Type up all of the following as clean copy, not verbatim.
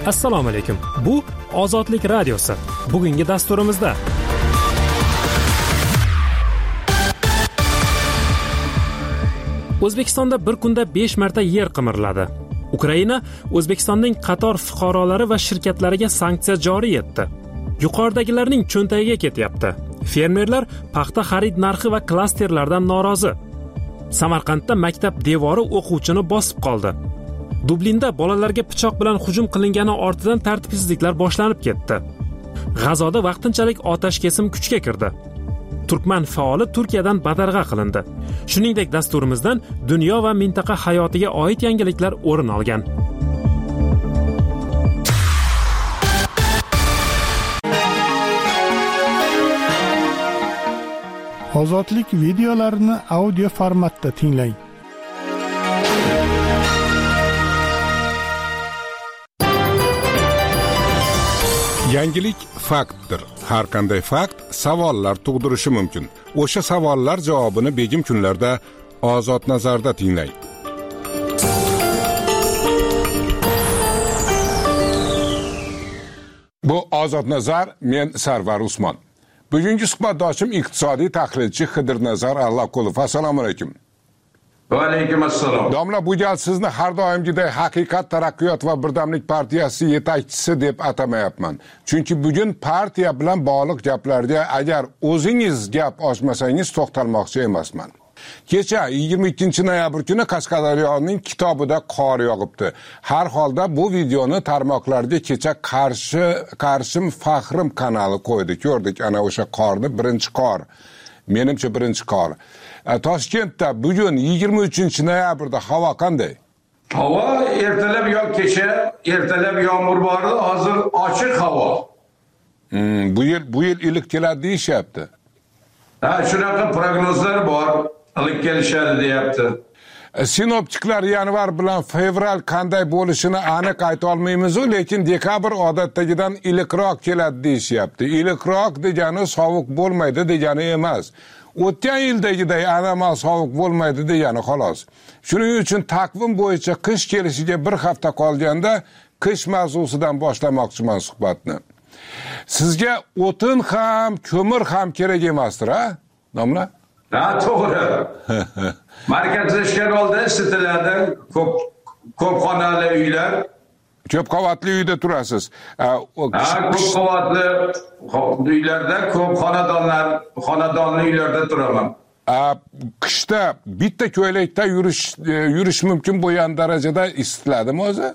Assalomu alaykum. Bu Ozodlik radiosi. Bugungi dasturimizda O'zbekistonda bir kunda 5 marta yer qimirladi. Ukraina O'zbekistonning qator fuqarolari va shirkatlariga sanksiya joriy etdi. Yuqoridagilarning cho'ntagiga ketyapti. Fermerlar paxta xarid narxi va klasterlardan norozi. Samarqandda maktab devori o'quvchini bosib qoldi. Dublinda bolalarga pichoq bilan hujum qilingani ortidan tartibsizliklar boshlanib ketdi. G'azoda vaqtinchalik otash kesim kuchga kirdi. Turkman faoli Turkiyadan badarg'a qilindi. Shuningdek, dasturimizdan dunyo va mintaqa hayotiga oid yangiliklar o'rin olgan. Ozodlik videolarini audio formatda tinglang. Yangilik faktdir. Har qanday fakt savollar tug'dirishi mumkin. O'sha savollar javobini begim kunlarda Ozod nazarda tinglang. Bu Ozod nazar, men Sarvar Usmon. Bugungi suhbatdoshim iqtisodiy tahlilchi Xidirnazar Alloqulov. Assalomu alaykum. Va alaykum assalom. Domla, bu gal sizni har doimgiday Haqiqat, Taraqqiyot va Birdamlik partiyasi yetakchisi deb atamayapman. Chunki bugun partiya bilan bog'liq gaplarga agar o'zingiz gap ochmasangiz to'xtalmoqchi emasman. Kecha 22 noyabr kuni Qashqadaryoning Kitobida qor yog'ibdi. Har holda bu videoni tarmoqlarga kecha Qarshim Faxrim kanali qo'ydi. Ko'rdik ana o'sha qorni, birinchi qor. Menimcha birinchi qor. Toshkentda bugun 23 noyabrda havo qanday? Havo ertalab kecha ertalab yomg'ir bordi, hozir ochiq havo. Bu yil iliq keladi deyishyapti. Shunaqa prognozlar bor, iliq kelishadi deyapti. Sinoptiklar yanvar bilan fevral qanday bo'lishini aniq ayta olmaymiz, lekin dekabr odatdagidan iliqroq keladi deyishyapti. Iliqroq degani sovuq bo'lmaydi degani emas. O'tgan yildagiday anomal sovuq bo'lmaydi degani xolos. Shuning uchun taqvim bo'yicha qish kelishiga bir hafta qolganda qish mavzusidan boshlamoqchiman suhbatni. Sizga o'tin ham, ko'mir ham kerak emasdir, ha? Domla? To'g'ri. Markazlashgan holda isitilardan ko'p xonali uylar. Ko'p qavatli uyda turasiz. Ko'p qavatli uylarda, ko'p xonadonli uylarda turaman. Qishda bitta ko'ylakda yurish mumkin bo'lgan darajada isitiladimi o'zi?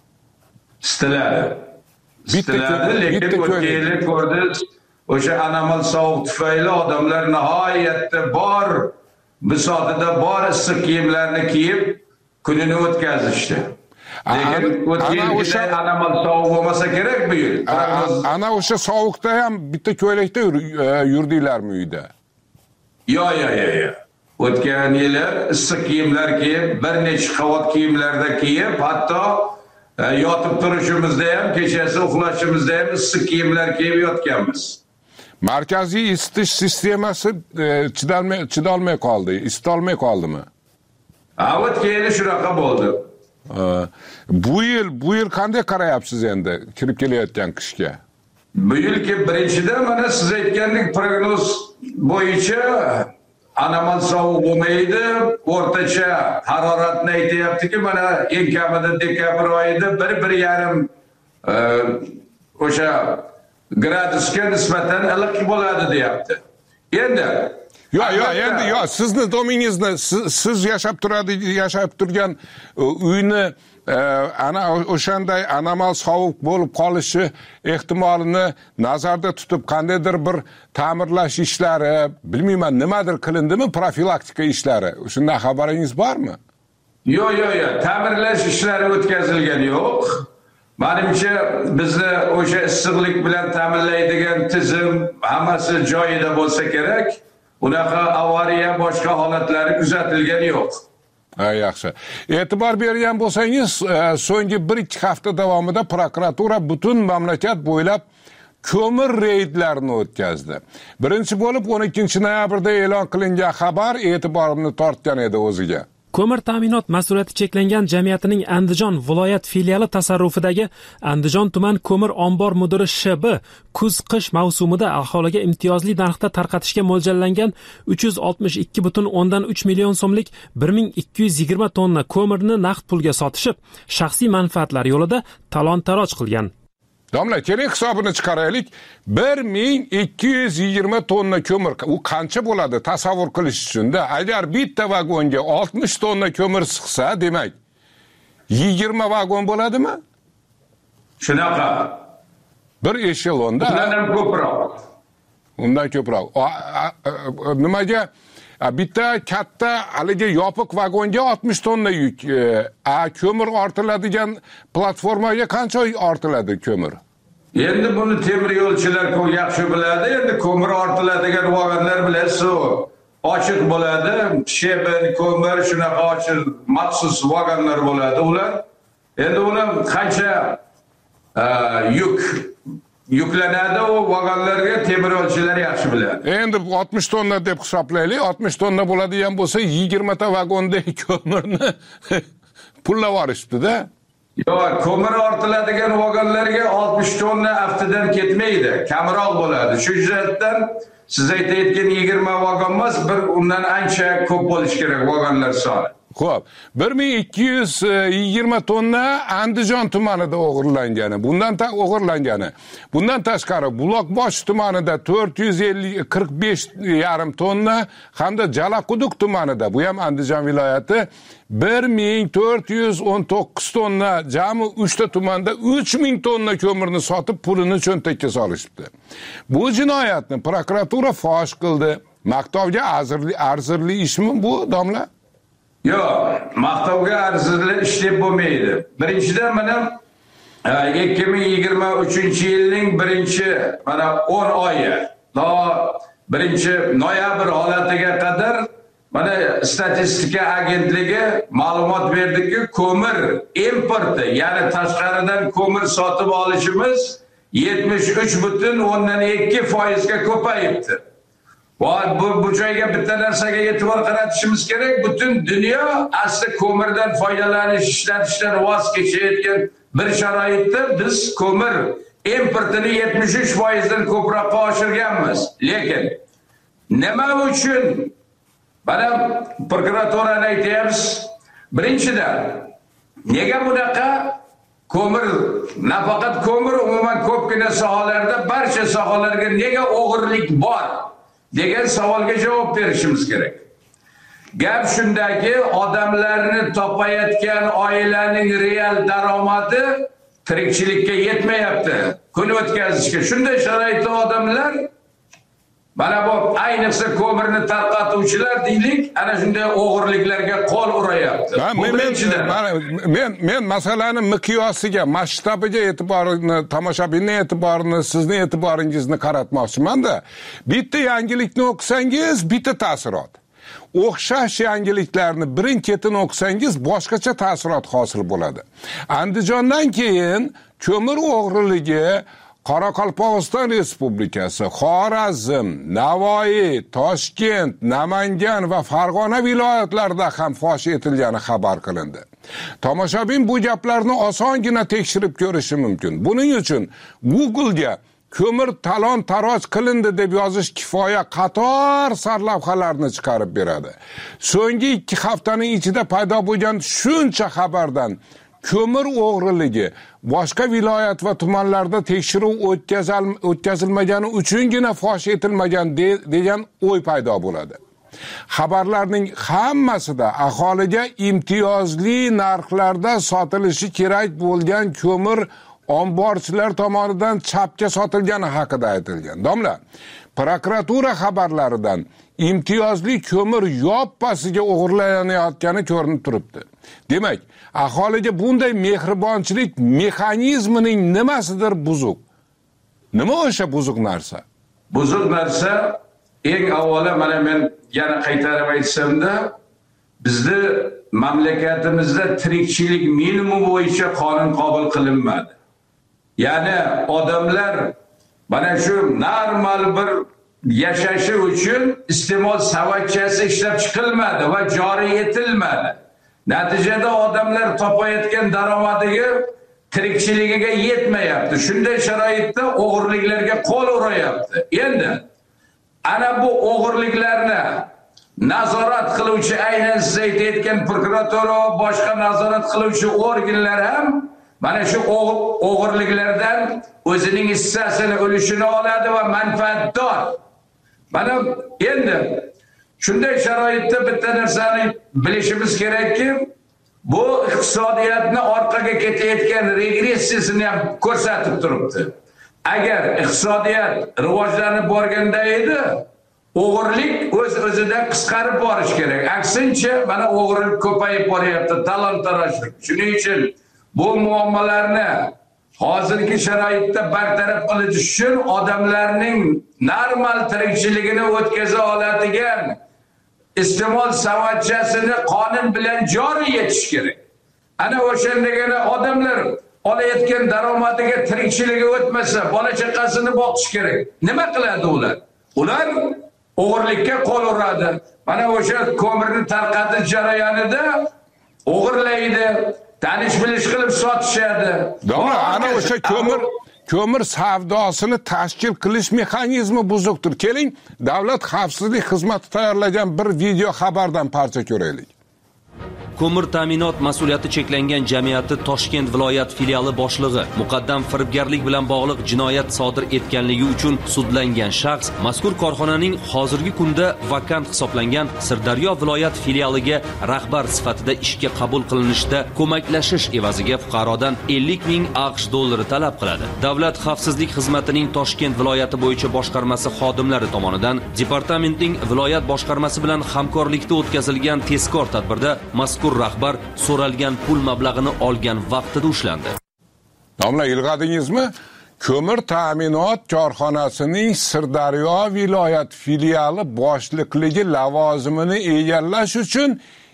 Isitiladi, lekin o'tgan yili ko'rdingiz, o'sha anomal sovuq tufayli odamlar nihoyatda bor bisotida bor issiq kiyimlarni kiyib kunini o'tkazishdi. Lekin o'tgan yilda anomal sovuq bo'lmasa kerak bu yil. Ana o'sha sovuqda ham bitta ko'ylakda yurdinglarmi uyda? Yo'q. O'tgan yili issiq kiyimlar kiyib, bir necha qavat kiyimlarda kiyib, hatto yotib turishimizda ham, kechasi uxlashimizda ham issiq kiyimlar kiyib yotganmiz. Markaziy isitish sistemasi chidolmay qoldi, isitolmay qoldimi? O'tgan yili shunaqa bo'ldi. Bu yil qanday qarayapsiz endi kirib kelayotgan qishga? Bu yilki birinchidan mana siz aytgandek prognoz bo'yicha anomal sovuq bo'lmaydi, o'rtacha haroratni aytayaptiki, mana eng kamida dekabr oyida 1-1,5 o'sha gradusga nisbatan iliq bo'ladi deyapti. Endi Yo'q, sizni domingizni, siz yashab turgan uyni ana o'shanday anomal sovuq bo'lib qolishi ehtimolini nazarda tutib qandaydir bir ta'mirlash ishlari, bilmayman, nimadir qilindimi, profilaktika ishlari? Shundan xabaringiz bormi? Yo'q, ta'mirlash ishlari o'tkazilgani yo'q. Menimcha bizni o'sha issiqlik bilan ta'minlaydigan tizim hammasi joyida bo'lsa kerak. Unaqa avariya, boshqa holatlari kuzatilgani yo'q. Yaxshi. E'tibor bergan bo'lsangiz, so'nggi 1-2 hafta davomida prokuratura butun mamlakat bo'ylab ko'mir reydlarini o'tkazdi. Birinchi bo'lib 12 noyabrda e'lon qilingan xabar e'tiborimni tortgan edi o'ziga. Ko'mir ta'minot mas'uliyati cheklangan jamiyatining Andijon viloyat filiali tasarrufidagi Andijon tuman ko'mir ombor mudiri Sh.B. kuz-qish mavsumida aholiga imtiyozli narxda tarqatishga mo'ljallangan 362,3 million so'mlik 1220 tonna ko'mirni naqd pulga sotishib, shaxsiy manfaatlar yo'lida talon-taroj qilgan. Domla, keling hisobini chiqaraylik. 1220 tonna ko'mir, u qancha bo'ladi tasavvur qilish uchun-da. Agar bitta vagonga 60 tonna ko'mir siqsa, demak 20 vagon bo'ladimi? Shunaqa. Bir eshelonda. Undan ham ko'proq. Undan ko'proq. Nimaga bitta katta haligi yopiq vagonga 60 tonna yuk. Ko'mir ortiladigan platformaga qancha ortiladi ko'mir? Endi buni temir yo'lchilar yaxshi biladi. Endi ko'mir ortiladigan vagonlar bilasiz, ochiq bo'ladi. Shebel ko'mir shunaqa ochiq maxsus vagonlar bo'ladi ular. Endi ular qancha yuklanadi o vagonlarga temir yo'lchilar yaxshi biladi. Endi 60 tonna deb hisoblaylik. 60 tonna bo'ladigan bo'lsa 20 ta vagondagi ko'mirni pullab olishibdi-da. Yo'q, ko'mir ortiladigan vagonlarga 60 tonna haftadan ketmaydi, kamroq bo'ladi. Shu jihatdan siz aytayotgan 20 vagon emas, bir undan ancha ko'p bo'lish kerak vagonlar soni. Xo'p, 1220 tonna Andijon tumanida o'g'irlangani. Bundan tashqari Buloqbosh tumanida 445,5 tonna hamda Jalaquduq tumanida, bu ham Andijon viloyati, 1419 tonna, jami 3 ta tumanda 3000 tonna ko'mirni sotib pulini cho'ntakka solishibdi. Bu jinoyatni prokuratura fosh qildi. Maqtovga arzirli ishmi bu, domla? Yo'q, maqtovga arzirli ish deb bo'lmaydi. Birinchidan mana 2023-yilning mana 10 oyi, 1-noyabr holatiga qadar mana statistika agentligi ma'lumot berdiki, ko'mir importi, ya'ni tashqaridan ko'mir sotib olishimiz 73,2% ga ko'payibdi. Bu joyga bitta narsaga e'tibor qaratishimiz kerak. Butun dunyo asli ko'mirdan foydalanish, ishlatishdan voz kechayotgan bir sharoitda biz ko'mir importini 73% dan ko'proqqa oshirganmiz. Lekin nima uchun? Mana prokuraturani aytamiz. Birinchidan, nega bunaqa ko'mir, nafaqat ko'mir, umuman ko'pgina sohalarda, barcha sohalarga nega o'g'irlik bor degan savolga javob berishimiz kerak. Gap shundaki, odamlarni topayotgan oilaning real daromadi tirikchilikka yetmayapti. Kun o'tkazishga. Shunday sharoitda odamlar mana bu ayniqsa ko'mirni tarqatuvchilar deylik, ana shunday o'g'irliklarga qo'l urayapti. Men masalani miqyosiga, masshtabiga e'tiborini, tomoshabinning e'tiborini, sizning e'tiboringizni qaratmoqchiman-da. Bitta yangilikni o'qisangiz, bitta ta'sirot. O'xshash yangiliklarni birin-ketin o'qisangiz, boshqacha ta'sirot hosil bo'ladi. Andijondan keyin ko'mir o'g'riligi Qoraqalpog'iston Respublikasi, Xorazm, Navoiy, Toshkent, Namangan va Farg'ona viloyatlarida ham fosh etilgani xabar qilindi. Tomoshabin bu gaplarni osongina tekshirib ko'rishi mumkin. Buning uchun Google'ga ko'mir talon-taroj qilindi deb yozish kifoya qator sarlavhalarni chiqarib beradi. So'nggi 2 haftaning ichida paydo bo'lgan shuncha xabardan ko'mir o'g'riligi boshqa viloyat va tumanlarda tekshiruv o'tkazilmagani uchungina fosh etilmagan degan o'y paydo bo'ladi. Xabarlarning hammasida aholiga imtiyozli narxlarda sotilishi kerak bo'lgan ko'mir omborchilar tomonidan chapga sotilgani haqida aytilgan. Domla, prokuratura xabarlaridan imtiyozli ko'mir yoppasiga o'g'irlanayotgani ko'rinib turibdi. Demak, aholiga bunday mehribonchilik mexanizmining nimasidir buzuq? Nima o'sha buzuq narsa? Buzuq narsa eng avvalo mana men yana qaytarib aytsamda, bizni mamlakatimizda tirikchilik minimumi bo'yicha qonun qabul qilinmadi. Ya'ni odamlar mana shu normal bir yashashi uchun iste'mol savatchasi ishlab chiqilmadi va joriy etilmadi. Natijada odamlar topayotgan daromadiga tirikchiligiga yetmayapti. Shunday sharoitda o'g'irliklarga qo'l urayapti. Endi ana bu o'g'irliklarni nazorat qiluvchi, aynan siz aytayotgan prokuratura va boshqa nazorat qiluvchi organlar ham mana shu o'g'irliklardan o'zining hissasini, ulushini oladi va manfaatdor. Mana endi shunday sharoitda bitta narsani bilishimiz kerakki, bu iqtisodiyotni orqaga ketayotgan regressiyasini ham ko'rsatib turibdi. Agar iqtisodiyot rivojlanib borganda edi, o'g'irlik o'z-o'zidan qisqarib borish kerak. Aksincha, mana o'g'irlik ko'payib boryapti, talon-tarojlik. Shuning uchun bu muammolarni hozirgi sharoitda bartaraf qilish uchun odamlarning normal tirikchiligini o'tkaza oladigan iste'mol savatchasini qonun bilan joriy etish kerak. Ana o'shandagina odamlar olayotgan daromadiga tirikchiligi o'tmasa, bola chaqasini boqish kerak. Nima qiladi ular? Ular o'g'irlikka qo'l uradi. Mana o'sha ko'mirni tarqatish jarayonida o'g'irlaydi, tanish bilish qilib sotishadi. To'g'ri, ana o'sha ko'mir savdosini tashkil qilish mexanizmi buzuqdir. Keling, Davlat xavfsizlik xizmati tayyorlagan bir video xabardan parcha ko'raylik. Ko'mir ta'minot mas'uliyati cheklangan jamiyati Toshkent viloyat filiali boshlig'i muqaddam firibgarlik bilan bog'liq jinoyat sodir etganligi uchun sudlangan shaxs mazkur korxonaning hozirgi kunda vakant hisoblangan Sirdaryo viloyat filialiga rahbar sifatida ishga qabul qilinishda ko'maklashish evaziga fuqarodan 50 ming AQSh dollari talab qiladi. Davlat xavfsizlik xizmatining Toshkent viloyati bo'yicha boshqarmasi xodimlari tomonidan departamentning viloyat boshqarmasi bilan hamkorlikda o'tkazilgan tezkor tadbirda mazkur rahbar so'ralgan pul mablag'ini olgan vaqtida ushlandi. Domla, ilg'adingizmi? Ko'mir ta'minot korxonasining Sirdaryo viloyat filiali boshliqligi lavozimini egallash uchun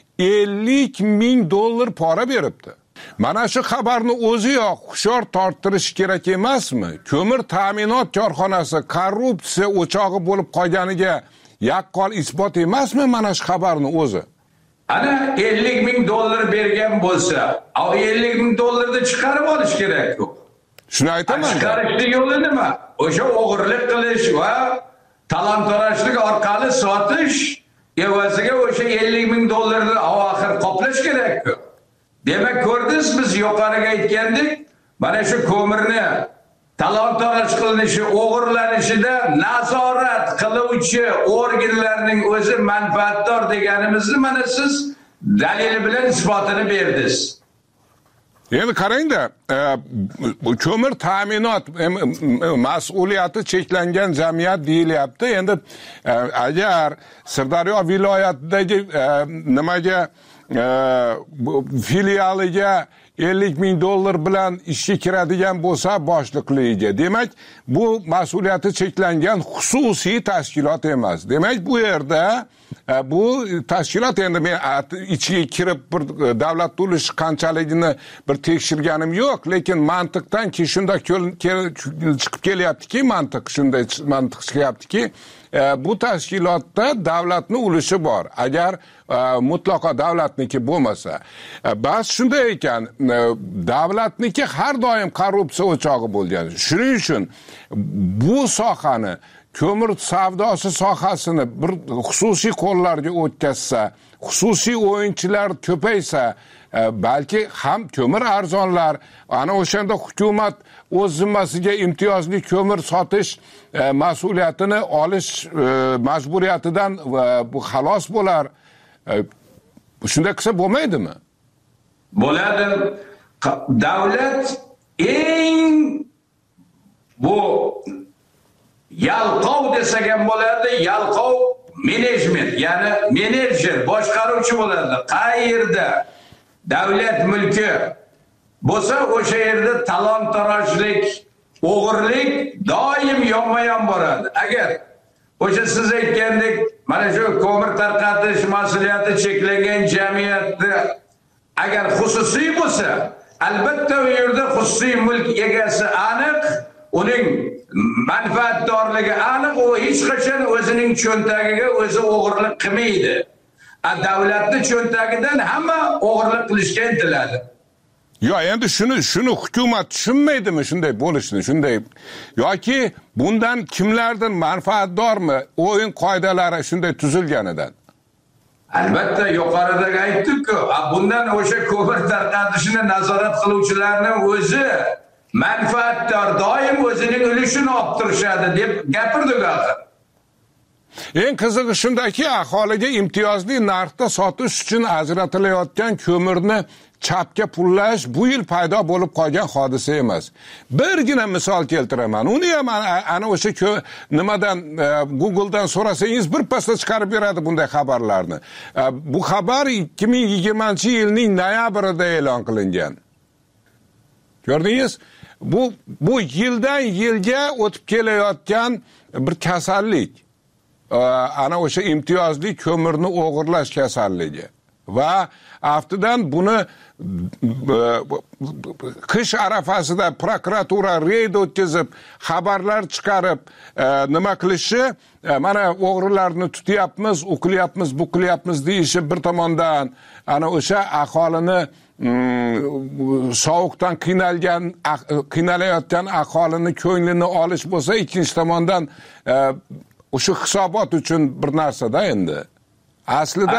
50 ming dollar pora beribdi. Mana shu xabarni o'ziyoq hushyor torttirish kerak emasmi? Ko'mir ta'minot korxonasi korrupsiya o'chog'i bo'lib qolganiga yaqqol isbot emasmi mana shu xabarni o'zi? Ana 50 ming dollar bergan bo'lsa, 50 ming dollarni chiqarib olish kerak-ku. Shuni aytaman. Chiqarishning yo'li nima? O'sha o'g'irlik qilish va talon-tarojlik orqali sotish evaziga o'sha 50 ming dollarni oxir qoplash kerak-ku. Demak, ko'rdingiz, biz yuqoriga aytgandik, mana shu ko'mirni talon-taroj qilinishi, o'g'irlanishida nazorat qiluvchi organlarning o'zi manfaatdor deganimizni mana siz dalili bilan isbotini berdingiz. Endi qarangda, ko'mir ta'minot mas'uliyati cheklangan jamiyat deyilyapti. Endi agar Sirdaryo viloyatidagi nimaga filialiga 50 ming dollar bilan ishga kiradigan bo'lsa boshliqligiga, demak bu mas'uliyati cheklangan xususiy tashkilot emas. Demak bu yerda bu tashkilot, endi men ichiga kirib bir davlat ulushi qanchaligini bir tekshirganim yo'q, lekin mantiqdan shunda chiqib kelyaptiki, shunday mantiq chiqyaptiki, bu tashkilotda davlatni ulushi bor. Agar mutlaqo davlatniki bo'lmasa, bas shunday ekan, davlatniki har doim korrupsiya o'chog'i bo'lgan. Shuning uchun bu sohani, ko'mir savdosi sohasini bir xususiy qo'llarga o'tkazsa, xususiy o'yinchilar ko'paysa, balki ham ko'mir arzonlar, ana o'shanda hukumat o'z zimmasiga imtiyozli ko'mir sotish mas'uliyatini olish majburiyatidan bu xalos bo'lar. Shunday qilsa bo'lmaydimi? Bo'ladi. Davlat eng bu yalqov desak ham bo'ladi, yalqov menejment, ya'ni menejer, boshqaruvchi bo'ladi. Qayerda davlat mulki bo'lsa, o'sha yerda talon-tarojlik, o'g'irlik doim yonma-yon boradi. Agar o'sha siz aytgandek, mana shu ko'mir tarqatish mas'uliyati cheklangan jamiyatda agar xususiy bo'lsa, albatta u yerda xususiy mulk egasi aniq, uning manfaatdorligi aniq, u hech qachon o'zining cho'ntagiga o'zi o'g'irlik qilmaydi. davlatning cho'ntagidan hamma o'g'irlik qilishga intiladi. Yo, endi shuni hukumat tushunmaydimi shunday bo'lishni, shunday yoki bundan kimlardir manfaatdormi o'yin qoidalari shunday tuzilganidan? Albatta, yuqoridagi aytdik-ku, bundan o'sha ko'pir tarqatishni nazorat qiluvchilarning o'zi manfaatdor, doim o'zining ulushini olib turishadi deb gapirdik axir. Eng qizig'i shundaki, aholiga imtiyozli narxda sotish uchun ajratilayotgan ko'mirni chapga pullash bu yil paydo bo'lib qolgan hodisa emas. Birgina misol keltiraman. Uni ham ana o'sha nimadan Google'dan so'rasangiz birpasda chiqarib beradi bunday xabarlarni. Bu xabar 2020-yilning noyabrida e'lon qilingan. Ko'rdingiz? Bu yildan yilga o'tib kelayotgan bir kasallik. Ana o'sha imtiyozli ko'mirni o'g'irlash kasalligi. Va aftidan buni qish arafasida prokuratura reyd o'tkazib, xabarlar chiqarib, nima qilishi, mana o'g'rilarni tutyapmiz, u qilyapmiz, bu qilyapmiz deyishi bir tomondan, ana o'sha aholini sovuqdan qiynalayotgan aholini ko'nglini olish bo'lsa, ikkinchi tomondan o'sha hisobot uchun bir narsada endi. Aslida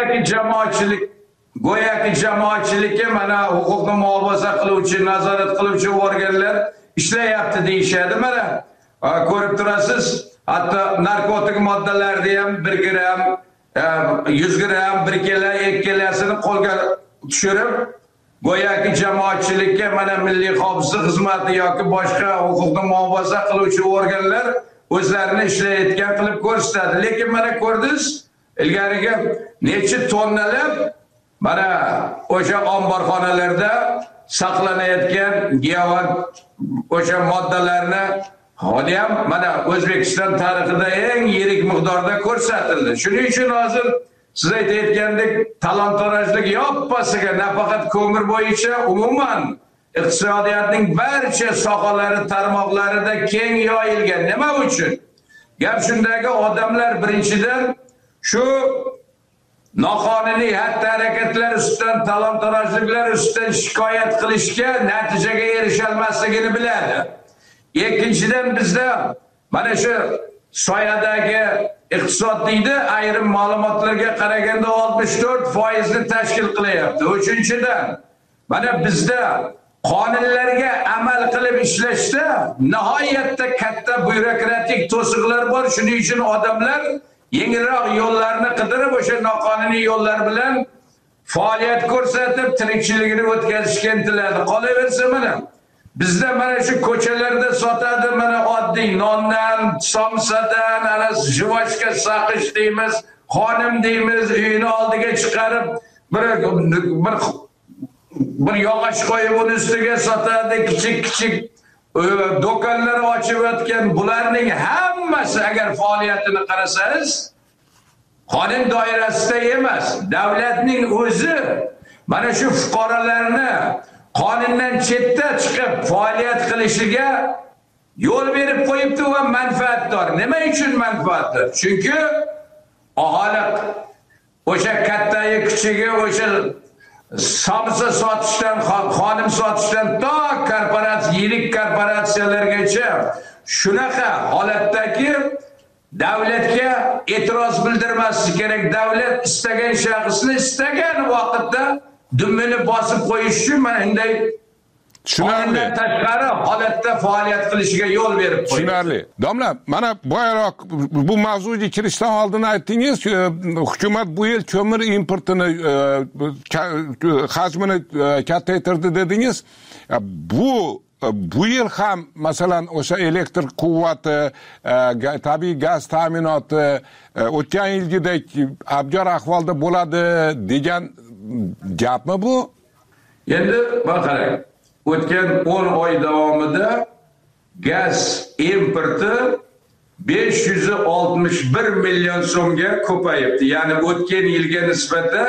go'yoki jamoatchilikka mana huquqni muhofaza qiluvchi, nazorat qiluvchi organlar ishlayapti deyishadi. Mana ko'rib turasiz, hatto narkotik moddalarni ham 1 gram, 100 gram, 1 kilo, 2 kilosini qo'lga tushirib, go'yoki jamoatchilikka mana milliy xavfsizlik xizmati yoki boshqa huquqni muhofaza qiluvchi organlar o'zlarini ishlayotgan qilib ko'rsatadi. Lekin mana ko'rdingiz, ilgariga necha tonnalab mana o'sha omborxonalarda saqlanayotgan giyohvand o'sha moddalarni hali ham mana O'zbekiston tarixida eng yirik miqdorda ko'rsatildi. Shuning uchun hozir siz aytayotgandek talon-torojlik yoppasiga nafaqat ko'mir bo'yicha umuman iqtisodiyotning barcha sohalari, tarmoqlarida keng yoyilgan. Nima uchun? Gap shundagi, odamlar birinchidan shu noqonuniy xatti-harakatlar ustidan, talon-torojliklar ustidan shikoyat qilishga natijaga erisholmasligini biladi. Ikkinchidan bizda mana shu soyadagi iqtisod deydi, ayrim ma'lumotlarga qaraganda 64% ni tashkil qilyapti. Uchinchidan mana bizda qonunlarga amal qilib ishlashda nihoyatda katta byurokratik to'siqlar bor. Shuning uchun odamlar yengilroq yo'llarni qidirib o'sha noqonuniy yo'llar bilan faoliyat ko'rsatib tirikchiligini o'tkazishga intiladi. Qolaversa mana bizda mana shu ko'chalarda sotadi, mana oddiy nondan, somsadan, ana juvashka saqish deymiz, xonim deymiz, uyini oldiga chiqarib bir yog'och qo'yib uni ustiga sotadi, kichik do'konlar ochib o'tgan. Bularning hammasi agar faoliyatini qarasangiz, qonun doirasida emas, davlatning o'zi mana shu fuqarolarni qonundan chetda chiqib faoliyat qilishiga yo'l berib qo'yibdi va manfaatdor. Nima uchun manfaatdor? Chunki aholi o'sha kattayi kichigi, o'sha somsa sotishdan, xonim sotishdan to yirik korporatsiyalargacha shunaqa holatdagi davlatga e'tiroz bildirmaslik kerak. Davlat istagan shaxsni istagan vaqtda dummini bosib qo'yish uchun mana bunday tushunarli tashqari holatda faoliyat qilishiga yo'l berib qo'ydi. Tushunarli. Domla, mana boyaroq bu mavzuga kirishdan oldin aytdingiz, hukumat bu yil ko'mir importini hajmini kattaytirdi dedingiz. Bu yil ham masalan o'sha elektr quvvati, tabiiy gaz ta'minoti o'tgan yilgidek abgor ahvolda bo'ladi degan gapmi bu? Endi qarang, o'tgan 10 oy davomida gaz importi 561 million so'mga ko'payibdi. Ya'ni o'tgan yilga nisbatan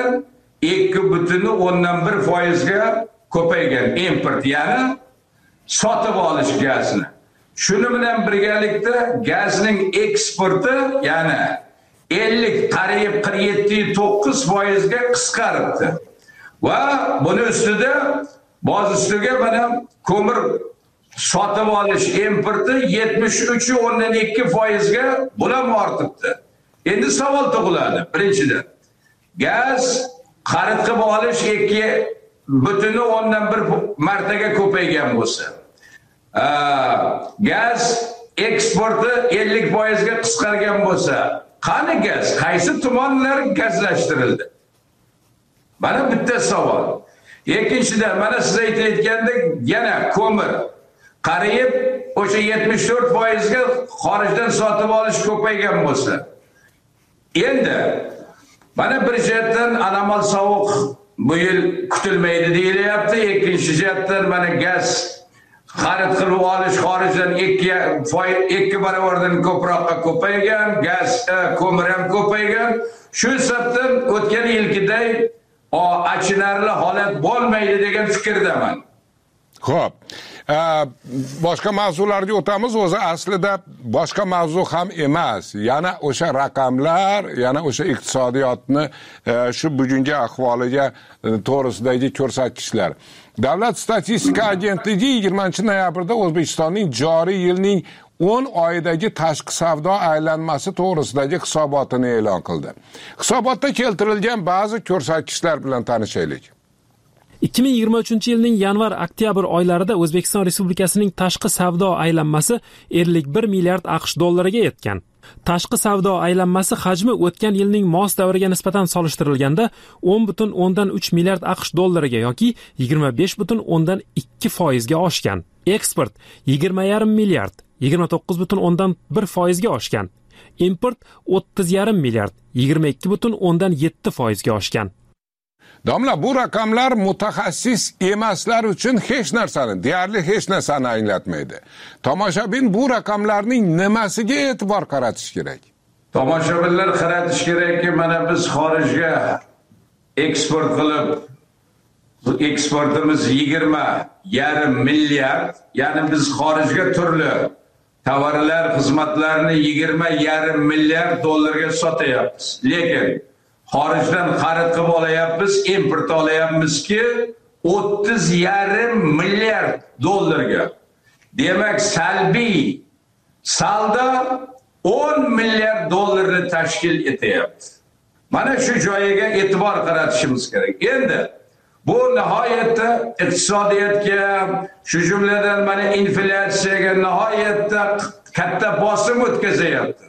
2,1% ga ko'paygan import, ya'ni sotib olish gazni. Shuni bilan birgalikda gazning eksporti, ya'ni qariyb 47.9% ga qisqaribdi. Va buni ustida boz ustiga mana ko'mir sotib olish importi 73.2% ga bulam ortibdi. Endi savol tug'iladi. Birinchidan, gaz xarid qilib olish 2.1 martaga ko'paygan bo'lsa, gaz eksporti 50% ga qisqargan bo'lsa, qani gaz? Qaysi tumanlar gazlashtirildi? Mana bitta savol. Ikkinchidan, mana siz aytayotgandek, yana ko'mir qariyb o'sha 74% ga xorijdan sotib olish ko'paygan bo'lsa, endi mana bir jihatdan anomal sovuq bu yil kutilmaydi deyilyapti. Ikkinchi jihatdan mana gaz xarid qilib olish xorijdan 2 barobardan ko'proqqa ko'paygan, gaz, ko'mir ham ko'paygan. Shu sababdan o'tgan yilgiday achinarli holat bo'lmaydi degan fikrdaman. Xo'p. Boshqa mavzularga o'tamiz. O'zi aslida boshqa mavzu ham emas. Yana o'sha raqamlar, yana o'sha iqtisodiyotni shu bugungi ahvoliga to'g'risidagi ko'rsatkichlar. Davlat statistika agentligi 20-noyabrda O'zbekistonning joriy yilning 10 oyidagi tashqi savdo aylanmasi to'g'risidagi hisobotini e'lon qildi. Hisobotda keltirilgan ba'zi ko'rsatkichlar bilan tanishaylik. 2023 yilning yanvar-oktyabr oylarida O'zbekiston Respublikasining tashqi savdo aylanmasi 51 milliard AQSh dollariga yetgan. Tashqi savdo aylanmasi hajmi o'tgan yilning mos davriga nisbatan solishtirilganda 10.3 milliard AQSh dollariga yoki 25.2% ga oshgan. Eksport 20,5 milliard 29.1% ga oshgan. Import 30,5 milliard 22.7% ga oshgan. Domla, bu raqamlar mutaxassis emaslar uchun hech narsani anglatmaydi. Tomoshabin bu raqamlarning nimasiga e'tibor qaratish kerak? Tomoshabinlar qaratish kerakki, mana biz xorijga eksport qilib, eksportimiz 20,5 milliard, ya'ni biz xorijga turli tovarlar, xizmatlarni 20,5 milliard dollarga sotyapmiz. Lekin xorijdan xarid qilib olayapmiz, import olayapmizki 30,5 milliard dollarga. Demak, salbiy saldo 10 milliard dollarni tashkil etyapti. Mana shu joyiga e'tibor qaratishimiz kerak. Endi bu nihoyatda iqtisodiyotga, shu jumladan mana inflyatsiyaga nihoyatda katta bosim o'tkazyapti.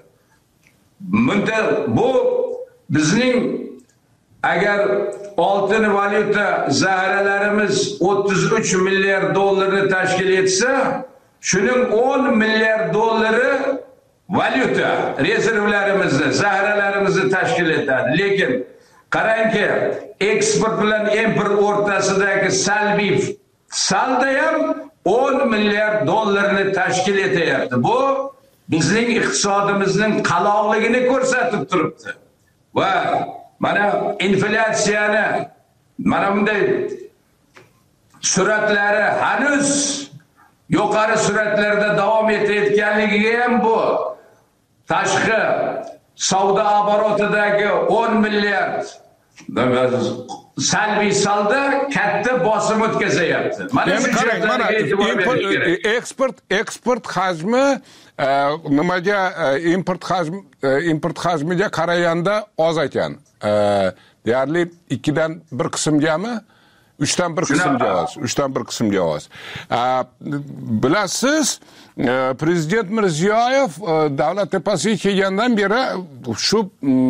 Bu bizning agar oltin valyuta zaxiralarimiz 33 milliard dollarni tashkil etsa, shuning 10 milliard dollari valyuta rezervlarimizni, zaxiralarimizni tashkil etadi. Lekin qarangki, eksport bilan import o'rtasidagi salbiy saldo ham 10 milliard dollarni tashkil etyapti. Bu bizning iqtisodimizning qaloqligini ko'rsatib turibdi. Va mana inflyatsiyani mana bunday suratlari hanuz yuqori suratlarda davom etayotganligiga ham bu tashqi savdo oborotidagi 10 milliard salbiy saldo katta bosim o'tkazyapti. Mana shu jihatlarga e'tibor berish kerak. Eksport hajmi nimaga import hajmiga qaraganda oz ekan. Deyarli 2dan 1 qismgami? 3dan 1 qismga oz. 3dan 1 qismga oz. Bilasiz, Prezident Mirziyoyev davlat tepasiga kelgandan beri shu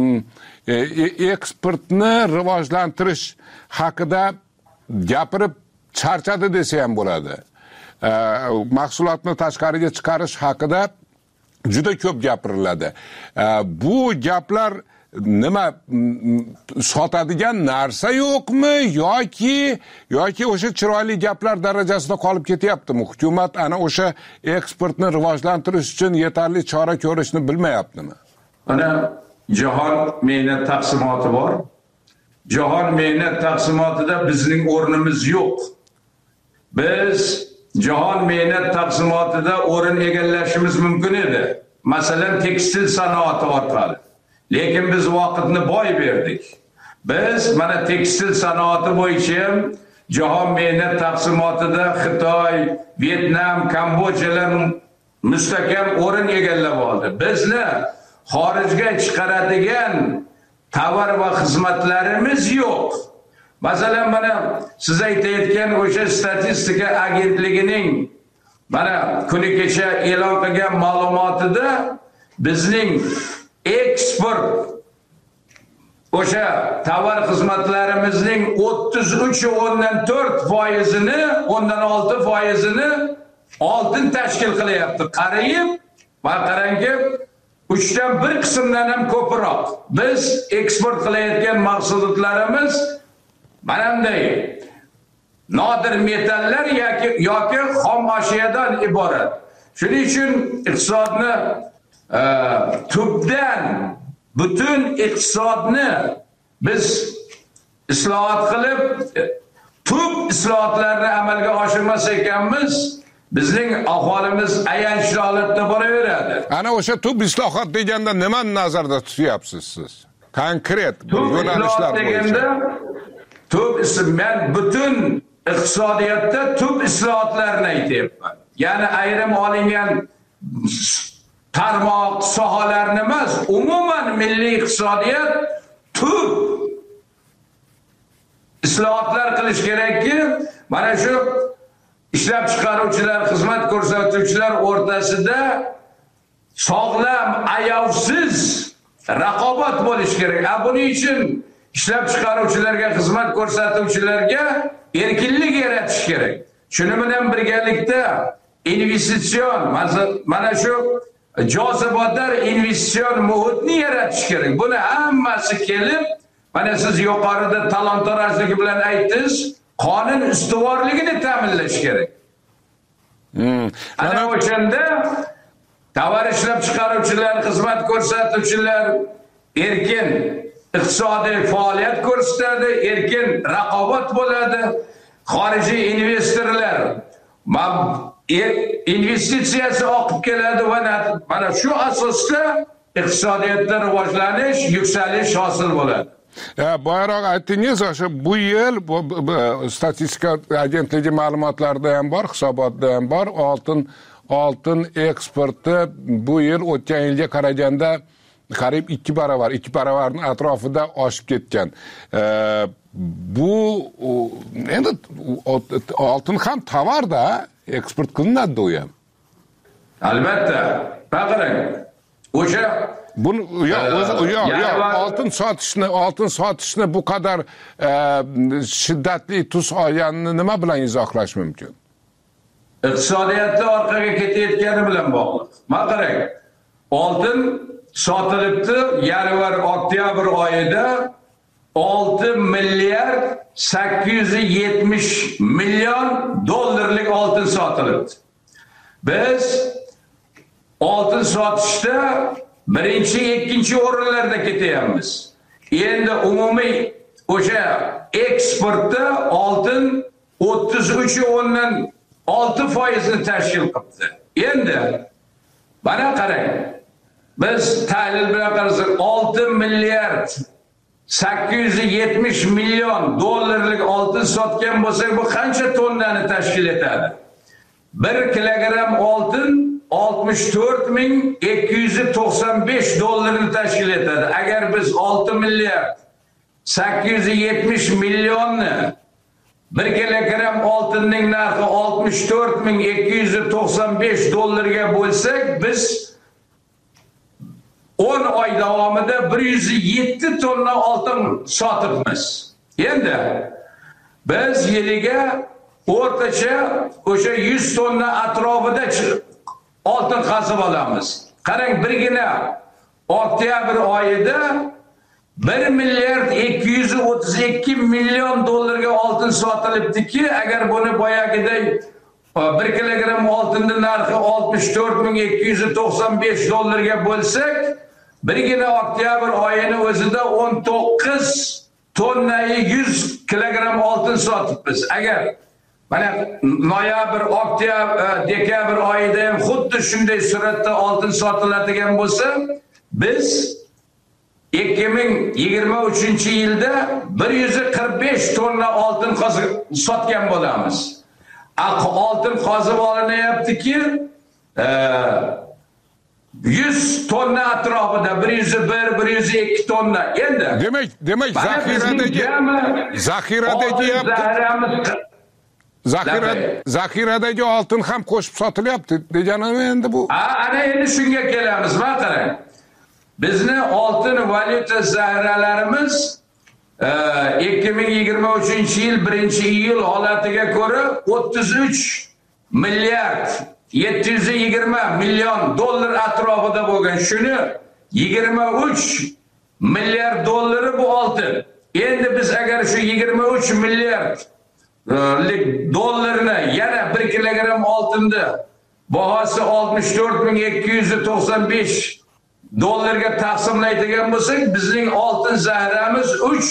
eksportni rivojlantirish haqida gapirib charchadi desa ham bo'ladi. Mahsulotni tashqariga chiqarish haqida juda ko'p gapiriladi. Bu gaplar nima, sotadigan narsa yo'qmi yoki o'sha chiroyli gaplar darajasida qolib ketyaptimi? Hukumat ana o'sha eksportni rivojlantirish uchun yetarli chora ko'rishni bilmayaptimi? Mana jahon mehnat taqsimoti bor. Jahon mehnat taqsimotida bizning o'rnimiz yo'q. Biz jahon mehnat taqsimotida o'rin egallashimiz mumkin edi. Masalan, tekstil sanoati orqali. lekin biz vaqtni boy berdik. Biz mana tekstil sanoati bo'yicha jahon mehnat taqsimotida Xitoy, Vyetnam, Kambojalar mustahkam o'rin egallab oldi. Bizni xorijga chiqaradigan tovar va xizmatlarimiz yo'q. Masalan, mana siz aytayotgan o'sha statistika agentligining mana kuni kecha e'lon qilgan ma'lumotida bizning eksport o'sha tovar xizmatlarimizning 33.4%ni, 16%ni oltin tashkil qilyapti. Qarayib, va qarangki, 3dan 1 qismdan ham ko'proq biz eksport qilayotgan mahsulotlarimiz mana bunday nodir metallar yoki xom ashyodan iborat. Shuning uchun iqtisodni tubdan, butun iqtisodni biz islohot qilib, tub islohotlarni amalga oshirmas ekanmiz, bizning aholimiz ayanchli holatda boraveradi. Ana o'sha tub islohot deganda nimani nazarda tutyapsiz siz? Konkret yo'nalishlar bo'yicha. Men butun iqtisodiyotda tub islohotlarni aytyapman. Ya'ni ayrim olingan tarmoq sohalarni emas, umuman milliy iqtisodiyot tub islohotlar qilish kerakki, mana shu ishlab chiqaruvchilar, xizmat ko'rsatuvchilar o'rtasida sog'lom, ayovsiz raqobat bo'lish kerak. Buning uchun ishlab chiqaruvchilarga, xizmat ko'rsatuvchilarga erkinlik yaratish kerak. Shuning bilan birgalikda investitsion, mana shu jozibador investitsion muhitni yaratish kerak. Buni hammasi kelib, mana siz yuqorida talon-torojligi bilan aytdingiz, qonun ustuvorligini ta'minlash kerak. Ana o'shanda tovar ishlab chiqaruvchilar, xizmat ko'rsatuvchilar erkin iqtisodiy faoliyat ko'rsatadi, erkin raqobat bo'ladi. Xorijiy investorlar investitsiyasi oqib keladi va mana shu asosda iqtisodiyotda rivojlanish, yuksalish hosil bo'ladi. Boyroq aytdingiz, o'sha bu yil statistika agentligi ma'lumotlarida ham bor, hisobotda ham bor, oltin eksporti bu yil o'tgan yilga qaraganda qariyb 2 baravarning atrofida oshib ketgan. Bu endi oltin ham tovar-da, eksport qilinadi u ham. Albatta. Qarang. O'sha oltin sotishni bu qadar shiddatli tus olganini nima bilan izohlash mumkin? Iqtisodiyotda orqaga ketayotgani bilan bog'liq. Mana qarang. Oltin sotilibdi, yanvar oktyabr oyida 6 milliard 870 million dollarlik oltin sotilibdi. Biz oltin sotishda birinchi, ikkinchi o'rinlarda ketyapmiz. Endi umumiy o'sha eksportda oltin 33.6% tashkil qildi. Endi mana qarang. Biz tahlil bilan qarasak 6 milliard 870 million dollarlik oltin sotgan bo'lsak, bu qancha tonnani tashkil etadi? 1 kilogram oltin 64.295 dollarni tashkil etadi. Agar biz 6 milliard 870 millionni 1 kilogram oltinning narxi 64.295 dollarga bo'lsak, biz 10 oy davomida 107 tonna oltin sotibmiz. Endi biz yiliga o'rtacha o'sha 100 tonna atrofida oltin qazib olamiz. Qarang, birgina oktyabr oyida 1 milliard 232 million dollarga oltin sotilibdiki, agar buni boyagiday 1 kilogram oltinning narxi 64.295 dollarga bo'lsak, birgina oktyabr oyini o'zida 19 tonnai 100 kilogram oltin sotibmiz. Agar mana noyabr, oktyabr, dekabr oyida ham xuddi shunday suratda oltin sotiladigan bo'lsa, biz 2023-yilda 145 tonna oltin sotgan bo'lamiz. Oltin qozib olinyaptiki 100 tonna atrofida 101-102 tonna. Endi demak zaxiradagi oltin ham qo'shib sotilyapti deganimi endi bu? Ana endi shunga kelamiz. Va qarang. Bizni oltin valyuta zaxiralarimiz 2023-yil 1-iyul holatiga ko'ra 33 milliard 720 million dollar atrofida bo'lgan. Shuni 23 milliard dollari bu oltin. Endi biz agar shu 23 milliard dollarni yana 1 kilogram oltinda bahosi 64.295 dollarga taqsimlaydigan bo'lsak, bizning oltin zaxiramiz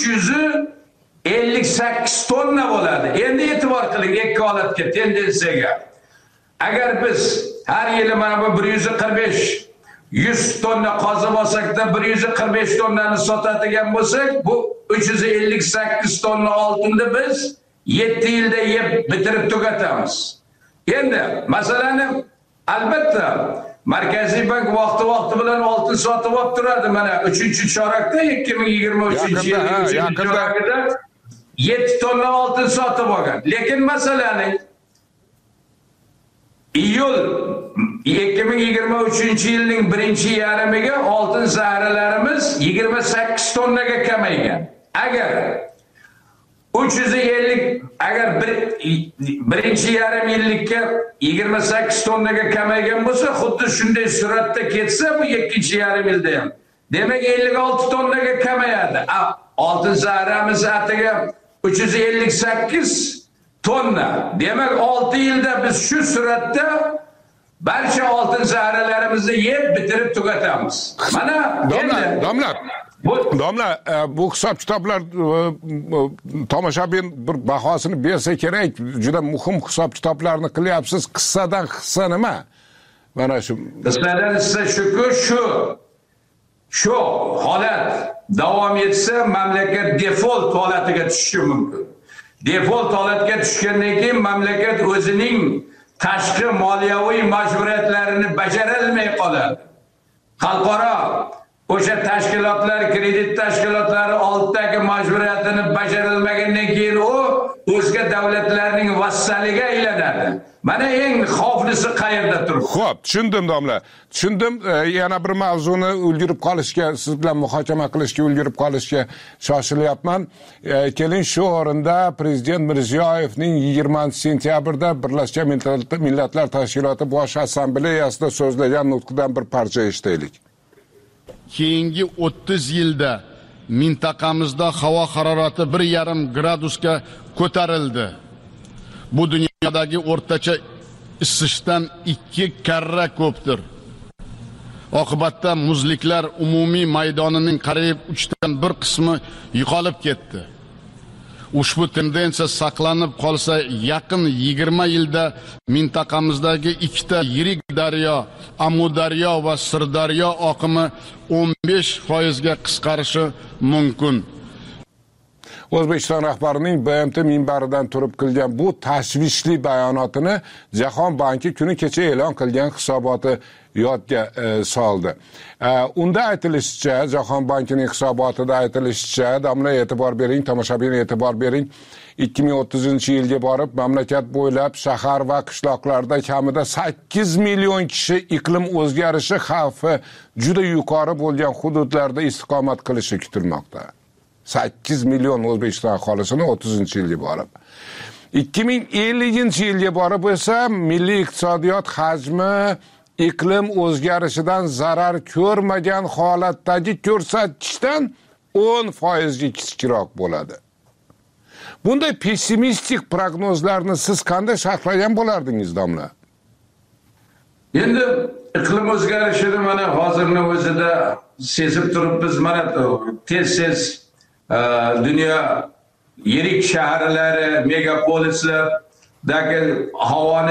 358 tonna bo'ladi. Endi e'tibor qiling ikki holatga, tendensiyaga. Agar biz har yili mana bu 100 tonna qozib olsak-da 145 tonnani sotadigan bo'lsak, bu 358 tonna oltinni biz 7 yilda yeb bitirib tugatamiz. Endi masalani albatta Markaziy bank vaqti bilan oltin sotib olib turadi. Mana 3-chorakda 2023-yil chorakida 7 tonna oltin sotib olgan. Lekin masalani iyul 2023-yilning 1-yarmiga oltin zaxiralarimiz 28 tonnaga kamaygan. Agar 350 agar 1-yarim yillikka 28 tonnaga kamaygan bo'lsa, xuddi shunday suratda ketsa bu 2-yarim yilda ham. Demak 56 tonnaga kamayadi. Oltin zaxiramiz atiga 358 tonna. Demak 6 yilda biz shu suratda barcha oltin zaxiralarimizni yeb bitirib tugatamiz. Mana domla bu hisob kitoblar tomoshabin bir bahosini bersa kerak. Juda muhim hisob kitoblarni qilyapsiz. Qissadan hissa nima? Mana shu qissadan hissa shu holat davom etsa mamlakat default holatiga tushishi mumkin. Default holatga tushgandan keyin mamlakat o'zining tashqi moliyaviy majburiyatlarini bajara olmay qoladi. Xalqaro o'sha tashkilotlar, kredit tashkilotlari oldidagi majburiyatini bajarilmagandan keyin u o'zga davlatlarning vassaliga aylanadi. Mana eng xavflisi qayerda turibdi? Xo'p, tushundim domla. Tushundim. Yana bir mavzuni ulgurib qolishga, siz bilan muhokama qilishga ulgurib qolishga shoshilyapman. Keling shu o'rinda Prezident Mirziyoyevning 20-sentyabrda Birlashgan Millatlar Tashkiloti Bosh Assambleyasida so'zlagan nutqidan bir parcha eshitaylik. Keyingi 30 yilda mintaqamizda havo harorati 1,5 gradusga ko'tarildi. Bu dunyodagi o'rtacha isishdan 2 karra ko'pdir. Oqibatda muzliklar umumiy maydonining qariyb 3dan 1 qismi yo'qolib ketdi. Ushbu tendensiya saqlanib qolsa, yaqin 20 yilda mintaqamizdagi ikkita yirik daryo, Amudaryo va Sirdaryo oqimi 15% ga qisqarishi mumkin. O'zbekiston rahbarining BMT minbaridan turib qilgan bu tashvishli bayonotini Jahon banki kuni kecha e'lon qilgan hisoboti yodga soldi. Unda aytilishicha, Jahon bankining hisobotida aytilishicha, domla e'tibor bering, tomoshabin e'tibor bering, 2030-yilga borib mamlakat bo'ylab shahar va qishloqlarda kamida 8 million kishi iqlim o'zgarishi xavfi juda yuqori bo'lgan hududlarda istiqomat qilishi kutilmoqda. 8 million O'zbekiston aholisini 30-yilga borib. 2050-yilga borib esa milliy iqtisodiyot hajmi iqlim o'zgarishidan zarar ko'rmagan holatdagi ko'rsatkichdan 10% ga kichikroq bo'ladi. Bunday pessimistik prognozlarni siz qanday sharhlagan bo'lardingiz, domla? Endi iqlim o'zgarishini mana hozirning o'zida sezib turibmiz. Mana tez dunyo yirik shaharlari, megapolislardagi havoni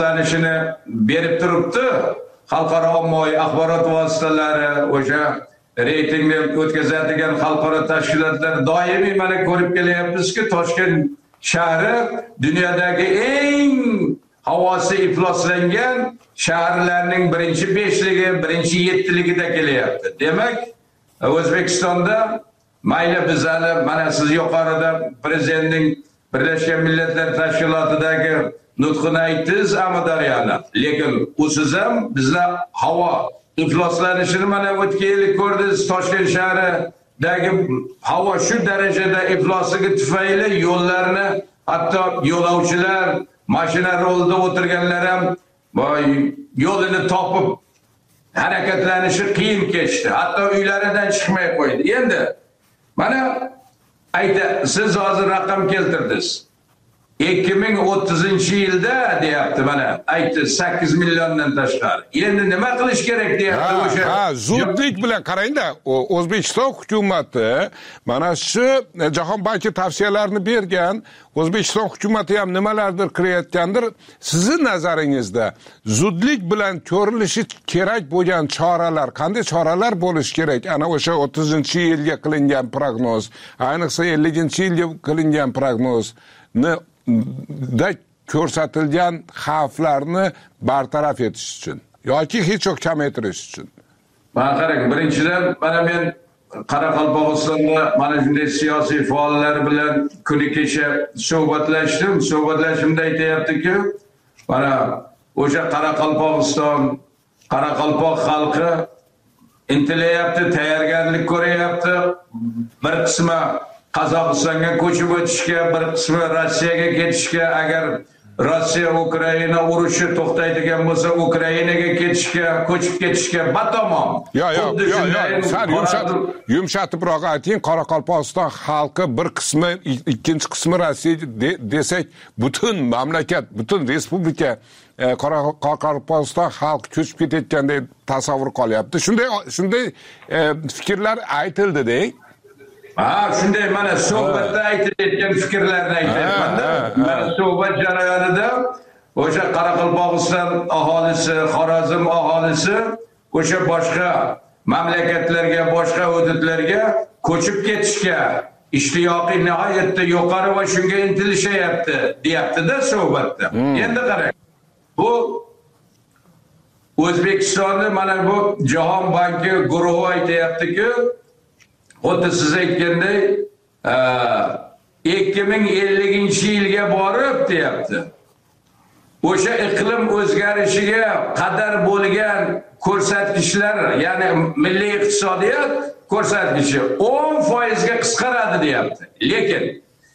ifloslanishini berib turibdi. Xalqaro ommaviy axborot vositalari, o'sha reytingni o'tkazadigan xalqaro tashkilotlar doimiy mana ko'rib kelyapmizki, Toshkent shahri dunyodagi eng havosi ifloslangan shaharlarning birinchi 5ligi, birinchi 7ligida kelyapti. Demak, O'zbekistonda mayli bizani mana siz yuqorida prezidentning Birlashgan Millatlar Tashkilotidagi nutqini aytdingiz, Amudaryoni. Lekin usiz ham bizlar havo ifloslanishini mana o'tgan yil ko'rdingiz. Toshkent shahridagi havo shu darajada iflosligi tufayli yo'llarni, hatto yo'lovchilar, mashina rolida o'tirganlar ham yo'lini topib harakatlanishi qiyin kechdi. Hatto uylaridan chiqmay qo'ydi. Endi mana siz hozir raqam keltirdingiz. 2030-yilda deyapti, mana aytdi 8 milliondan tashqari. Endi nima qilish kerak deyapti o'sha. Zudlik bilan qarangda, O'zbekiston hukumati mana shu Jahon banki tavsiyalarini bergan, O'zbekiston hukumati ham nimalardir qilayotgandir. Sizning nazaringizda zudlik bilan ko'rilishi kerak bo'lgan choralar, qanday choralar bo'lishi kerak? Ana o'sha 30-yilga qilingan prognoz, ayniqsa 50-yilga qilingan prognozni da ko'rsatilgan xavflarni bartaraf etish uchun yoki hech yo'q kamaytirish uchun. Mana qarang, birinchidan mana men Qoraqalpog'istonda mana shunday siyosiy faollar bilan kuni kecha suhbatlashdim. Suhbatlashimda aytayaptiki, mana o'sha Qoraqalpog'iston, Qoraqalpoq xalqi intilayapti, tayyorgarlik ko'ryapti. Bir qismi Qozog'istonga ko'chib o'tishga, bir qismi Rossiyaga ketishga, agar Rossiya Ukraina urushi to'xtaydigan bo'lsa, Ukrainaga ketishga, ko'chib ketishga batamom. Yo'q. Sal yumshatibroq ayting. Qoraqalpog'iston xalqi bir qismi, ikkinchi qismi Rossiya desak, butun mamlakat, butun respublika Qoraqalpog'iston xalqi ko'chib ketayotgandek tasavvur qolyapti. Shunday fikrlar aytildi-da. Shunday mana suhbatda aytilayotgan fikrlarni aytyapman-da. Mana suhbat jarayonida o'sha Qoraqalpog'iston aholisi, Xorazm aholisi o'sha boshqa mamlakatlarga, boshqa hududlarga ko'chib ketishga ishtiyoqi nihoyatda yuqori va shunga intilishyapti, deyapti-da suhbatda. Endi qarang. Bu O'zbekistonni mana bu Jahon banki guruhi aytayapti-ki, xuddi siz aytganday 2050-yilga borib deyapti. O'sha iqlim o'zgarishiga qadar bo'lgan ko'rsatkichlar, ya'ni milliy iqtisodiyot ko'rsatkichi 10% ga qisqaradi deyapti. Lekin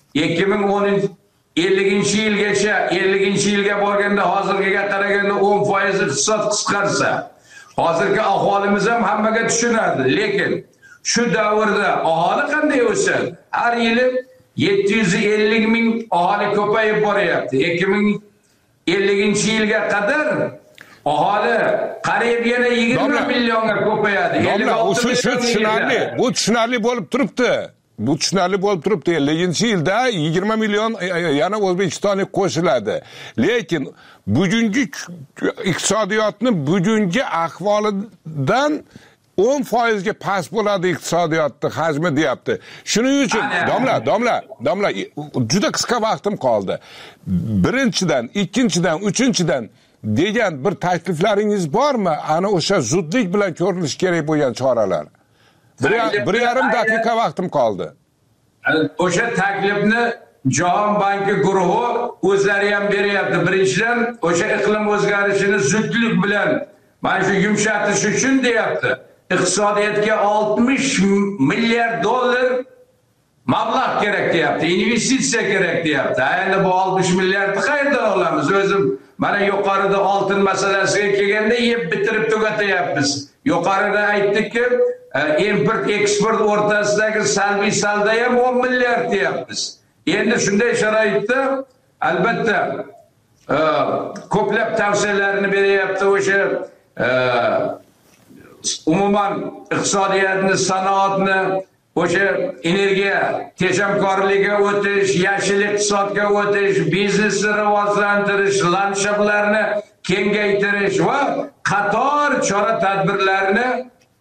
2050-yilgacha, 50-yilga borganda hozirgiga qaraganda 10% iqtisod qisqarsa, hozirgi aholimiz ham hammaga tushunadi. Lekin shu davrda aholi qanday o'sadi? Har yili 750 ming aholi ko'payib boryapti. 2050-yilga qadar aholi qariyb yana 20 millionga ko'payadi. Bu tushunarli bo'lib turibdi. 50-yilda 20 million yana O'zbekistonga qo'shiladi. Lekin bugungi iqtisodiyotni bugungi ahvolidan 10% ga past bo'ladi iqtisodiyotning hajmi deyapti. Shuning uchun domla juda qisqa vaqtim qoldi. Birinchidan, ikkinchidan, uchinchidan degan bir takliflaringiz bormi? Ana o'sha zudlik bilan ko'rilishi kerak bo'lgan choralar. 1,5 daqiqa vaqtim qoldi. O'sha taklifni Jahon banki guruhi o'zlari ham beryapti. Birinchidan o'sha iqlim o'zgarishini zudlik bilan mana shu yumshatish uchun deyapti. Iqtisodiyotga 60 milliard dollar mablag' kerak deyapti, investitsiya kerak deyapti. Endi bu 60 milliardni qayerdan olamiz? O'zim mana yuqorida oltin masalasiga kelganda yeb bitirib tugatyapmiz. Yuqorida aytdikki, import eksport o'rtasidagi salbiy saldo ham 10 milliard deyapmiz. Endi shunday sharoitda albatta ko'plab tavsiyalarni beryapti o'sha umuman iqtisodiyotni, sanoatni, o'sha energiya tejamkorligiga o'tish, yashil iqtisodga o'tish, biznesni rivojlantirish, landshaflarni kengaytirish va qator chora-tadbirlarni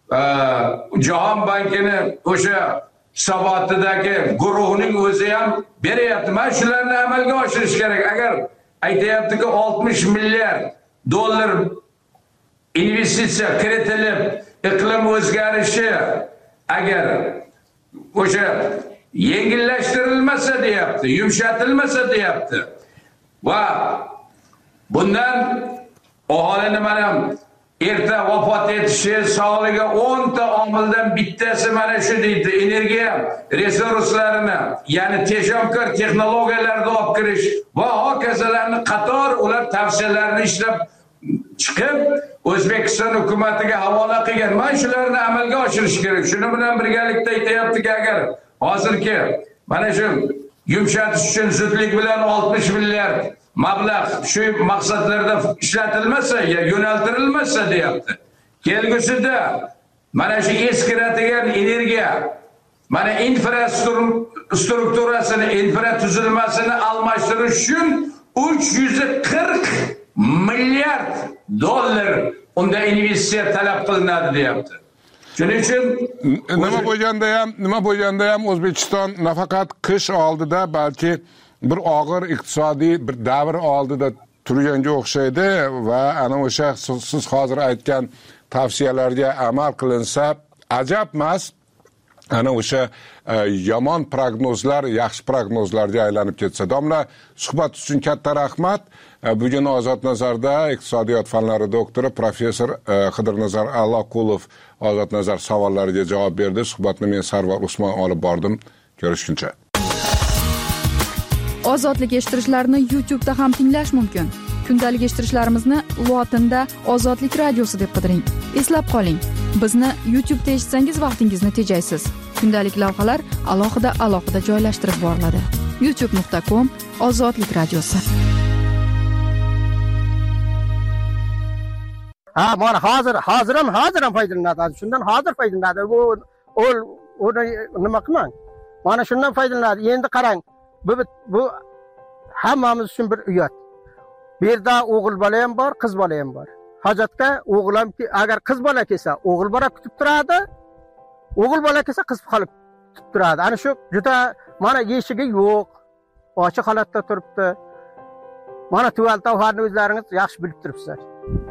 Jahon bankini o'sha hisobotidagi guruhning o'zi ham beryapti. Mana shularni amalga oshirish kerak. Agar aytayaptiki 60 milliard dollar investitsiya kiritilib, iqlim o'zgarishi agar o'sha yengillashtirilmasa deyapti, yumshatilmasa deyapti. Va bundan aholini mana erta vafot etishi, sog'ligi 10 ta omildan bittasi mana shu deydi, energiya resurslarini, ya'ni tejamkor texnologiyalarni olib kirish va hokazolarni qator ular tavsiyalarini ishlab chiqib O'zbekiston hukumatiga havola qilgan. Mana shularni amalga oshirish kerak. Shuni bilan birgalikda aytayaptiki, agar hozirgi mana shu yumshatish uchun zudlik bilan 60 milliard mablag' shu maqsadlarda ishlatilmasa, yo'naltirilmasa deyapti. Kelgusida mana shu eskiradigan energiya, mana infrastrukturasini, infratuzilmasini almashtirish uchun 340 milliard dollar unda investitsiya talab qilinadi deyapti. Shuning uchun nima bo'lganda ham O'zbekiston nafaqat qish oldida, balki bir og'ir iqtisodiy bir davr oldida turganga o'xshaydi va ana o'sha siz hozir aytgan tavsiyalarga amal qilinsa ajab emas. Ana o'sha yomon prognozlar yaxshi prognozlarga aylanib ketsa. Domla, suhbat uchun katta rahmat. Bugun Ozod Nazarda iqtisodiyot fanlari doktori professor Qidirnazar Alloqulov Ozod Nazar savollariga javob berdi. Suhbatni men Sarvar Usmon olib bordim. Ko'rishguncha. Ozodlik eshittirishlarni YouTube'da ham tinglash mumkin. Kundalik eshittirishlarimizni lotinda Ozodlik radiosi deb qidiring. Eslab qoling, bizni YouTube'da eshitsangiz vaqtingizni tejaysiz. Kundalik lavhalar alohida joylashtirib boriladi. youtube.com/Ozodlik radiosi. Mana hozir ham foydalanadi. Shundan hozir foydalanadi. U nima qilmang? Mana shundan foydalanadi. Endi qarang, bu hammamiz uchun bir uyat. Bu yerda o'g'il bola ham bor, qiz bola ham bor. Hojatga o'g'il ham, agar qiz bola kelsa, o'g'il bola kutib turadi. O'g'il bola kelsa, qiz qolib kutib turadi. Ana shu juda mana eshigi yo'q, ochiq holatda turibdi. Mana tuval tavharni o'zlaringiz yaxshi bilib turibsizlar.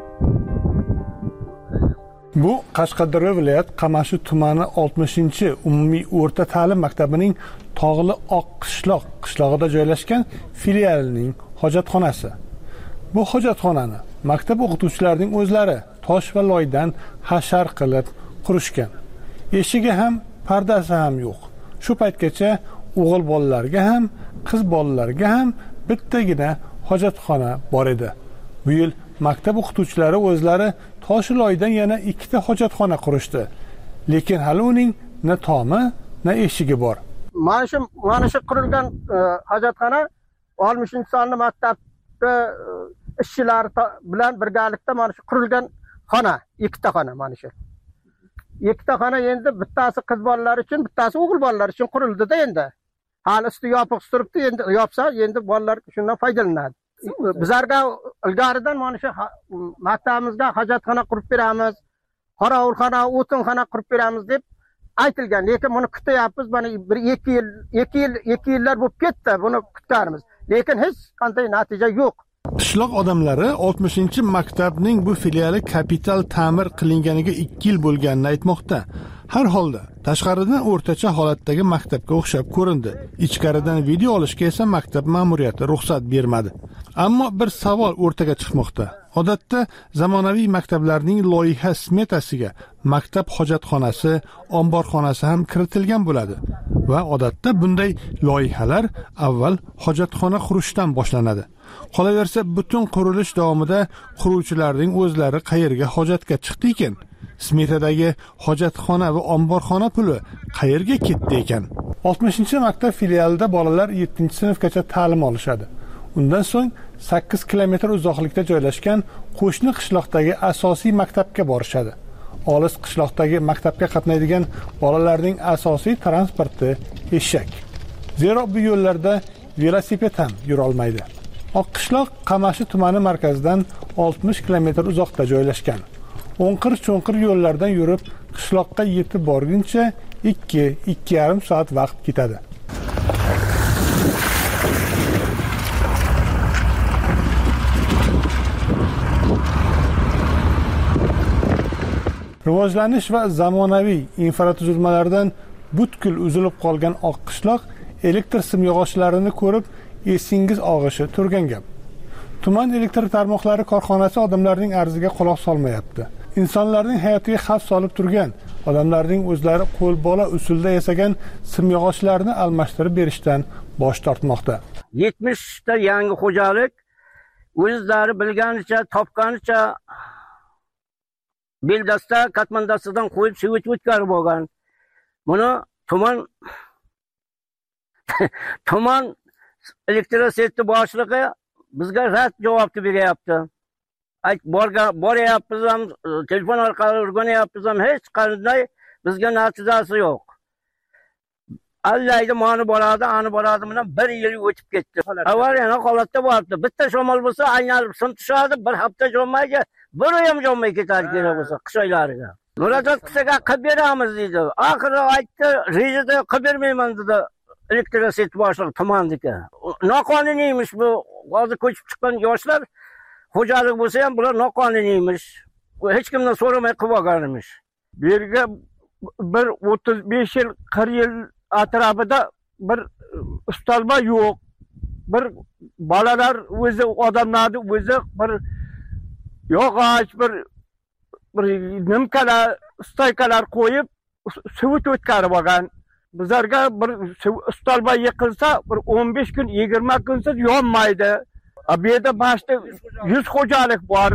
Bu Qashqadaryo viloyat Qamashi tumani 60-umumiy o'rta ta'lim maktabining Tog'li Oqqishloq qishlog'ida joylashgan filialining hojatxonasi. Bu hojatxonani maktab o'qituvchilarining o'zlari tosh va loydan hashar qilib qurishgan. Eshigi ham, pardasi ham yo'q. Shu paytgacha o'g'il bolalarga ham, qiz bolalarga ham bittagina hojatxona bor edi. Bu yil maktab o'qituvchilari o'zlari tosh loydan yana 2 ta hojatxona qurishdi. Lekin hali uning na tomi, na eshigi bor. Mana shu qurilgan hojatxona 60-sonli maktabda ishchilar bilan birgalikda mana shu qurilgan xona, 2 ta xona mana shu. 2 ta xona endi bittasi qiz bolalar uchun, bittasi o'g'il bolalar uchun qurildi-da endi. Hali usti yopiq turibdi, endi yopsa endi bolalar shundan foydalanadi. Bizlarga ilgaridan mana shu maktabimizga hojatxona qurib beramiz, qorovulxona, o'tinxona qurib beramiz deb aytilgan. Lekin buni kutyapmiz, mana 2 yillar bo'lib ketdi buni kutganimiz. Lekin hech qanday natija yo'q. Qishloq odamlari 60-maktabning bu filiali kapital ta'mir qilinganiga 2 yil bo'lganini aytmoqda. Har holda tashqaridan o'rtacha holatdagi maktabga o'xshab ko'rindi. Ichkaridan video olishga esa maktab ma'muriyati ruxsat bermadi. Ammo bir savol o'rtaga chiqmoqda. Odatda zamonaviy maktablarning loyiha smetasiga maktab hojatxonasi, omborxonasi ham kiritilgan bo'ladi va odatda bunday loyihalar avval hojatxona qurishdan boshlanadi. Qolaversa butun qurilish davomida quruvchilarning o'zlari qayerga hojatga chiqdi ekan? Smetadagi hojatxona va omborxona puli qayerga ketdi ekan? 60-maktab filialida bolalar 7-sinfgacha ta'lim olishadi. Undan so'ng 8 kilometr uzoqlikda joylashgan qo'shni qishloqdagi asosiy maktabga borishadi. Olis qishloqdagi maktabga qatnaydigan bolalarning asosiy transporti eshak. Zero bu yo'llarda velosiped ham yura olmaydi. Oqqishloq Qamashi tumani markazidan 60 kilometr uzoqda joylashgan. o'nqir-cho'nqir yo'llardan yurib qishloqqa yetib borguncha 2-2,5 soat vaqt ketadi. Rivojlanish va zamonaviy infratuzilmalardan butkul uzilib qolgan Oqqishloq elektr simyog'ochlarini ko'rib esingiz og'ishi turgan gap. Tuman elektr tarmoqlari korxonasi odamlarning arziga quloq solmayapti. Insonlarning hayotiga xavf solib turgan, odamlarning o'zlari qo'lbola usulda yasagan simyog'ochlarni almashtirib berishdan bosh tortmoqda. 70 ta yangi xo'jalik o'zlari bilganicha, topganicha beldasta katmandastidan qo'yib suvit o'tkazib olgan. Buni tuman elektroseti boshlig'i bizga rad javobni beryapti. Boryapmiz ham, telefon orqali o'rganyapmiz ham, hech qanday bizga natijasi yo'q. Allayda mani boradi, ani boradi bilan 1 yil o'tib ketdi. Avariya holatda bo'lyapti. Bitta shamol bo'lsa aynalib sim tushadi, bir hafta jo'mayga, bir ham jo'may ketadi kerak bo'lsa qish oylariga. Murojaat qilsak qilib beramiz deydi. Oxiri aytdi, rejada qilib bermayman dedi. Elektroset boshlig'i tumandiki. Noqonuniymish bu. Hozir ko'chib chiqqan yoshlar xo'jalik bo'lsa ham bular noqonuniymish. Hech kimdan so'ramay qilib olganmish. Bu yerga bir 35 yil, 40 yil atrofida bir ustalma yo'q. Bir bolalar o'zi odamlarni o'zi bir yog'och bir nimkalar, staykalar qo'yib suvit o'tkazib olgan. Bizlarga bir ustalma yiqilsa bir 15 kun, 20 kunsiz yonmaydi. Bu yerda başta 100 xo'jalik bor.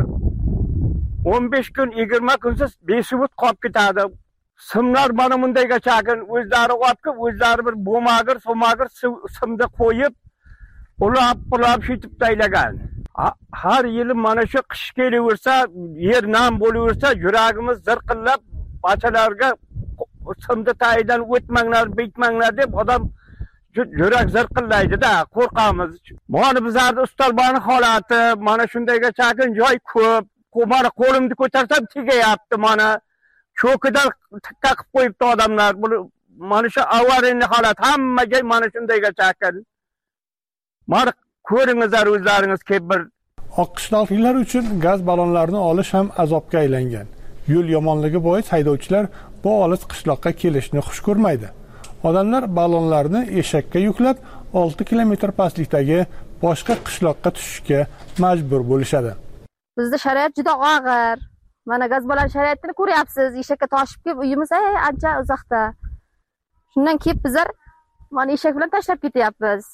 15 kun, 20 kunsiz besuvit qolib ketadi. Simlar mana bundayga chakin o'zlari olib, o'zlari bir bo'magir, somagir simda qo'yib, ulab shitib taylagan. Har yili mana shu qish kelaversa, yer nam bo'laversa, yuragimiz zirqillab, bachalarga simda tayidan o'tmanglar, bitmanglar deb odam yurak zirqillaydi-da, qo'rqamiz. Mana bizlarda ustalbani holati, mana shundayga chakin joy ko'p. Mana qo'limni ko'tarsam tegayapti mana. Cho'kidan tikka qilib qo'yibdi odamlar. Mana shu avariya holat hammaga mana shundayga chakin. Mana ko'ringizlar o'zlaringiz kelib bir Oqqishloqliklar uchun gaz ballonlarini olish ham azobga aylangan. Yo'l yomonligi bois haydovchilar bu olis qishloqqa kelishni xush ko'rmaydi. Odamlar ballonlarni eshakka yuklab 6 kilometr pastlikdagi boshqa qishloqqa tushishga majbur bo'lishadi. Bizda shariat juda og'ir. Mana gaz ballon shariatini ko'ryapsiz. Eshakka toshib kelib uyimiz ancha uzoqda. Shundan kelib bizlar mana eshak bilan tashlab ketyapmiz.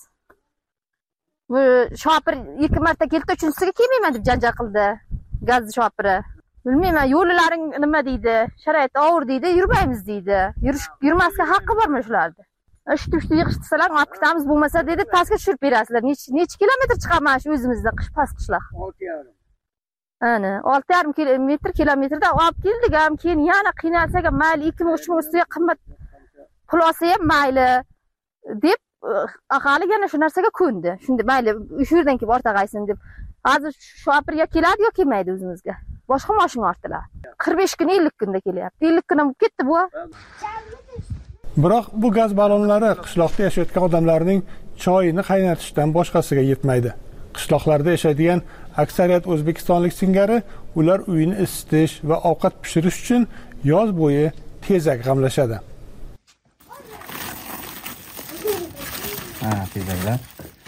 Bu shopir 2 marta keldi, 3-inchisiga kelmayman deb janjal qildi. Gaz shopiri. Bilmayman, yo'llaring nima deydi, sharoit og'ir deydi, yurmaymiz deydi. Yurmasga haqqi bormi shularda? Ishni yig'ishtirsalar, olib ketamiz, bo'lmasa deydi, pastga tushirib berasizlar. Necha kilometr chiqaman shu o'zimizda past qishloq. 6,5. Ana, 6,5 kilometrda olib keldik ham, keyin yana qiynalsak ham mayli 2,000-3,000 ustiga qimmat pul olsa ham mayli deb aholi yana shu narsaga ko'ndi. Shunda mayli shu yerdan kelib ortag'aysin deb. Hozir shopirga keladi yoki kelmaydi o'zimizga. Boshqa mashina ortdilar. 45 kun, 50 kunda kelyapti. 50 kun ham ketdi bu. Biroq bu gaz ballonlari qishloqda yashayotgan odamlarning choyini qaynatishdan boshqasiga yetmaydi. Qishloqlarda yashaydigan aksariyat o'zbekistonlik singari ular uyini isitish va ovqat pishirish uchun yoz bo'yi tezak g'amlashadi. Tezaklar.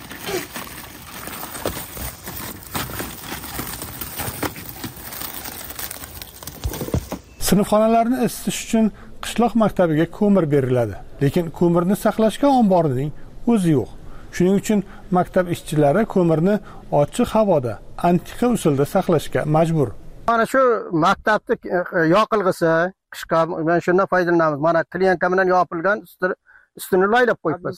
Sinfxonalarni isitish uchun qishloq maktabiga ko'mir beriladi, lekin ko'mirni saqlashga omborning o'zi yo'q. Shuning uchun maktab ishchilari ko'mirni ochiq havoda, antiqa usulda saqlashga majbur. Mana shu maktabni yoqilg'isi, qishqa men shundan foydalanamiz. Mana klientka bilan yopilgan ustini laylab qo'yibmiz.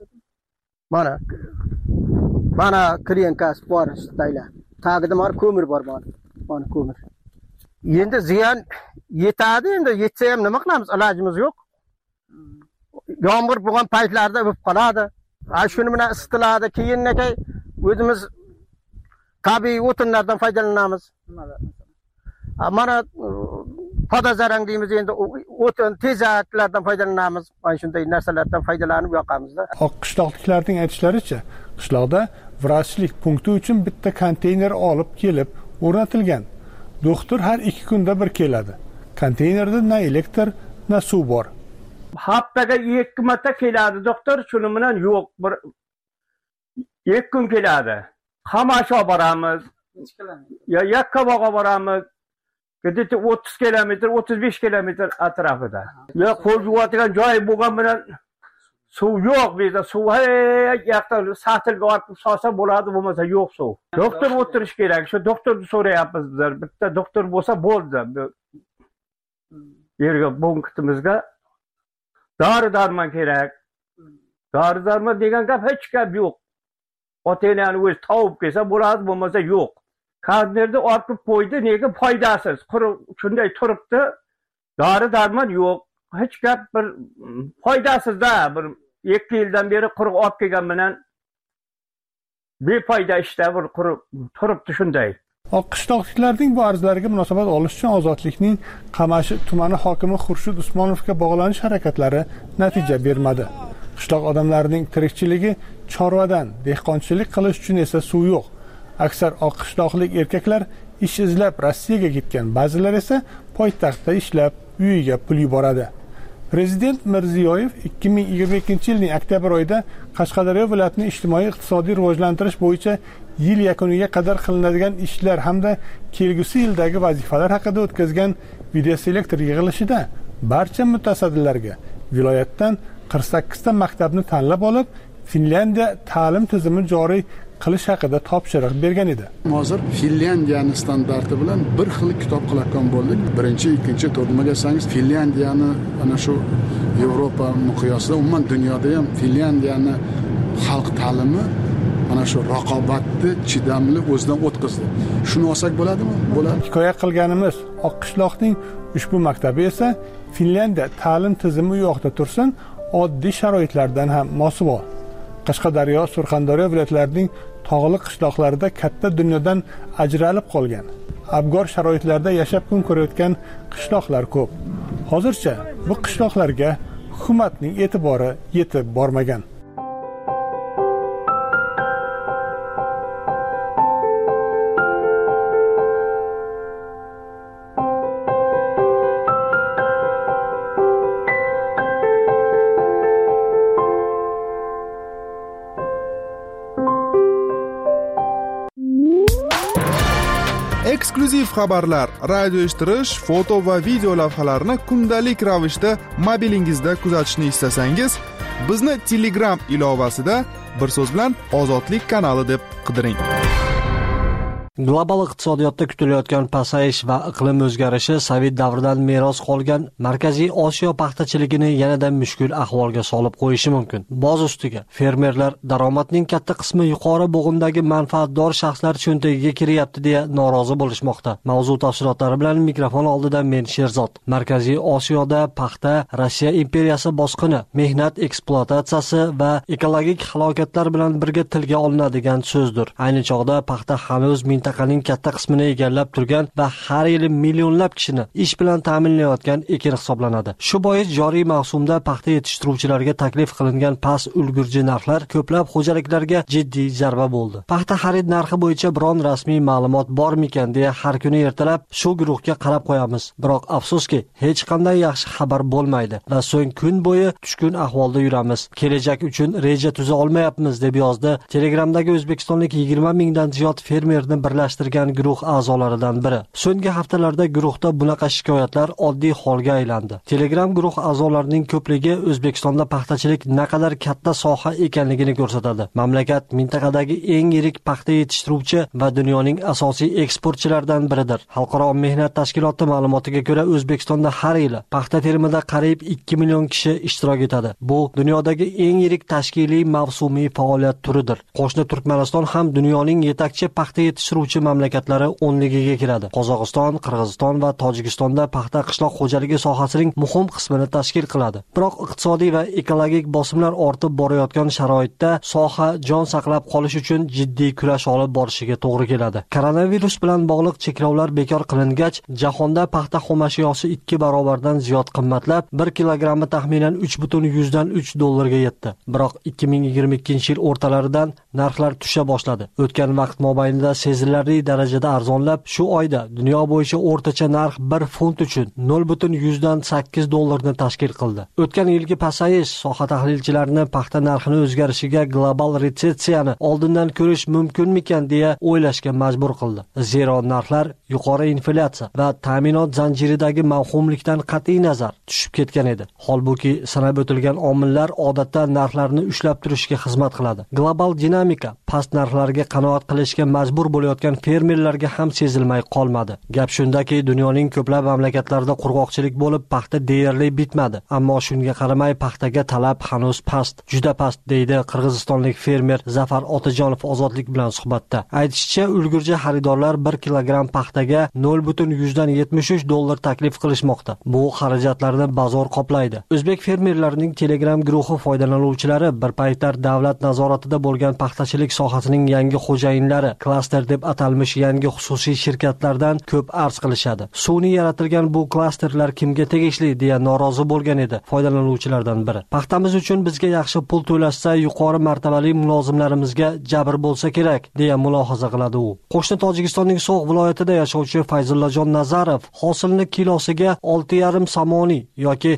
Mana klienkasi bor istaylar. Tagida mana ko'mir bor mana ko'mir. Endi ziyon yetadi, endi yetsa ham nima qilamiz? Ilojimiz yo'q. Yomg'ir bo'lgan paytlarda o'pib qoladi. Shuni bilan isitiladi. Keyin o'zimiz tabiiy o'tinlardan foydalanamiz. Mana poda zarang deymiz, endi o'tin tezaklardan foydalanamiz. Mana shunday narsalardan foydalanib yoqamizda. Oq qishloqliklarning aytishlaricha, qishloqda vrachlik punkti uchun bitta konteyner olib kelib o'rnatilgan. Doktor har 2 kunda bir keladi. Konteynerda na elektr, na suv bor. Haftaga 2 marta keladi doktor, shuning bilan yo'q, bir 2 kun keladi. Xamasho boramiz. Ya Yakkabog'ga boramiz. Gideti 30 kilometr, 35 kilometr atrofida. Ya qo'l yuvadigan joy bo'lgan bilan suv yo'q bizda. Suv yoqda satilga ortib solsa bo'ladi, bo'lmasa yo'q suv. Doktor o'tirish kerak. Shu doktorni so'rayapmiz bizlar. Bitta doktor bo'lsa bo'ldi. Yerga punktimizga dori-darmon kerak. Dori-darmon degan gap hech gap yo'q. Otelani o'zi tavib kelsa bo'ladi, bo'lmasa yo'q. Konteynerda ortib qo'ydi, nega foydasiz? Quruq shunday turibdi. Dori-darmon yo'q. Hech gap bir foydasiz-da. Bir 2 yildan beri quruq olib kelgan bilan befoyda ishda bir quruq turibdi shunday. Oq qishloqliklarning bu arzlariga munosabat olish uchun Ozodlikning Qamashi tumani hokimi Xurshid Usmonovga bog'lanish harakatlari natija bermadi. Qishloq odamlarining tirikchiligi chorvadan, dehqonchilik qilish uchun esa suv yo'q. Aksar oq qishloqlik erkaklar ish izlab Rossiyaga ketgan, ba'zilar esa poytaxtda ishlab, uyiga pul yuboradi. Prezident Mirziyoyev 2022-yilning oktyabr oyida Qashqadaryo viloyatini ijtimoiy-iqtisodiy rivojlantirish bo'yicha yil yakuniga qadar qilinadigan ishlar hamda kelgusi yildagi vazifalar haqida o'tkazgan videoselektor yig'ilishida barcha mutasaddilarga viloyatdan 48 ta maktabni tanlab olib, Finlandiya ta'lim tizimi joriy qilish haqida topshiriq bergan edi. Hozir Finlandiyani standarti bilan bir xil kitob qilayotgan bo'ldik. 1-2, 4 kelsangiz Finlandiyani ana shu Yevropa miqyosida, umuman dunyoda ham Finlandiyani xalq ta'limi ana shu raqobatni chidamli o'zidan o'tkazdi. Shuni olsak bo'ladimi? Bo'ladi. Hikoya qilganimiz oq qishloqning ushbu maktabi esa Finlandiya ta'lim tizimi u yoqda tursin, oddiy sharoitlardan ham mosuvo. Qashqadaryo, Surxondaryo viloyatlarining tog'li qishloqlarida katta dunyodan ajralib qolgan, abgor sharoitlarda yashab kun ko'rayotgan qishloqlar ko'p. Hozircha bu qishloqlarga hukumatning e'tibori yetib bormagan. Eksklyuziv xabarlar, radio eshittirish, foto va video lavhalarni kundalik ravishda mobilingizda kuzatishni istasangiz, bizni Telegram ilovasida bir so'z bilan Ozodlik kanali deb qidiring. Global iqtisodiyotda kutilayotgan pasayish va iqlim o'zgarishi Sovet davridan meros qolgan Markaziy Osiyo paxtachiligini yanada mushkul ahvolga solib qo'yishi mumkin. Boz ustiga, fermerlar daromadning katta qismi yuqori bo'g'indagi manfaatdor shaxslar cho'ntagiga kiryapti deya norozi bo'lishmoqda. Mavzu tafsilotlari bilan mikrofon oldida men Sherzod. Markaziy Osiyoda paxta Rossiya imperiyasi bosqini, mehnat ekspluatatsiyasi va ekologik halokatlar bilan birga tilga olinadigan so'zdir. Ayni chog'da paxta hanuz mintaqaning katta qismini egallab turgan va har yili millionlab kishini ish bilan ta'minlayotgan ekin hisoblanadi. Shu bois joriy mavsumda paxta yetishtiruvchilarga taklif qilingan past ulgurji narxlar ko'plab xo'jaliklarga jiddiy zarba bo'ldi. Paxta xarid narxi bo'yicha biron rasmiy ma'lumot bormikan deya har kuni ertalab shu guruhga qarab qo'yamiz. Biroq afsuski, hech qanday yaxshi xabar bo'lmaydi va so'ng kun bo'yi tushkun ahvolda yuramiz. Kelajak uchun reja tuza olmayapmiz deb yozdi Telegramdagi o'zbekistonlik 20 mingdan ziyod fermerni birlashtirgan guruh a'zolaridan biri. So'nggi haftalarda guruhda bunaqa shikoyatlar oddiy holga aylandi. Telegram guruh a'zolarining ko'pligi O'zbekistonda paxtachilik naqadar katta soha ekanligini ko'rsatadi. Mamlakat mintaqadagi eng yirik paxta yetishtiruvchi va dunyoning asosiy eksportchilaridan biridir. Xalqaro mehnat tashkiloti ma'lumotiga ko'ra, O'zbekistonda har yili paxta terimida qariyb 2 million kishi ishtirok etadi. Bu dunyodagi eng yirik tashkiliy mavsumiy faoliyat turidir. Qo'shni Turkmaniston ham dunyoning yetakchi paxta yetishtiruvchi yetishtiruvchi mamlakatlari 10ligiga kiradi. Qozog'iston, Qirg'iziston va Tojikistonda paxta qishloq xo'jaligi sohasining muhim qismini tashkil qiladi. Biroq iqtisodiy va ekologik bosimlar ortib borayotgan sharoitda soha jon saqlab qolish uchun jiddiy kurash olib borishiga to'g'ri keladi. Koronavirus bilan bog'liq cheklovlar bekor qilingach, jahonda paxta xomashyosi 2 barobardan ziyod qimmatlab, 1 kilogrammi taxminan 3,3 dollarga yetdi. Biroq 2022-yil o'rtalaridan narxlar tusha boshladi. O'tgan vaqt mobaynida sezilarli darajada arzonlab, shu oyda dunyo bo'yicha o'rtacha narx 1 funt uchun 0,8 dollarni tashkil qildi. O'tgan yilgi pasayish soha tahlilchilarini paxta narxini o'zgarishiga global retsessiyani oldindan ko'rish mumkinmikan deya o'ylashga majbur qildi. Zero narxlar yuqori inflyatsiya va ta'minot zanjiridagi mavhumlikdan qat'iy nazar tushib ketgan edi. Holbuki sanab o'tilgan omillar odatda narxlarni ushlab turishga xizmat qiladi. Global dinamika past narxlarga qanoat qilishga majbur bo'layotgan fermerlarga ham sezilmay qolmadi. Gap shundaki, dunyoning ko'plab mamlakatlarida qurg'oqchilik bo'lib, paxta deyarli bitmadi. Ammo shunga qaramay paxtaga talab hanuz past, juda past, deydi qirg'izistonlik fermer Zafar Otajonov Ozodlik bilan suhbatda. Aytishicha, ulgurji xaridorlar 1 kilogram paxtaga 0,73 dollar taklif qilishmoqda. Bu xarajatlarni bozor qoplaydi. O'zbek fermerlarining Telegram guruhi foydalanuvchilari bir paytlar davlat nazoratida bo'lgan paxtachilik sohasining yangi xo'jayinlari, klaster deb atalmish yangi xususiy shirkatlardan ko'p arz qilishadi. Sun'iy yaratilgan bu klasterlar kimga tegishli deya norozi bo'lgan edi foydalanuvchilardan biri. Paxtamiz uchun bizga yaxshi pul to'lashsa, yuqori martabali mulozimlarimizga jabr bo'lsa kerak deya mulohaza qiladi u. Qo'shni Tojikistonning So'g'd viloyatida yashovchi Fayzullajon Nazarov hosilni kilosiga 6,5 somoniy yoki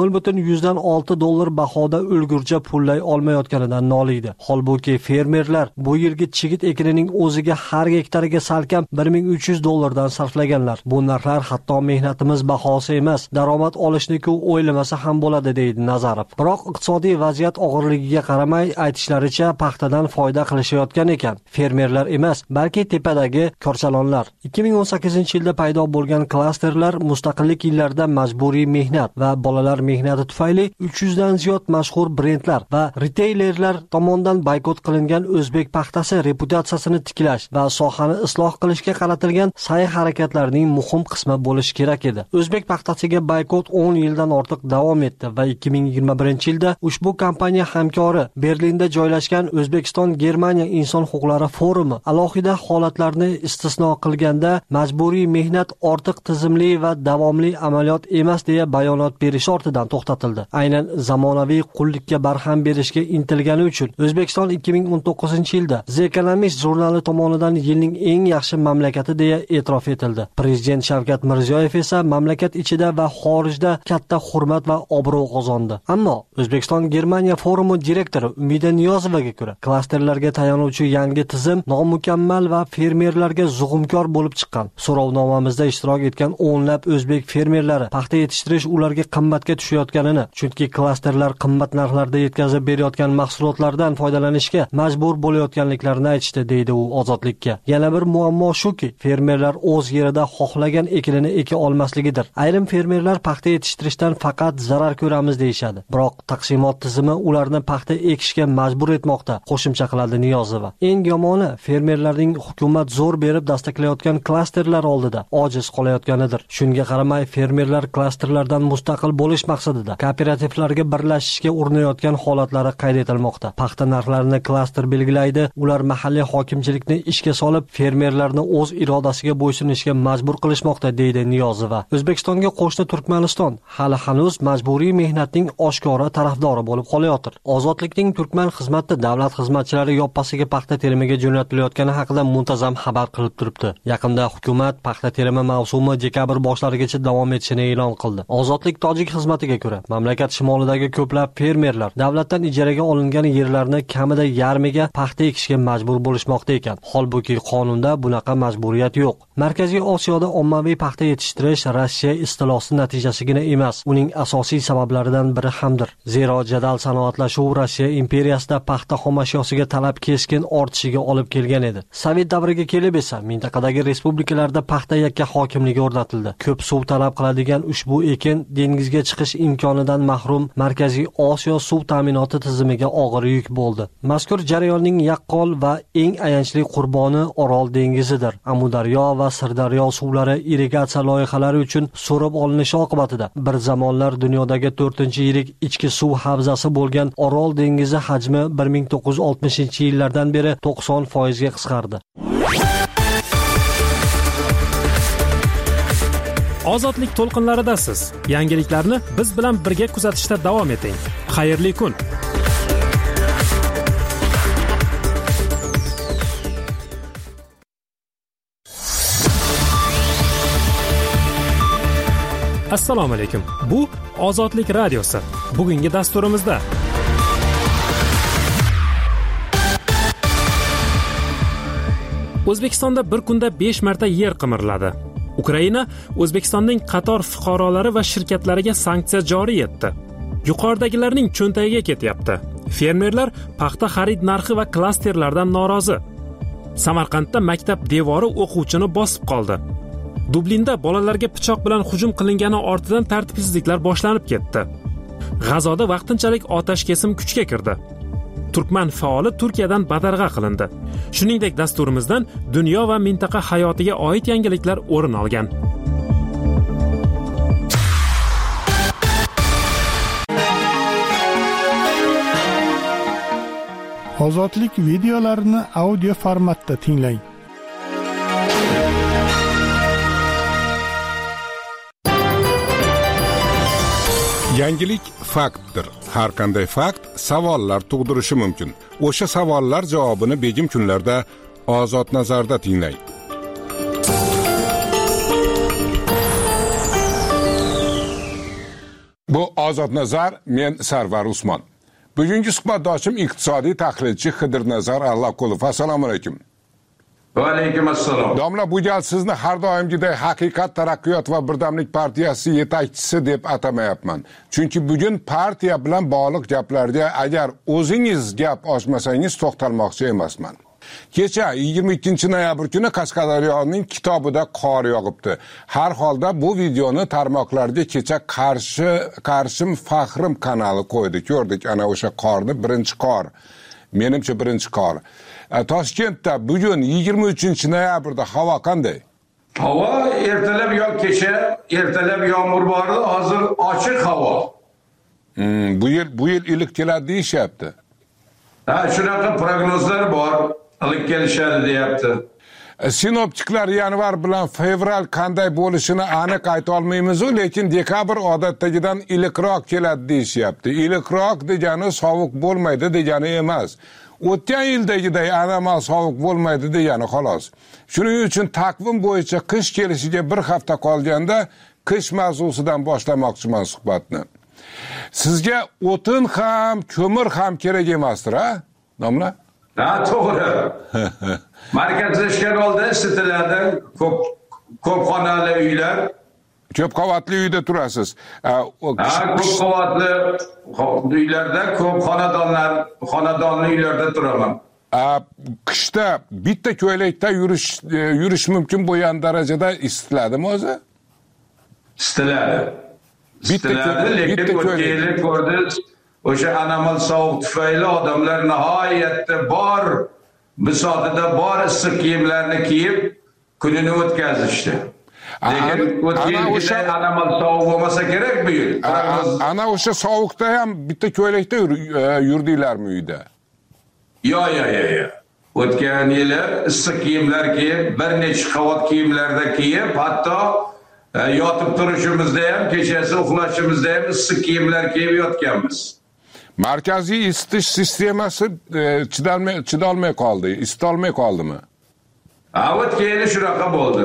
0,6 dollar bahoda ulgurja pullay olmayotganidan noliydi. Holbuki fermerlar bu yilgi chigit ekinining o'ziga har gektariga salkam 1300 dollardan sarflaganlar. Bu narxlar hatto mehnatimiz bahosi emas, daromad olishni-ku o'ylamasa ham bo'ladi, deydi Nazarov. Biroq iqtisodiy vaziyat og'irligiga qaramay aytishlaricha paxtadan foyda qilishayotgan ekan. Fermerlar emas, balki tepadagi korchalonlar. 2018-yilda paydo bo'lgan klasterlar mustaqillik yillarida majburiy mehnat va bolalar mehnati tufayli 300 dan ziyod mashhur brendlar va reteylerlar tomonidan boykot qilingan o'zbek paxtasi reputatsiyasini tiklash va sohani isloh qilishga qaratilgan sa'y-harakatlarning muhim qismi bo'lishi kerak edi. O'zbek paxtasiga boykot 10 yildan ortiq davom etdi va 2021-yilda ushbu kompaniya hamkori Berlinda joylashgan O'zbekiston-Germaniya inson huquqlari forumi alohida holatlarni istisno qilganda majburiy mehnat ortiq tizimli va davomli amaliyot emas deya bayonot berish ortidan to'xtatildi. Aynan zamonaviy qullikka barham berishga intilgani uchun O'zbekiston 2019-yilda The Economist jurnali tomonidan yilning eng yaxshi mamlakati deya e'tirof etildi. Prezident Shavkat Mirziyoyev esa mamlakat ichida va xorijda katta hurmat va obro' qozondi. Ammo O'zbekiston-Germaniya forumi direktori Umida Niyozovaga ko'ra, klasterlarga tayanuvchi yangi tizim nomukammal va fermerlarga zug'umkor bo'lib chiqqan. So'rovnomamizda ishtirok etgan o'nlab o'zbek fermerlari paxta yetishtirish ularga qimmatga tushayotganini, chunki klasterlar qimmat narxlarda yetkazib berayotgan mahsulotlardan foydalanishga majbur bo'layotganliklarini aytishdi, deydi u Ozodlikka. Yana bir muammo shuki, fermerlar o'z yerida xohlagan ekinini eka olmasligidir. Ayrim fermerlar paxta yetishtirishdan faqat zarar ko'ramiz deyishadi. Biroq taqsimot tizimi ularni paxta ekishga majbur etmoqda, qo'shimcha qiladi Niyozova. Eng yomoni, fermerlarning hukumat zo'r berib dastaklayotgan klasterlar oldida ojiz qolayotganidir. Shunga qaramay, fermerlar klasterlardan mustaqil bo'lish maqsadida kooperativlarga birlashishga urinayotgan holatlari qayd etilmoqda. Paxta narxlarini klaster belgilaydi, ular mahalliy hokimchilikni ishga solib, fermerlarni o'z irodasiga bo'ysunishga majbur qilishmoqda, deydi Niyozova. O'zbekistonga qo'shni Turkmaniston hali hanuz majburiy mehnatning oshkora tarafdori bo'lib qolayotir. Ozodlikning Turkman xizmati davlat xizmatchilari yoppasiga paxta terimiga jo'natilayotgani haqida muntazam xabar qilib turibdi. Yaqinda hukumat paxta terimi mavsumi dekabr boshlarigacha davom etishini e'lon qildi. Ozodlik tojik xizmatiga ko'ra, mamlakat shimolidagi ko'plab fermerlar davlatdan ijaraga olingan yerlarni kamida yarmiga paxta ekishga majbur bo'lishmoqda ekan. Holbuki qonunda bunaqa majburiyat yo'q. Markaziy Osiyoda ommaviy paxta yetishtirish Rossiya istilosi natijasigina emas, uning asosiy sabablaridan biri hamdir. Zero jadal sanoatlashuv Rossiya imperiyasida paxta xomashyosiga talab keskin ortishiga olib kelgan edi. Sovet davriga kelib esa mintaqadagi respublikalarda paxta yakka hokimligi o'rnatildi. Ko'p suv talab qiladigan ushbu ekin dengizga chiqish imkonidan mahrum Markaziy Osiyo suv ta'minoti tizimiga og'ir yuk bo'ldi. Mazkur jarayonning yaqqol va eng ayanchli qurboni Orol dengizidir. Amudaryo va Sirdaryo suvlari irrigatsiya loyihalari uchun so'rib olinishi oqibatida bir zamonlar dunyodagi 4-yirik ichki suv havzasi bo'lgan Orol dengizi hajmi 1960-yillardan beri 90% ga qisqardi. Ozodlik to'lqinlaridasiz. Yangiliklarni biz bilan birga kuzatishda davom eting. Xayrli kun. Assalomu alaykum. Bu Ozodlik radiosi. Bugungi dasturimizda O'zbekistonda bir kunda 5 marta yer qimirladi. Ukraina O'zbekistonning qator fuqarolari va shirkatlariga sanksiya joriy etdi. Yuqoridagilarning cho'ntagiga ketyapti. Fermerlar paxta xarid narxi va klasterlardan norozi. Samarqandda maktab devori o'quvchini bosib qoldi. Dublinda bolalarga pichoq bilan hujum qilingani ortidan tartibsizliklar boshlanib ketdi. G'azoda vaqtinchalik otash kesim kuchga kirdi. Turkman faoli Turkiyadan badarg'a qilindi. Shuningdek, dasturimizdan dunyo va mintaqa hayotiga oid yangiliklar o'rin olgan. Ozodlik videolarini audio formatda tinglang. Yangilik faktdir. Har qanday fakt savollar tug'dirishi mumkin. O'sha savollar javobini begim kunlarda Ozod nazarda tinglang. Bu Ozod nazar, men Sarvar Usmon. Bugungi suhbatdoshim iqtisodiy tahlilchi Xidirnazar Alloqulov. Assalomu alaykum. Va alaykum assalom. Domla, bu gal sizni har doimgidek Haqiqat taraqqiyot va birdamlik partiyasi yetakchisi deb atamayapman. Chunki bugun partiya bilan bog'liq gaplarga agar o'zingiz gap ochmasangiz to'xtalmoqchi emasman. Kecha 22-noyabr kuni Qashqadaryoning Kitobida qor yog'ibdi. Har holda bu videoni tarmoqlarga kecha Qarshim Faxrim kanali qo'ydi. Ko'rdik ana o'sha qorni, birinchi qor. Menimcha birinchi qor. Toshkentda bugun 23-noyabrda havo qanday? Havo ertalab kecha ertalab yomg'ir bor edi, hozir ochiq havo. Bu yil iliq keladi deyishyapti. Ha, shunaqa prognozlar bor, iliq kelishadi deyapti. Sinoptiklar yanvar bilan fevral qanday bo'lishini aniq ayta olmaymiz-ku, lekin dekabr odatdagidan iliqroq keladi deyishyapti. Iliqroq degani sovuq bo'lmaydi degani emas. O'tgan yildagiday anomal sovuq bo'lmaydi degani xolos. Shuning uchun taqvim bo'yicha qish kelishiga bir hafta qolganda qish mavzusidan boshlamoqchiman suhbatni. Sizga o'tin ham, ko'mir ham kerak emasdir, ha? Domla? Ha, to'g'ri. Markazlashgan holda isitilardan ko'p xonali uylar. Ko'p qavatli uyda turasiz. Ko'p qavatli uylarda, ko'p xonadonli uylarda turaman. Qishda bitta ko'ylakda yurish mumkin bo'lgan darajada isitiladimi o'zi? Istiladi. Lekin o'tgan yili ko'rdingiz, o'sha anomal sovuq tufayli odamlar nihoyatda bor bisotida bor issiq kiyimlarni kiyib kunini o'tkazishdi. Lekin o'tgan yilda anomal sovuq bo'lmasa kerak bu yil. Ana o'sha sovuqda ham bitta ko'ylakda yurdinglarmi uyda? Yo'q. O'tgan yili issiq kiyimlar kiyib, bir necha qavat kiyimlarda kiyib, hatto yotib turishimizda ham, kechasi uxlashimizda ham issiq kiyimlar kiyib yotganmiz. Markaziy isitish sistemasi chidolmay qoldi, isitolmay qoldimi? O'tgan yili shunaqa bo'ldi.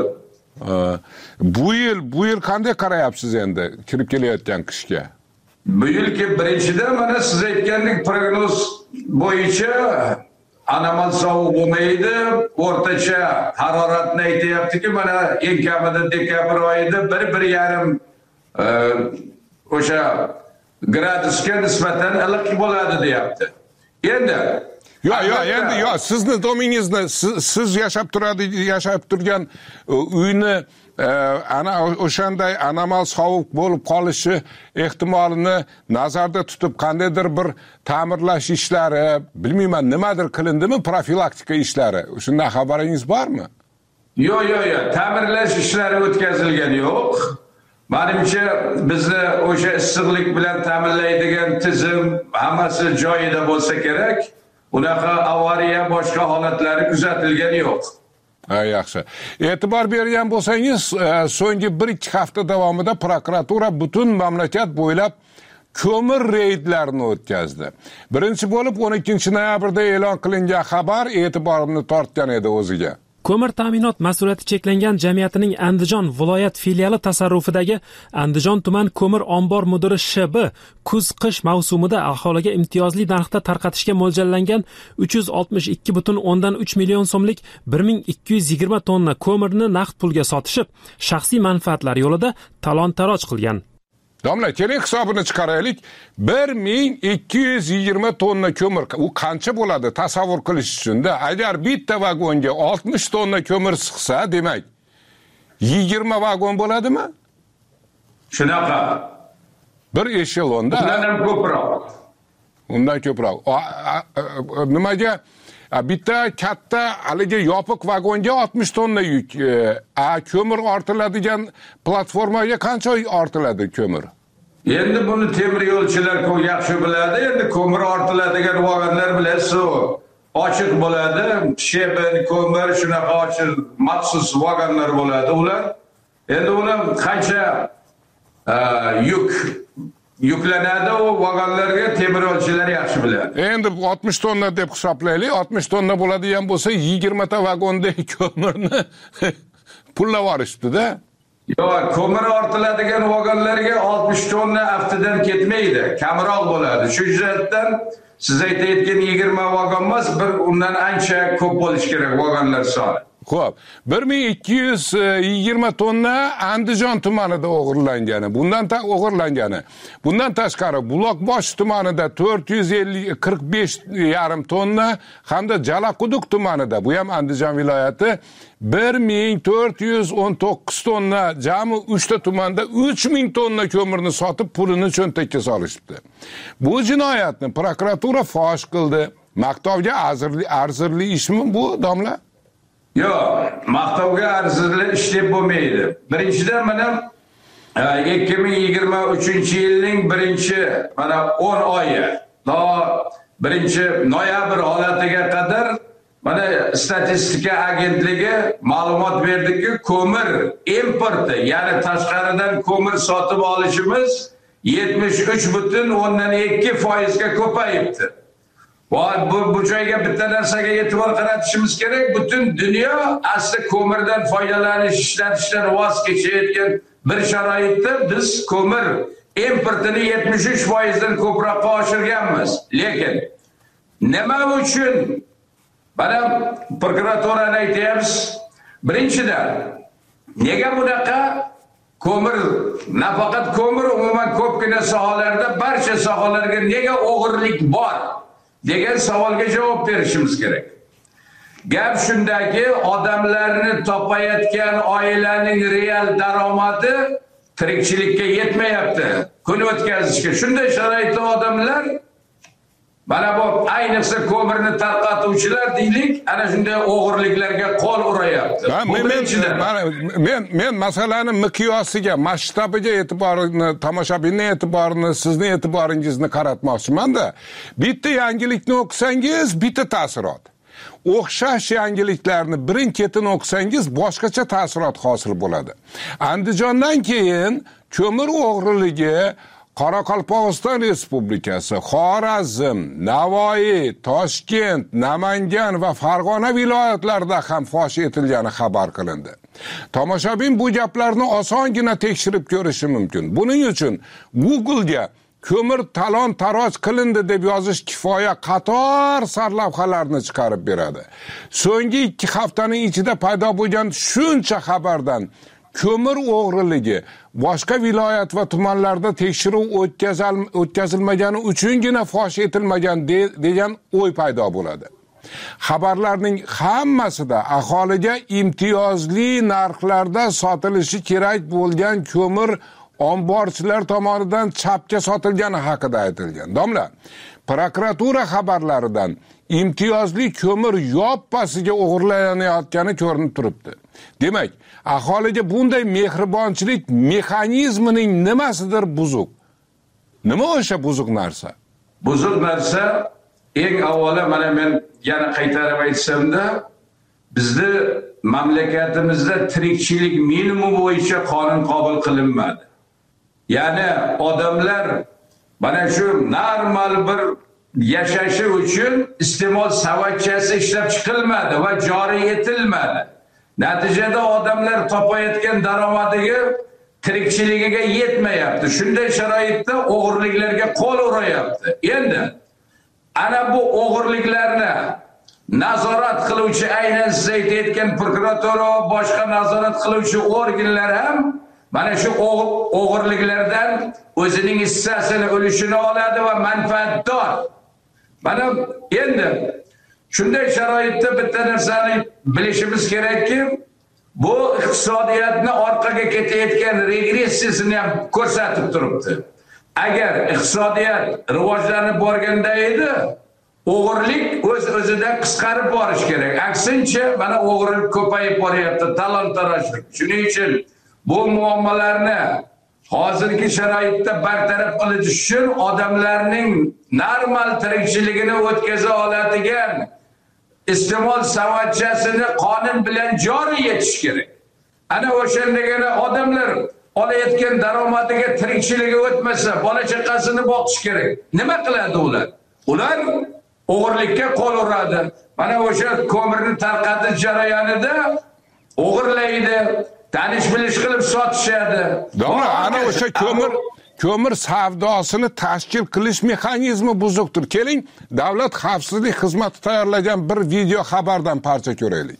Bu yil qanday qarayapsiz endi kirib kelayotgan qishga? Bu yilki birinchidan mana siz aytgandek prognoz bo'yicha anomal sovuq bo'lmaydi. O'rtacha haroratni aytayaptiki, mana eng kamida dekabr oyida 1-1,5 o'sha gradusga nisbatan iliq bo'ladi deyapti. Endi endi sizni domingizni siz yashab turgan uyni ana o'shanday anomal sovuq bo'lib qolishi ehtimolini nazarda tutib qandaydir bir ta'mirlash ishlari, bilmayman, nimadir qilindimi, profilaktika ishlari? Shundan xabaringiz bormi? Yo'q, ta'mirlash ishlari o'tkazilgani yo'q. Menimcha bizni o'sha issiqlik bilan ta'minlaydigan tizim hammasi joyida bo'lsa kerak. Unaqa avariya, boshqa holatlari kuzatilgani yo'q. Yaxshi. E'tibor bergan bo'lsangiz, so'nggi 1-2 hafta davomida prokuratura butun mamlakat bo'ylab ko'mir reydlarini o'tkazdi. Birinchi bo'lib 12 noyabrda e'lon qilingan xabar e'tiborimni tortgan edi o'ziga. Ko'mir ta'minot mas'uliyati cheklangan jamiyatining Andijon viloyat filiali tasarrufidagi Andijon tuman ko'mir ombor mudiri Sh.B. kuz-qish mavsumida aholiga imtiyozli narxda tarqatishga mo'ljallangan 362,3 million so'mlik 1220 tonna ko'mirni naqd pulga sotishib, shaxsiy manfaatlar yo'lida talon-taroj qilgan. Domla, keling hisobini chiqaraylik. 1220 tonna ko'mir, u qancha bo'ladi tasavvur qilish uchun-da. Agar bitta vagonga 60 tonna ko'mir siqsa, demak 20 vagon bo'ladimi? Shunaqa. Bir eshelonda. Undan ham ko'proq. Undan ko'proq. Nimaga bitta katta haligi yopiq vagonga 60 tonna yuk, ko'mir ortiladigan platformaga qancha ortiladi ko'mir? Endi buni temir yo'lchilar yaxshi biladi. Endi ko'mir ortiladigan vagonlar bilasiz, ochiq bo'ladi. Shebin, ko'mir, shunaqa ochiq maxsus vagonlar bo'ladi ular. Endi ular qancha yuklanadi o vagonlarga temir yo'lchilar yaxshi biladi. Endi 60 tonna deb hisoblaylik. 60 tonna bo'ladigan bo'lsa 20 ta vagondagi ko'mirni pullab olishibdi-da. Yo'q, ko'mir ortiladigan vagonlarga 60 tonna haftadan ketmaydi, kamroq bo'ladi. Shu jihatdan siz aytayotgan 20 vagon emas, undan ancha ko'p bo'lishi kerak vagonlar soni. Xo'p, 1220 tonna Andijon tumanida o'g'irlangani. Bundan tashqari Buloqbosh tumanida 445,5 tonna hamda Jalaquduq tumanida, bu ham Andijon viloyati, 1419 tonna, jami 3 ta tumanda 3000 tonna ko'mirni sotib pulini cho'ntakka solishibdi. Bu jinoyatni prokuratura fosh qildi. Maqtovga arzirli ishmi bu, domla? Yo'q, maqtovga arzirli ish deb bo'lmaydi. Birinchidan mana 2023-yilning 10 oyi, 1-noyabr holatiga qadar mana statistika agentligi ma'lumot berdiki, ko'mir importi, ya'ni tashqaridan ko'mir sotib olishimiz 73,2% ga ko'payibdi. Bu joyga bitta narsaga e'tibor qaratishimiz kerak. Butun dunyo asli ko'mirdan foydalanish, ishlatishdan voz kechayotgan bir sharoitda biz ko'mir importini 73% dan ko'proqqa oshirganmiz. Lekin nima uchun? Mana prokuraturani aytamiz. Birinchidan, nega bunaqa ko'mir, nafaqat ko'mir, umuman ko'pgina sohalarda, barcha sohalarga nega o'g'irlik bor degan savolga javob berishimiz kerak. Gap shundaki, odamlarni topayotgan oilaning real daromadi tirikchilikka yetmayapti. Kun o'tkazishga shunday sharoitda odamlar mana bu ayniqsa ko'mirni tarqatuvchilar deylik, ana shunday o'g'irliklarga qo'l urayapti. Men masalani miqyosiga, masshtabiga e'tiborini, tomoshabinning e'tiborini, sizning e'tiboringizni qaratmoqchiman-da. Bitta yangilikni o'qisangiz, bitta ta'sirot. O'xshash yangiliklarni birin-ketin o'qisangiz, boshqacha ta'sirot hosil bo'ladi. Andijondan keyin ko'mir o'g'riligi Qoraqalpog'iston Respublikasi, Xorazm, Navoiy, Toshkent, Namangan va Farg'ona viloyatlarida ham fosh etilgani xabar qilindi. Tomoshabin bu gaplarni osongina tekshirib ko'rishi mumkin. Buning uchun Google'ga ko'mir talon taroj qilindi deb yozish kifoya qator sarlavhalarni chiqarib beradi. So'nggi 2 haftaning ichida paydo bo'lgan shuncha xabardan ko'mir o'g'riligi boshqa viloyat va tumanlarda tekshiruv o'tkazilmagani uchungina fosh etilmagan degan o'y paydo bo'ladi. Xabarlarning hammasida aholiga imtiyozli narxlarda sotilishi kerak bo'lgan ko'mir omborchilar tomonidan chapga sotilgani haqida aytilgan. Domla, prokuratura xabarlaridan imtiyozli ko'mir yoppasiga o'g'irlanayotgani ko'rinib turibdi. Demak, aholiga bunday mehribonchilik mexanizmining nimasidir buzuq? Nima o'sha buzuq narsa? Buzuq narsa eng avvalo mana men yana qaytarib aytsamda, bizni mamlakatimizda tirikchilik minimumi bo'yicha qonun qabul qilinmadi. Ya'ni odamlar mana shu normal bir yashashi uchun iste'mol savatchasi ishlab chiqilmadi va joriy etilmadi. Natijada odamlar topayotgan daromadiga tirikchiligiga yetmayapti. Shunday sharoitda o'g'irliklarga qo'l urayapti. Endi ana bu o'g'irliklarni nazorat qiluvchi, aynan siz aytayotgan prokuratura va boshqa nazorat qiluvchi organlar ham mana shu o'g'irliklardan o'zining hissasini, ulushini oladi va manfaatdor. Mana endi shunday sharoitda bitta narsani bilishimiz kerakki, bu iqtisodiyotni orqaga ketayotgan regressiyasini ham ko'rsatib turibdi. Agar iqtisodiyot rivojlanib borganda edi, o'g'irlik o'z-o'zidan qisqarib borish kerak. Aksincha, mana o'g'irlik ko'payib boryapti, talon-tarojlik. Shuning uchun bu muammolarni hozirgi sharoitda bartaraf qilish uchun odamlarning normal tirikchiligini o'tkaza oladigan iste'mol savatchasini qonun bilan joriy etish kerak. Ana o'shandagina odamlar olayotgan daromadiga tirikchiligi o'tmasa, bola chaqasini boqish kerak. Nima qiladi ular? Ular o'g'irlikka qo'l uradi. Mana o'sha ko'mirni tarqatish jarayonida o'g'irlaydi, tanish-bilish qilib sotishadi. Domla, ana o'sha ko'mir savdosini tashkil qilish mexanizmi buzuqdir. Keling, Davlat xavfsizlik xizmati tayyorlagan bir video xabardan parcha ko'raylik.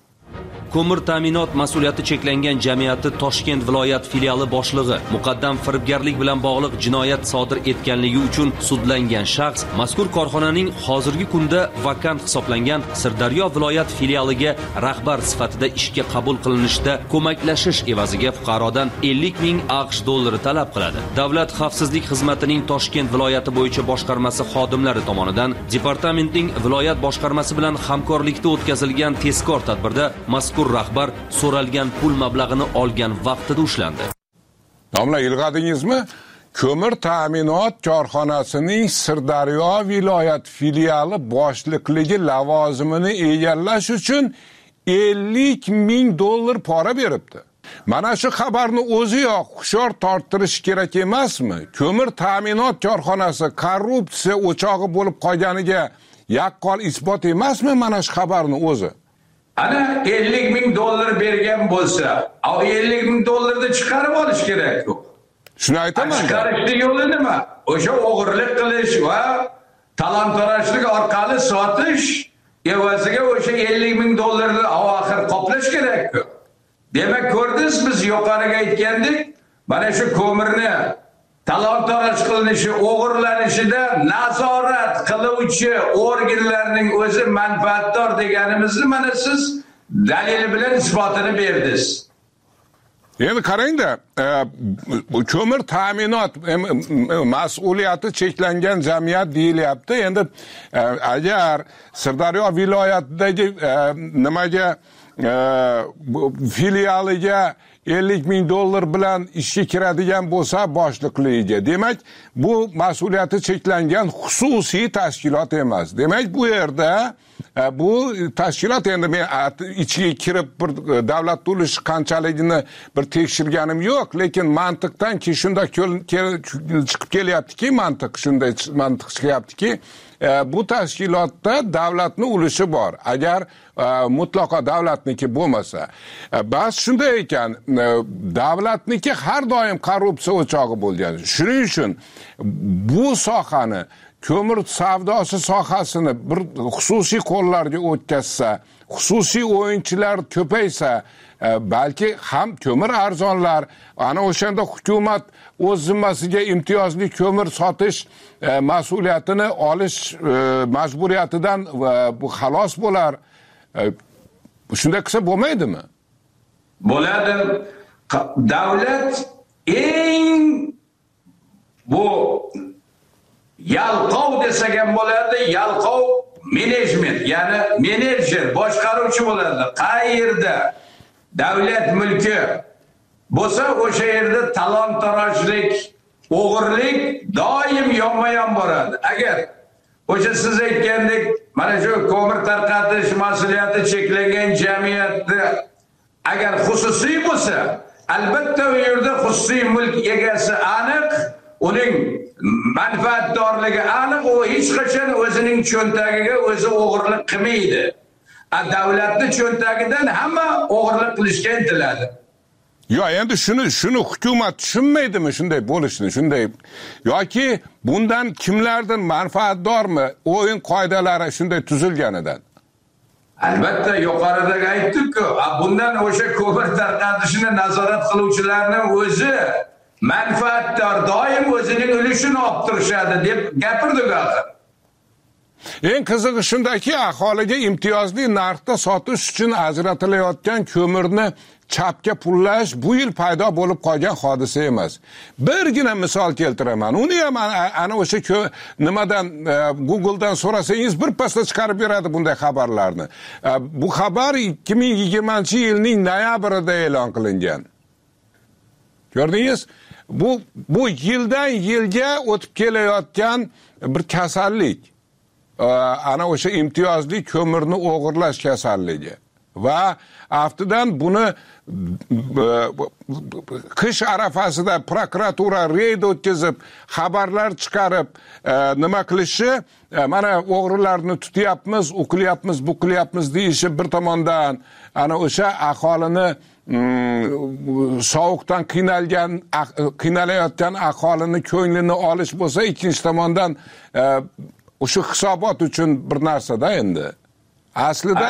Ko'mir ta'minot mas'uliyati cheklangan jamiyati Toshkent viloyat filiali boshlig'i muqaddam firibgarlik bilan bog'liq jinoyat sodir etganligi uchun sudlangan shaxs mazkur korxonaning hozirgi kunda vakant hisoblangan Sirdaryo viloyat filialiga rahbar sifatida ishga qabul qilinishda ko'maklashish evaziga fuqarodan 50 ming AQSh dollari talab qiladi. Davlat xavfsizlik xizmatining Toshkent viloyati bo'yicha boshqarmasi xodimlari tomonidan departamentning viloyat boshqarmasi bilan hamkorlikda o'tkazilgan tezkor tadbirda mazkur rahbar so'ralgan pul mablag'ini olgan vaqtida ushlandi. Domla, ilg'adingizmi? Ko'mir ta'minot korxonasining Sirdaryo viloyat filiali boshliqligi lavozimini egallash uchun 50 ming dollar pora beribdi. Mana shu xabarni o'ziyoq hushyor torttirish kerak emasmi? Ko'mir ta'minot korxonasi korrupsiya o'chog'i bo'lib qolganiga yaqqol isbot emasmi mana shu xabarni o'zi? Ana 50 ming dollar bergan bo'lsa, 50 ming dollarni chiqarib olish kerak-ku. Shuni aytaman. Chiqarishning yo'li nima? O'sha o'g'irlik qilish va talon-tarojlik orqali sotish evaziga o'sha 50 ming dollarni oxir qoplash kerak-ku. Demak, ko'rdingiz, biz yuqoriga aytgandik, mana shu ko'mirni talon-taroj qilinishi, o'g'irlanishida nazorat qiluvchi organlarning o'zi manfaatdor deganimizni mana siz dalili bilan isbotini berdingiz. Endi qarangda, ko'mir ta'minot mas'uliyati cheklangan jamiyat deyilyapti. Endi agar Sirdaryo viloyatidagi nimaga filialiga 50 ming dollar bilan ishga kiradigan bo'lsa boshliqligiga, demak bu mas'uliyati cheklangan xususiy tashkilot emas. Demak bu yerda bu tashkilot, endi men ichiga kirib bir davlat ulushi qanchaligini bir tekshirganim yo'q, lekin mantiqdanki shunday chiqib kelyaptiki, mantiq chiqyaptiki, bu tashkilotda davlatning ulushi bor. Agar mutlaqo davlatniki bo'lmasa, bas shunday ekan, davlatniki har doim korrupsiya o'chog'i bo'lgan. Shuning uchun bu sohani, ko'mir savdosi sohasini bir xususiy qo'llarga o'tkazsa, xususiy o'yinchilar ko'paysa, balki ham ko'mir arzonlar, ana o'shanda hukumat o'z zimmasiga imtiyozli ko'mir sotish mas'uliyatini olish majburiyatidan bu xalos bo'lar. Shunday qilsa bo'lmaydimi? Bo'ladi. Davlat eng bu yalqov desak ham bo'ladi, yalqov menejment, ya'ni menejer, boshqaruvchi bo'ladi. Qayerda davlat mulki bo'lsa, o'sha yerda talon-tarojlik, o'g'irlik doim yonma-yon boradi. Agar o'sha siz aytgandek, mana shu ko'mir tarqatish mas'uliyati cheklangan jamiyatda agar xususiy bo'lsa, albatta u yerda xususiy mulk egasi aniq, uning manfaatdorligi aniq, u hech qachon o'zining cho'ntagiga o'zi o'g'irlik qilmaydi. Davlatning cho'ntagidan hamma o'g'irlik qilishga intiladi. Yo, endi shuni hukumat tushunmaydimi shunday bo'lishini, shunday yoki bundan kimlardir manfaatdormi o'yin qoidalari shunday tuzilganidan? Albatta, yuqoridagi aytdik-ku, bundan o'sha ko'mir tarqatishni nazorat qiluvchilarning o'zi manfaatdor, doim o'zining ulushini olib turishadi deb gapirdik axir. Eng qizig'i shundaki, aholiga imtiyozli narxda sotish uchun ajratilayotgan ko'mirni chapga pullash bu yil paydo bo'lib qolgan hodisa emas. Birgina misol keltiraman. Uni ham ana o'sha nimadan Google'dan so'rasangiz bir pasda chiqarib beradi bunday xabarlarni. Bu xabar 2020-yilning noyabrida e'lon qilingan. Ko'rdingiz? Bu yildan yilga o'tib kelayotgan bir kasallik. Ana o'sha imtiyozli ko'mirni o'g'irlash kasalligi. Va aftidan buni qish arafasida prokuratura reyd o'tkazib, xabarlar chiqarib, nima qilishi, mana o'g'rilarni tutyapmiz, u qilyapmiz, bu qilyapmiz deyishi bir tomondan, ana o'sha aholini sovuqdan qiynalayotgan aholini ko'nglini olish bo'lsa, ikkinchi tomondan o'sha hisobot uchun bir narsada endi. Aslida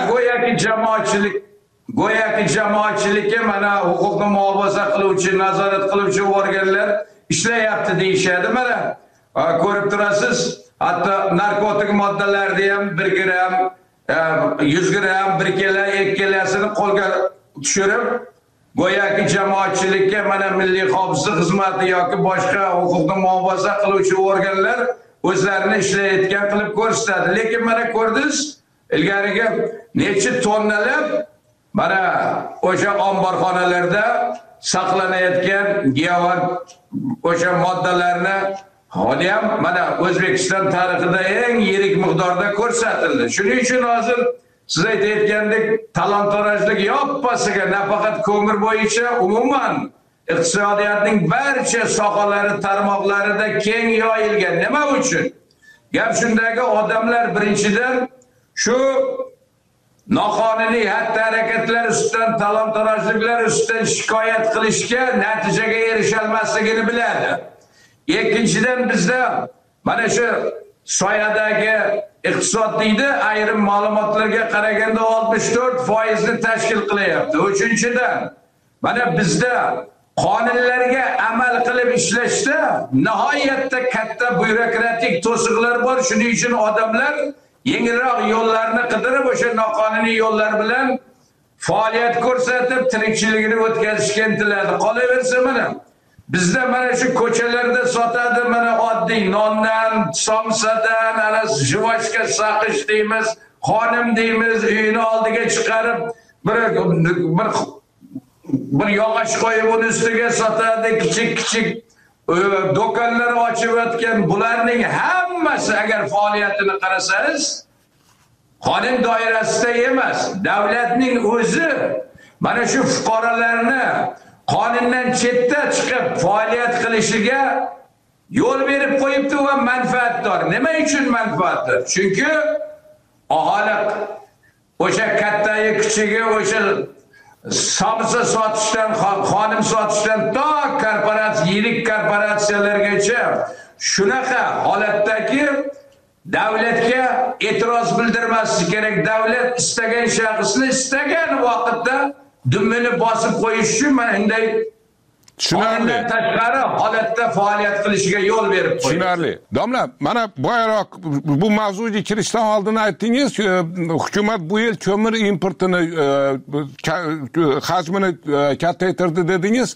go'yoki jamoatchilikka mana huquqni muhofaza qiluvchi, nazorat qiluvchi organlar ishlayapti deyishadi. Mana ko'rib turasiz, hatto narkotik moddalarni ham 1 gram, 100 gram, 1 kilo, 2 kilosini qo'lga tushirib, go'yoki jamoatchilikka mana milliy xavfsizlik xizmati yoki boshqa huquqni muhofaza qiluvchi organlar o'zlarini ishlayotgan qilib ko'rsatadi. Lekin mana ko'rdingiz, ilgariga necha tonnalab mana o'sha omborxonalarda saqlanayotgan giyohvand o'sha moddalarni hali ham mana O'zbekiston tarixida eng yirik miqdorda ko'rsatildi. Shuning uchun hozir siz aytayotgandek talon-tarojlik yoppasiga nafaqat ko'mir bo'yicha umuman iqtisodiyotning barcha sohalari, tarmoqlarida keng yoyilgan. Nima uchun? Gap shundagi, odamlar birinchidan shu noqonuniy xatti-harakatlar ustidan, talon-tarojliklar ustidan shikoyat qilishga natijaga erisholmasligini biladi. Ikkinchidan bizda mana shu soyadagi iqtisod deydi, ayrim ma'lumotlarga qaraganda 64% ni tashkil qilyapti. Uchinchidan mana bizda qonunlarga amal qilib ishlashda nihoyatda katta byurokratik to'siqlar bor. Shuning uchun odamlar yengilroq yo'llarni qidirib o'sha noqonuniy yo'llar bilan faoliyat ko'rsatib tirikchiligini o'tkazishga intiladi. Qolaversa mana bizda mana shu ko'chalarda sotadi, mana oddiy nondan, somsadan, ana juvashka saqish deymiz, xonim deymiz, uyini oldiga chiqarib bir yog'och qo'yib uni ustiga sotadi, kichik do'konlar ochib o'tgan. Bularning hammasi agar faoliyatini qarasangiz, qonun doirasida emas, davlatning o'zi mana shu fuqarolarni qonundan chetda chiqib faoliyat qilishiga yo'l berib qo'yibdi va manfaatdor. Nima uchun manfaatdor? Chunki aholi o'sha kattayi kichigi o'sha samsa sotishdan, xonim sotishdan to korporatsiya, yirik korporatsiyalargacha shunaqa holatdagi davlatga e'tiroz bildirmaslik kerak. Davlat istagan shaxsni istagan vaqtda dumini bosib qo'yish uchun mana bunday tushunarli tashqari holatda faoliyat qilishiga yo'l berib qo'ydi. Tushunarli. Domla, mana boyaroq bu mavzuga kirishdan oldin aytdingiz, hukumat bu yil ko'mir importini hajmini kattaytirdi dedingiz.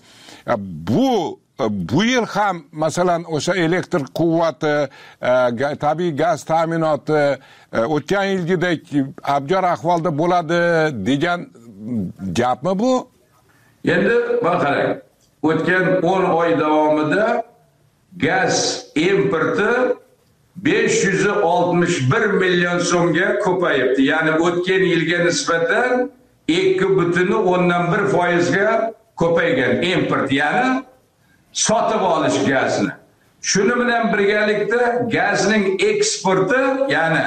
Bu yil ham masalan o'sha elektr quvvati, tabiiy gaz ta'minoti o'tgan yilgidek abgor ahvolda bo'ladi degan gapmi bu? Endi qarang, o'tgan 10 oy davomida gaz importi 561 million so'mga ko'payibdi. Ya'ni o'tgan yilga nisbatan 2,1% ga ko'paygan import, ya'ni sotib olish gazni. Shuni bilan birgalikda gazning eksporti ya'ni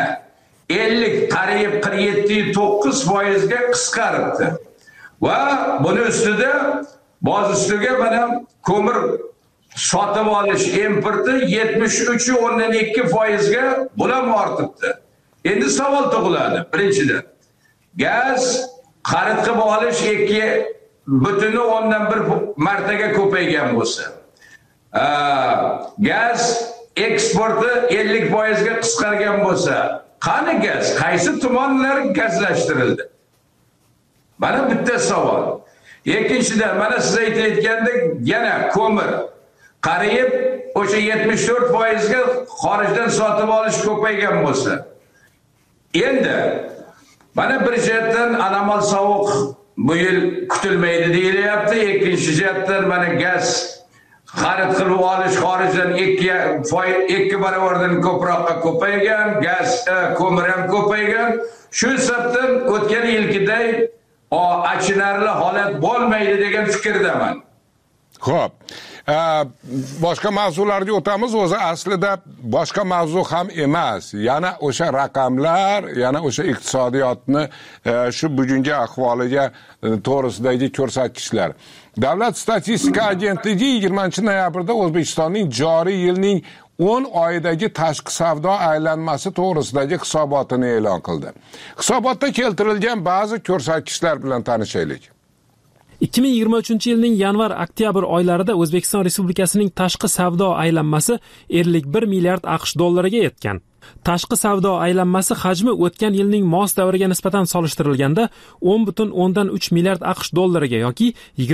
47,9% ga qisqaribdi. Va buni ustida boz ustiga mana ko'mir sotib olish importi 73,2% ga bulam ortibdi. Endi savol tug'iladi. Birinchidan, gaz xarid qilib olish 2,1 martaga ko'paygan bo'lsa, gaz eksporti 50% ga qisqargan bo'lsa, qani gaz? Qaysi tumanlar gazlashtirildi? Mana bitta savol. Ikkinchidan, mana siz aytayotgandek yana ko'mir qariyb o'sha 74% ga xorijdan sotib olish ko'paygan bo'lsa, endi mana bir jihatdan anomal sovuq bu yil kutilmaydi deyilyapti. Ikkinchi jihatdan mana gaz xarid qilib olish xorijdan 2 barobardan ko'proqqa ko'paygan, gaz ko'mir ham ko'paygan. Shu sababdan o'tgan yilgiday achinarli holat bo'lmaydi degan fikrdaman. Xo'p. Boshqa mavzularga o'tamiz. O'zi aslida boshqa mavzu ham emas. Yana o'sha raqamlar, yana o'sha iqtisodiyotni shu bugungi ahvoliga to'g'risidagi ko'rsatkichlar. Davlat statistika agentligi 20-noyabrda O'zbekistonning joriy yilning 10 oyidagi tashqi savdo aylanmasi to'g'risidagi hisobotini e'lon qildi. Hisobotda keltirilgan ba'zi ko'rsatkichlar bilan tanishaylik. 2023 yilning yanvar-oktyabr oylarida O'zbekiston Respublikasining tashqi savdo aylanmasi 51 milliard AQSh dollariga yetgan. Tashqi savdo aylanmasi hajmi o'tgan yilning mos davriga nisbatan solishtirilganda 10,3 milliard AQSh dollariga yoki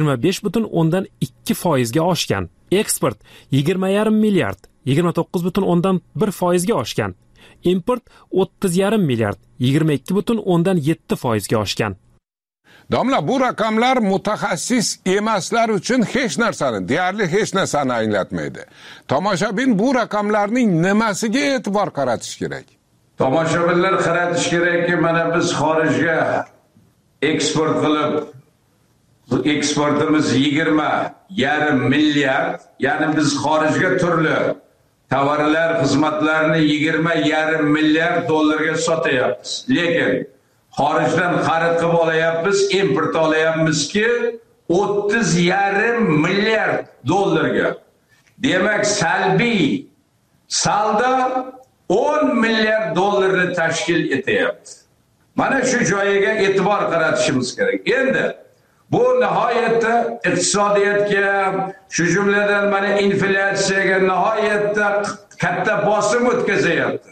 25,2% ga oshgan. Eksport 20,5 milliard 29,1% ga oshgan. Import 30,5 milliard 22,7% ga oshgan. Domla, bu raqamlar mutaxassis emaslar uchun hech narsani, deyarli hech narsani anglatmaydi. Tomoshabin bu raqamlarning nimasiga e'tibor qaratish kerak? Tomoshabinlar qaratish kerakki, mana biz xorijga eksport qilib, eksportimiz 20,5 milliard, ya'ni biz xorijga turli tovarlar, xizmatlarni 20,5 milliard dollarga sotyapmiz. Lekin xorijdan xarid qilib olayapmiz, import olayapmizki 30,5 milliard dollarga. Demak, salbiy saldo 10 milliard dollarni tashkil etyapti. Mana shu joyiga e'tibor qaratishimiz kerak. Endi bu nihoyatda iqtisodiyotga, shu jumladan mana inflyatsiyaga nihoyatda katta bosim o'tkazayapti.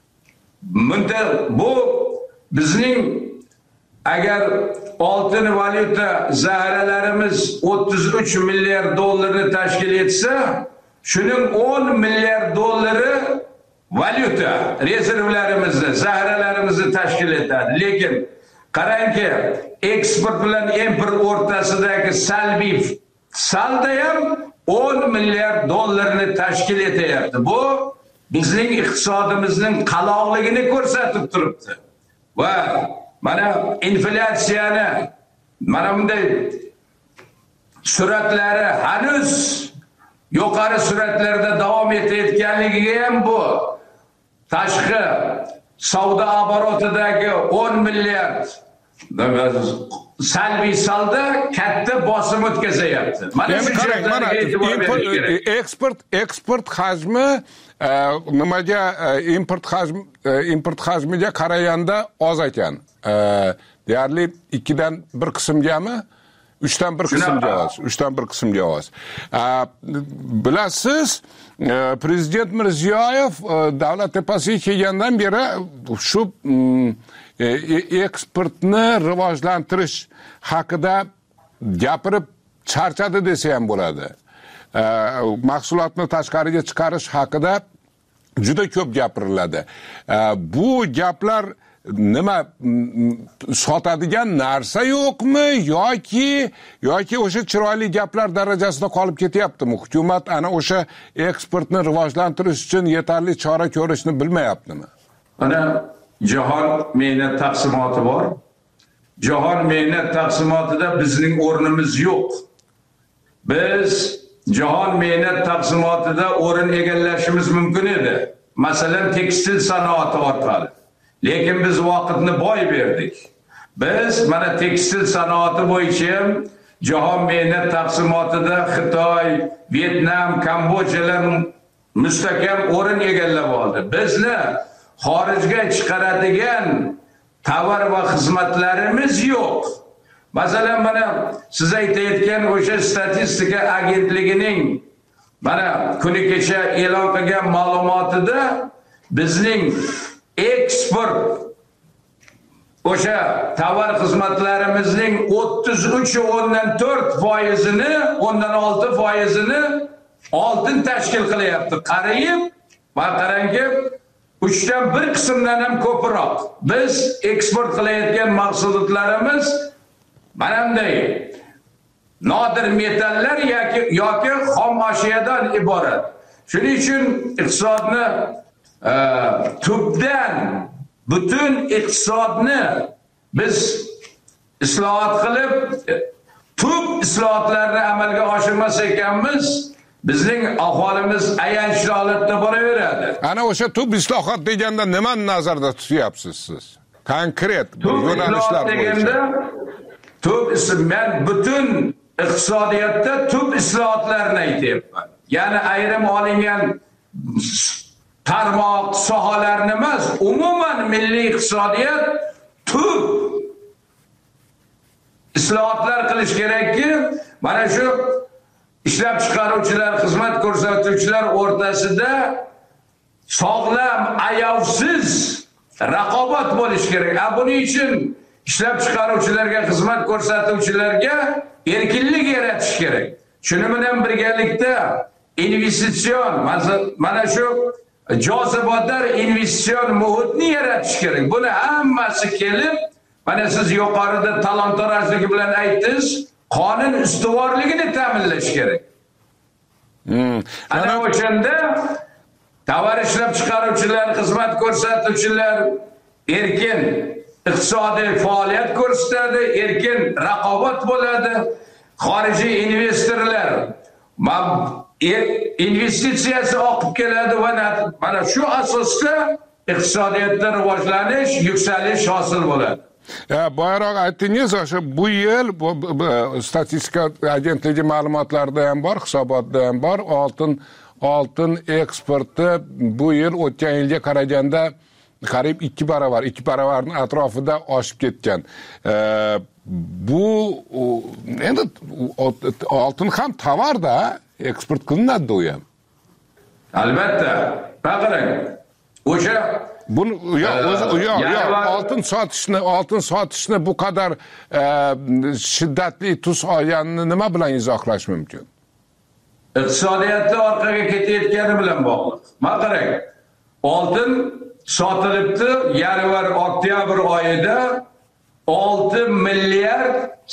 Bu bizning agar oltin valyuta zaxiralarimiz 33 milliard dollarni tashkil etsa, shuning 10 milliard dollari valyuta rezervlarimizni, zaxiralarimizni tashkil etadi. Lekin qarangki, eksport bilan import o'rtasidagi salbiy saldo ham 10 milliard dollarni tashkil etyapti. Bu bizning iqtisodimizning qaloqligini ko'rsatib turibdi. Va mana inflyatsiyani mana bunday suratlari hanuz yuqori suratlarda davom etayotganligiga ham bu tashqi savdo oborotidagi 10 milliard salbiy salda katta bosim o'tkazayapti. Mana shu eksport hajmi nimaga import hajmiga qaraganda oz ekan. Deyarli 2dan 1 qismgami? 3dan 1 qismga oz. Bilasiz, Prezident Mirziyoyev davlat tepasiga kelgandan beri shu eksportni rivojlantirish haqida gapirib charchadi desa ham bo'ladi. Mahsulotni tashqariga chiqarish haqida juda ko'p gapiriladi. Bu gaplar nima, sotadigan narsa yo'qmi yoki o'sha chiroyli gaplar darajasida qolib ketyaptimi? Hukumat ana o'sha eksportni rivojlantirish uchun yetarli chora ko'rishni bilmayaptimi? Ana jahon mehnat taqsimoti bor. Jahon mehnat taqsimotida bizning o'rnimiz yo'q. Biz jahon mehnat taqsimotida o'rin egallashimiz mumkin edi. Masalan, tekstil sanoati orqali. Lekin biz vaqtni boy berdik. Biz mana tekstil sanoati bo'yicha jahon mehnat taqsimotida Xitoy, Vietnam, Kambojalar mustahkam o'rin egallab oldi. Bizni xorijga chiqaradigan tovar va xizmatlarimiz yo'q. Masalan, mana siz aytayotgan o'sha statistika agentligining mana kuni kecha e'lon qilgan ma'lumotida bizning eksport o'sha tovar xizmatlarimizning 33.4%-ni, 6%-ni oltin tashkil qilyapti. Qarayib, va qarangki, 3dan 1 qismdan ham ko'proq biz eksport qilayotgan mahsulotlarimiz mana bunday nodir metallar yoki xom ashyodan iborat. Shuning uchun iqtisodni tubdan butun iqtisodni biz islohot qilib tub islohotlarni amalga oshirmas ekanmiz, bizning aholimiz ayanchli holatda boraveradi. Ana o'sha tub islohot deganda nimani nazarda tutyapsiz siz? Konkret yo'nalishlar bo'yicha. Men butun iqtisodiyotda tub islohotlarni aytyapman. Ya'ni ayrim olingan tarmoq sohalarni emas, umuman milliy iqtisodiyot tub islohotlar qilish kerakki, mana shu ishlab chiqaruvchilar, xizmat ko'rsatuvchilar o'rtasida sog'lom, ayovsiz raqobat bo'lish kerak. Buning uchun ishlab chiqaruvchilarga, xizmat ko'rsatuvchilarga erkinlik yaratish kerak. Shuning bilan birgalikda investitsion, mana shu jozibador investitsion muhitni yaratish kerak. Buni hammasi kelib, mana siz yuqorida talon-torojligi bilan aytdingiz, qonun ustuvorligini ta'minlash kerak. Ana o'shanda tovar ishlab chiqaruvchilar, xizmat ko'rsatuvchilar erkin iqtisodiy faoliyat ko'rsatadi, erkin raqobat bo'ladi. Xorijiy investorlar investitsiyasi oqib keladi va mana shu asosda iqtisodiyotda rivojlanish, yuksalish hosil bo'ladi. Boyroq aytdingiz, o'sha bu yil statistika agentligi ma'lumotlarida ham bor, hisobotda ham bor, oltin eksporti bu yil o'tgan yilga qaraganda qariyb 2 baravarning atrofida oshib ketgan. Bu endi oltin ham tovarda eksport qilinadi u ham. Albatta. Qarang. O'sha oltin sotishni bu qadar shiddatli tus olganini nima bilan izohlash mumkin? Iqtisodiyotda orqaga ketayotgani bilan bog'liq. Mana qarang. Oltin sotilibdi yanvar oktyabr oyida 6 milliard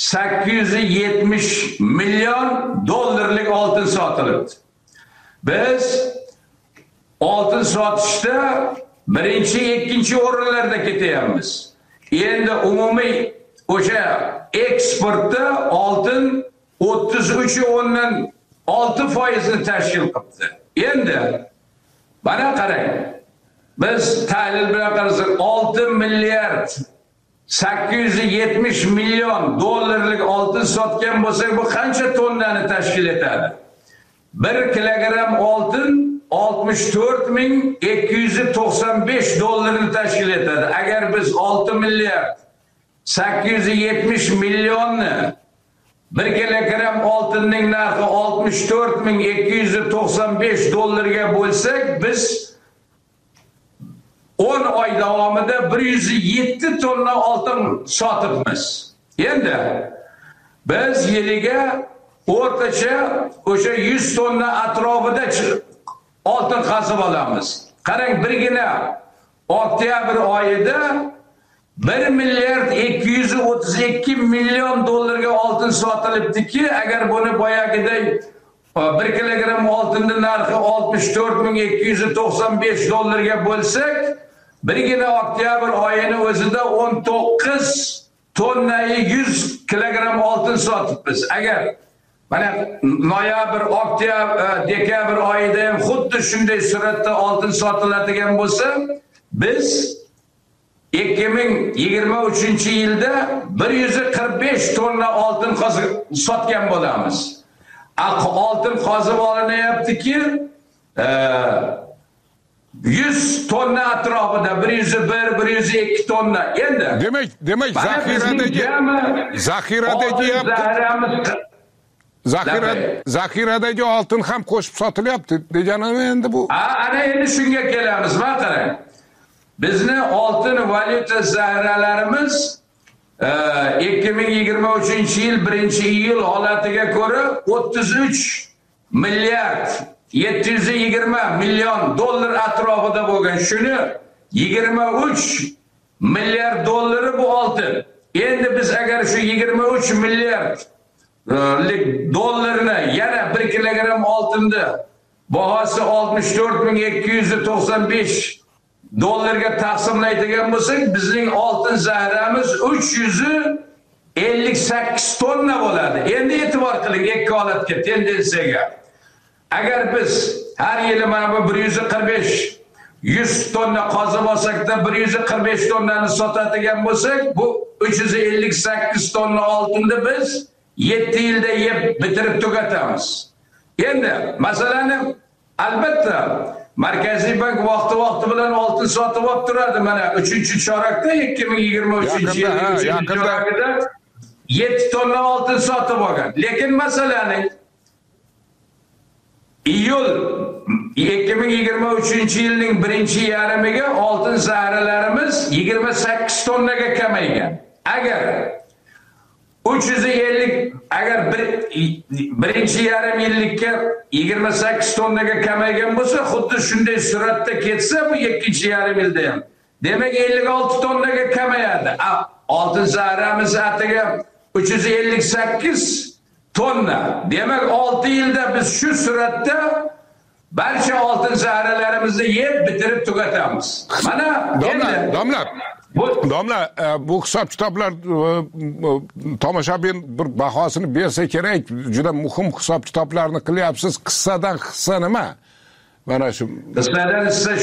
870 million dollarlik oltin sotilibdi. Biz oltin sotishda birinchi, ikkinchi o'rinlarda ketyapmiz. Endi umumiy o'sha eksportda oltin 33.6% ni tashkil qildi. Endi mana qarang. Biz tahlil bilan qarasak 6 milliard 870 million dollarlik oltin sotgan bo'lsak, bu qancha tonnani tashkil etadi? 1 kilogramm oltin 64.295 dollarni tashkil etadi. Agar biz 6 milliard 870 millionni 1 kilogramm oltinning narxi 64.295 dollarga bo'lsak, biz 10 oy davomida 107 tonna oltin sotibmiz. Endi biz yiliga o'rtacha o'sha 100 tonna atrofida oltin qazib olamiz. Qarang, birgina oktyabr oyida 1 milliard 232 million dollarga oltin sotilibdiki, agar buni boyagiday 1 kilogramm oltinning narxi 64.295 dollarga bo'lsak, birgina oktyabr oyini o'zida 19 tonnai 100 kilogramm oltin sotibmiz. Agar mana noyabr, oktyabr, dekabr oyida ham xuddi shunday suratda oltin sotiladigan bo'lsa, biz 2023-yilda 145 tonna oltin sotgan bo'lamiz. Oltin qozib olinyaptiki, 100 tonna atrofida 101-102 tonna. Endi demak zaxiradagi oltin ham qo'shib sotilyapti deganim endi bu. Ana endi shunga kelamiz. Mana qarang. Bizni oltin valyuta zaxiralarimiz 2023-yil 1-iyul holatiga ko'ra 33 milliard 720 million dollar atrofida bo'lgan. Shuni 23 milliard dollari bu oltin. Endi biz agar shu 23 milliard dollarni yana 1 kilogramm oltinda bahosi 64.295 dollarga taqsimlaydigan bo'lsak, bizning oltin zaxiramiz 358 tonna bo'ladi. Endi e'tibor qiling ikki holatga, tendensiyaga. Agar biz har yili mana bu 100 tonna qozib olsak-da 145 tonnani sotadigan bo'lsak, bu 358 tonna oltinni biz 7 yilda yeb bitirib tugatamiz. Endi masalani albatta Markaziy bank vaqti bilan oltin sotib olib turadi. Mana 3-chorakda 2023-yil chorakida 7 tonna oltin sotib olgan. Lekin masalani iyul 2023-yilning 1-yarmiga oltin zaxiralarimiz 28 tonnaga kamaygan. Agar 350 agar 1-yarim yillikka 28 tonnaga kamaygan bo'lsa, xuddi shunday suratda ketsa bu 2-yarim yilda ham, demak 56 tonnaga kamayadi. Oltin zaxiramiz atiga 358 tonna. Demak 6 yilda biz shu suratda barcha oltin zaxiralarimizni yeb bitirib tugatamiz. Mana domla bu hisob kitoblar tomoshabin bir bahosini bersa kerak. Juda muhim hisob kitoblarni qilyapsiz. Qissadan hissa nima? Mana shu qissadan hissa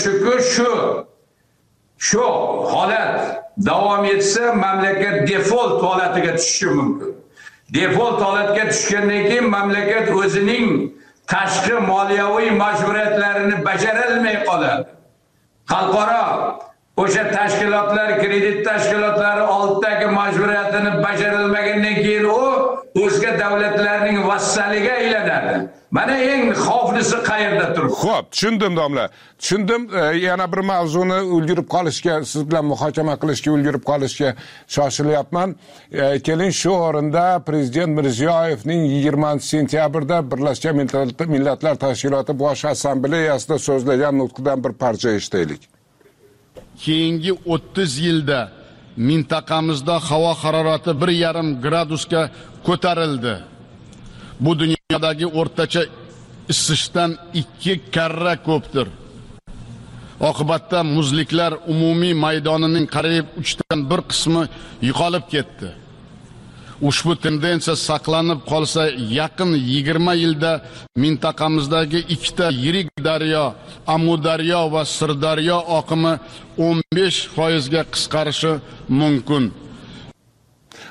shu holat davom etsa mamlakat default holatiga tushishi mumkin. Default holatga tushgandan keyin mamlakat o'zining tashqi moliyaviy majburiyatlarini bajara olmay qoladi. Xalqaro o'sha tashkilotlar, kredit tashkilotlari oldidagi majburiyatini bajarilmagandan keyin u o'zga davlatlarning vassaliga aylanadi. Mana eng xavflisi qayerda turibdi? Xo'p, tushundim domla. Tushundim. Yana bir mavzuni ulgurib qolishga, siz bilan muhokama qilishga, ulgurib qolishga shoshilyapman. Keling, shu o'rinda Prezident Mirziyoyevning 20-sentyabrda Birlashgan Millatlar Tashkiloti Bosh Assambleyasida so'zlagan nutqidan bir parcha eshitaylik. Keyingi 30 yilda mintaqamizda havo harorati 1,5 gradusga ko'tarildi. Bu dunyodagi o'rtacha isishdan 2 karra ko'pdir. Oqibatda muzliklar umumiy maydonining qariyb 3dan 1 qismi yo'qolib ketdi. Ushbu tendensiya saqlanib qolsa, yaqin 20 yilda mintaqamizdagi ikkita yirik daryo, Amudaryo va Sirdaryo oqimi 15% ga qisqarishi mumkin.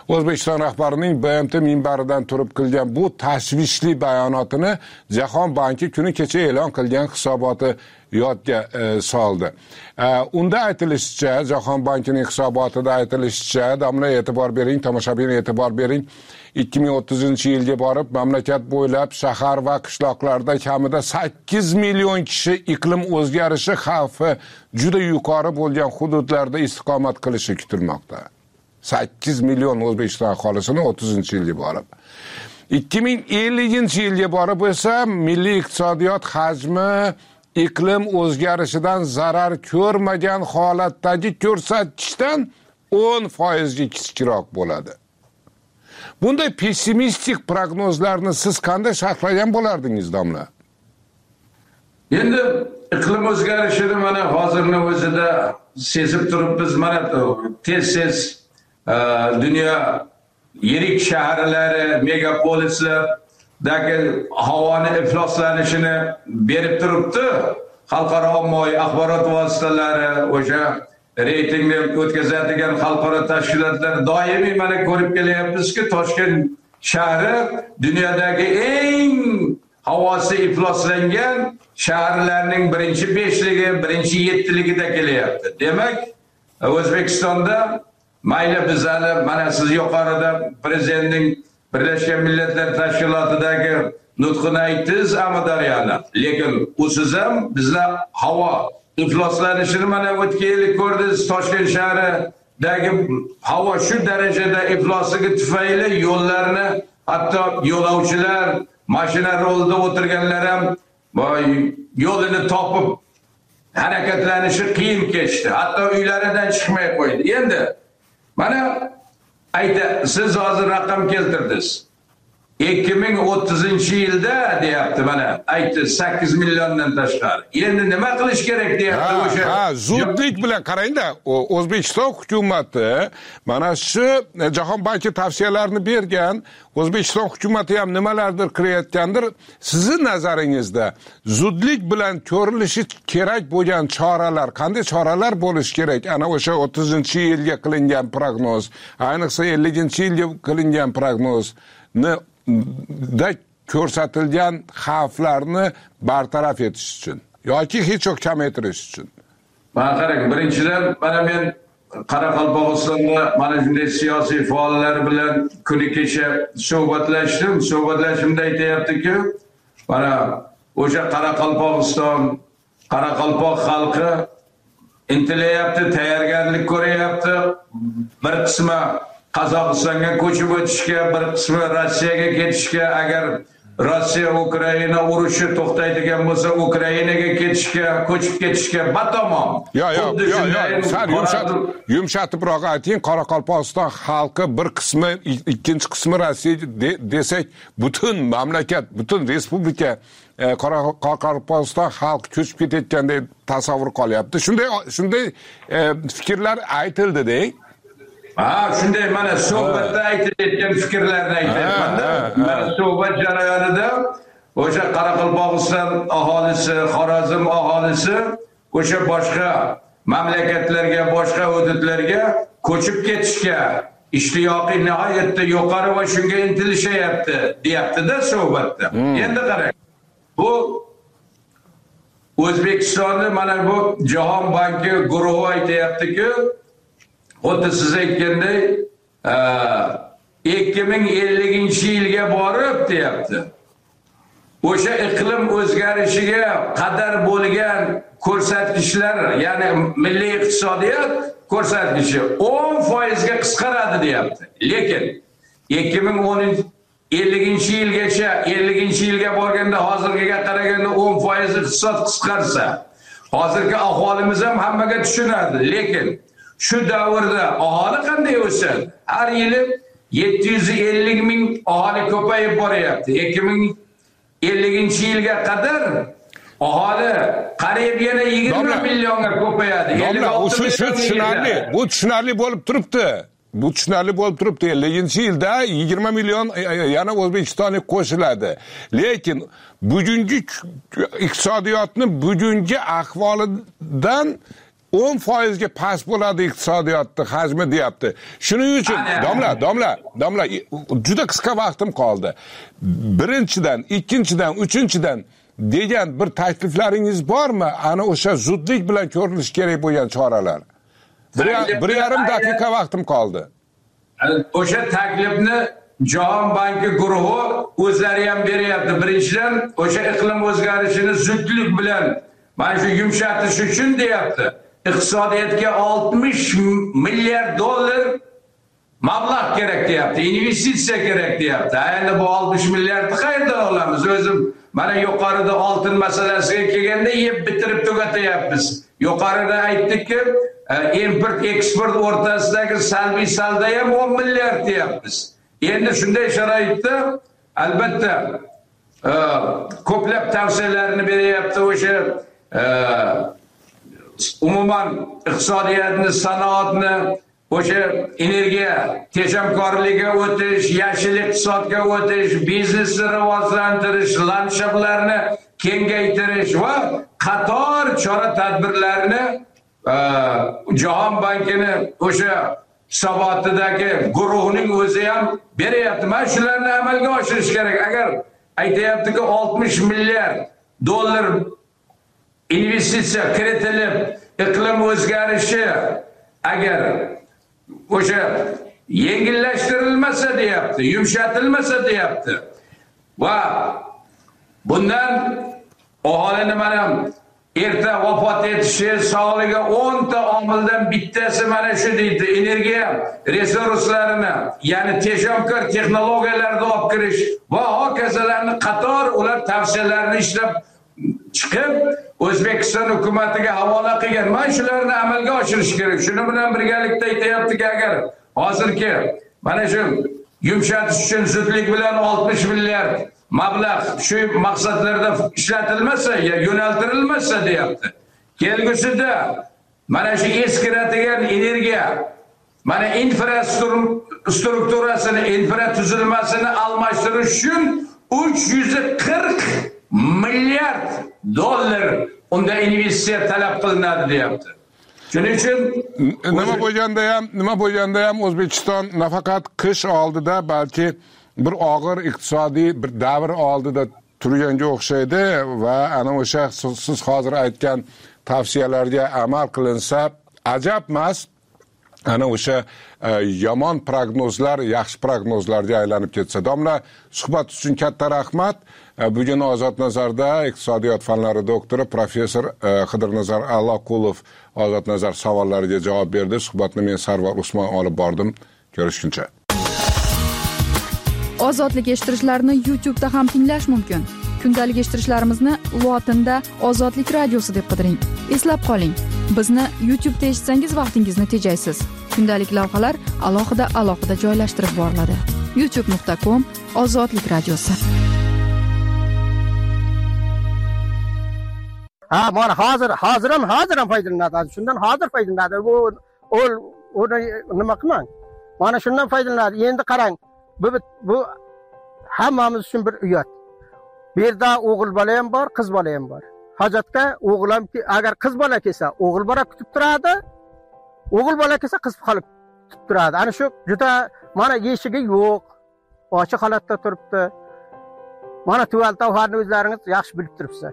O'zbekiston rahbarining BMT minbaridan turib qilgan bu tashvishli bayonotini Jahon banki kuni kecha e'lon qilgan hisoboti yodga soldi. Unda aytilishicha, Jahon bankining hisobotida aytilishicha, domla e'tibor bering, tomoshabin e'tibor bering, 2030-yilga borib mamlakat bo'ylab shahar va qishloqlarda kamida 8 million kishi iqlim o'zgarishi xavfi juda yuqori bo'lgan hududlarda istiqomat qilishi kutilmoqda. 8 million O'zbekiston aholisini 30-yilga borib. 2050-yilga borib esa milliy iqtisodiyot hajmi iqlim o'zgarishidan zarar ko'rmagan holatdagi ko'rsatkichdan 10% ga kichikroq bo'ladi. Bunday pessimistik prognozlarni siz qanday sharhlagan bo'lardingiz, domla? Endi iqlim o'zgarishini mana hozirning o'zida sezib turibmiz. Mana tez dunyo yirik shaharlari, megapolislardagi havoni ifloslanishini berib turibdi. Xalqaro ommaviy axborot vositalari, o'sha reytingni o'tkazadigan xalqaro tashkilotlar doimiy mana ko'rib kelyapmizki, Toshkent shahri dunyodagi eng havosi ifloslangan shaharlarning birinchi 5ligi, birinchi 7ligida kelyapti. Demak, O'zbekistonda mayli bizani mana siz yuqorida prezidentning Birlashgan Millatlar Tashkilotidagi nutqini aytdingiz, Amudaryoni. Lekin usiz ham bizlar havo ifloslanishini mana o'tgan yil ko'rdingiz. Toshkent shahridagi havo shu darajada iflosligi tufayli yo'llarni, hatto yo'lovchilar, mashina rolida o'tirganlar ham yo'lini topib harakatlanishi qiyin kechdi. Hatto uylaridan chiqmay qo'ydi. Endi mana siz hozir raqam keltirdingiz. 2030-yilda deyapti, mana aytdi 8 milliondan tashqari. Endi nima qilish kerak deyapti o'sha. Zudlik bilan qarangda, O'zbekiston hukumati mana shu Jahon banki tavsiyalarini bergan, O'zbekiston hukumati ham nimalardir qilayotgandir. Sizning nazaringizda zudlik bilan ko'rilishi kerak bo'lgan choralar, qanday choralar bo'lishi kerak? Ana o'sha 30-yilga qilingan prognoz, ayniqsa 50-yilga qilingan prognozni da ko'rsatilgan xavflarni bartaraf etish uchun yoki hech yo'q kamaytirish uchun. Mana qarang, birinchidan mana men Qoraqalpog'istonda mana shunday siyosiy faollar bilan kuni kecha suhbatlashdim. Suhbatlashimda aytayaptiki, mana o'sha Qoraqalpog'iston, Qoraqalpoq xalqi intilayapti, tayyorgarlik ko'ryapti. Bir qismi Qozog'istonga ko'chib o'tishga, bir qismi Rossiyaga ketishga, agar Rossiya Ukraina urushi to'xtaydigan bo'lsa, Ukrainaga ketishga, ko'chib ketishga batamom. Sal yumshatibroq ayting, Qoraqalpog'iston xalqi bir qismi, ikkinchi qismi Rossiya desak, butun mamlakat, butun respublika Qoraqalpog'iston xalqi ko'chib ketayotgandek tasavvur qolyapti. Shunday fikrlar aytildi-deng. Shunday mana suhbatda aytilayotgan fikrlarni aytyapman-da. Mana suhbat jarayonida o'sha Qoraqalpog'iston aholisi, Xorazm aholisi o'sha boshqa mamlakatlarga, boshqa hududlarga ko'chib ketishga ishtiyoqi nihoyatda yuqori va shunga intilishyapti, deyapti-da suhbatda. Endi qarang. Bu O'zbekistonni mana bu Jahon banki guruhi aytayapti-ki, xuddi siz aytganday 2050-yilga borib deyapti. O'sha iqlim o'zgarishiga qadar bo'lgan ko'rsatkichlar, ya'ni milliy iqtisodiyot ko'rsatkichi 10% ga qisqaradi deyapti. Lekin 2050-yilgacha, 50-yilga borganda hozirgiga qaraganda 10% iqtisod qisqarsa, hozirgi aholimiz ham hammaga tushunadi. Lekin shu davrda aholi qanday o'sadi? Har yili 750 ming aholi ko'payib boryapti. 2050-yilga qadar aholi qariyb yana 20 millionga ko'payadi. Bu tushunarli bo'lib turibdi. 50-yilda 20 million yana O'zbekistonga qo'shiladi. Lekin bugungi iqtisodiyotni bugungi ahvolidan 10% ga past bo'ladi iqtisodiyotni hajmi deyapti. Shuning uchun domla juda qisqa vaqtim qoldi. Birinchidan, ikkinchidan, uchinchidan degan bir takliflaringiz bormi? Ana o'sha zudlik bilan ko'rilishi kerak bo'lgan choralar. 1,5 daqiqa vaqtim qoldi. O'sha taklifni Jahon banki guruhi o'zlari ham beryapti. Birinchidan, o'sha iqlim o'zgarishini zudlik bilan mana shu yumshatish uchun deyapti. Iqtisodiyotga 60 milliard dollar mablag' kerak deyapti, investitsiya kerak deyapti. Endi bu 60 milliardni qayerdan olamiz? O'zim mana yuqorida oltin masalasiga kelganda yeb bitirib tugatyapmiz. Yuqorida aytdikki, import eksport o'rtasidagi salbiy saldo ham 10 milliard deyapmiz. Endi shunday sharoitda albatta ko'plab tavsiyalarni beryapti o'sha umuman iqtisodiyotni, sanoatni, o'sha energiya tejamkorligiga o'tish, yashil iqtisodga o'tish, biznesni rivojlantirish, landshaflarni kengaytirish va qator chora-tadbirlarni Jahon bankini o'sha hisobotidagi guruhning o'zi ham beryapti. Mana shularni amalga oshirish kerak. Agar aytayaptiki 60 milliard dollar investitsiya kiritilib, iqlim o'zgarishi agar o'sha yengillashtirilmasa deyapti, yumshatilmasa deyapti. Va bundan aholini mana erta vafot etishi, sog'ligi 10 ta omildan bittasi mana shu deydi. Energiya resurslarini, ya'ni tejamkor texnologiyalarni olib kirish va hokazolarni qator ular tavsiyalarini ishlab chiqib O'zbekiston hukumatiga havola qilgan. Mana shularni amalga oshirish kerak. Shuni bilan birgalikda aytayaptiki, agar hozirgi mana shu yumshatish uchun zudlik bilan 60 milliard mablag' shu maqsadlarda ishlatilmasa, yo'naltirilmasa deyapti. Kelgusida mana shu eskiradigan energiya, mana infrastrukturasini, infratuzilmasini almashtirish uchun 340 milliard dollar unda investitsiya talab qilinadi deyapti. Shuning uchun nima bo'lganda ham O'zbekiston nafaqat qish oldida, balki bir og'ir iqtisodiy bir davr oldida turganga o'xshaydi va ana o'sha siz hozir aytgan tavsiyalarga amal qilinsa ajabmas. Ana o'sha yomon prognozlar yaxshi prognozlarga aylanib ketsa. Domla, suhbat uchun katta rahmat. Bugun Ozod Nazarda iqtisodiyot fanlari doktori professor Qidirnazar Alloqulov Ozod Nazar savollariga javob berdi. Suhbatni men Sarvar Usmon olib bordim. Ko'rishguncha. Ozodlik eshittirishlarni YouTube'da ham tinglash mumkin. Kundalik eshittirishlarimizni lotinda Ozodlik radiosi deb qidiring. Eslab qoling, bizni YouTube'da eshitsangiz vaqtingizni tejaysiz. Kundalik lavhalar alohida joylashtirib boriladi. youtube.com/Ozodlik radiosi. Mana hozir ham foydalanadi. Shundan hozir foydalanadi. Bu nima qilmang? Mana shundan foydalanadi. Endi qarang, bu hammamiz uchun bir uyat. Bu yerda o'g'il bola ham bor, qiz bola ham bor. Hojatga o'g'il ham, agar qiz bola kelsa, o'g'il bola kutib turadi. O'g'il bola kelsa, qiz qolib kutib turadi. Ana shu juda mana eshigi yo'q, ochiq holatda turibdi. Mana tuvaltavharni o'zlaringiz yaxshi bilib turibsizlar.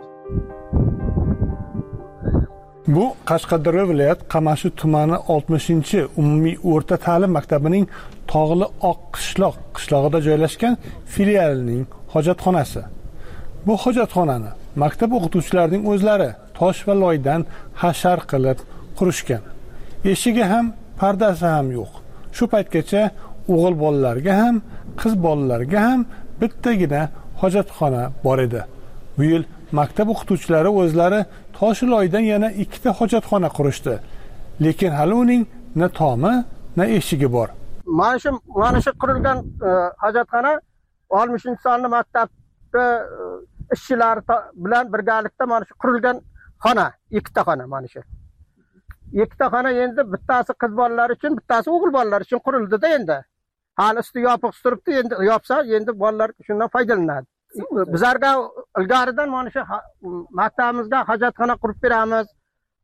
Bu Qashqadaryo viloyat Qamashi tumani 60-umumiy o'rta ta'lim maktabining Tog'li Oqqishloq qishlog'ida joylashgan filialining hojatxonasi. Bu hojatxonani maktab o'qituvchilarining o'zlari tosh va loydan hashar qilib qurishgan. Eshigi ham, pardasi ham yo'q. Shu paytgacha o'g'il bolalarga ham, qiz bolalarga ham bittagina hojatxona bor edi. Bu yil maktab o'qituvchilari o'zlari tosh loydan yana 2 ta hojatxona qurishdi. Lekin hali uning na tomi, na eshigi bor. Mana shu qurilgan hojatxona 60-sonli maktabda ishchilar bilan birgalikda mana shu qurilgan xona, 2 ta xona mana shu. 2 ta xona endi bittasi qiz bolalar uchun, bittasi o'g'il bolalar uchun qurildi-da endi. Hali usti yopiq turibdi, endi yopsa endi bolalar shundan foydalanadi. Bizlarga ilgaridan mana shu maktabimizga hojatxona qurib beramiz.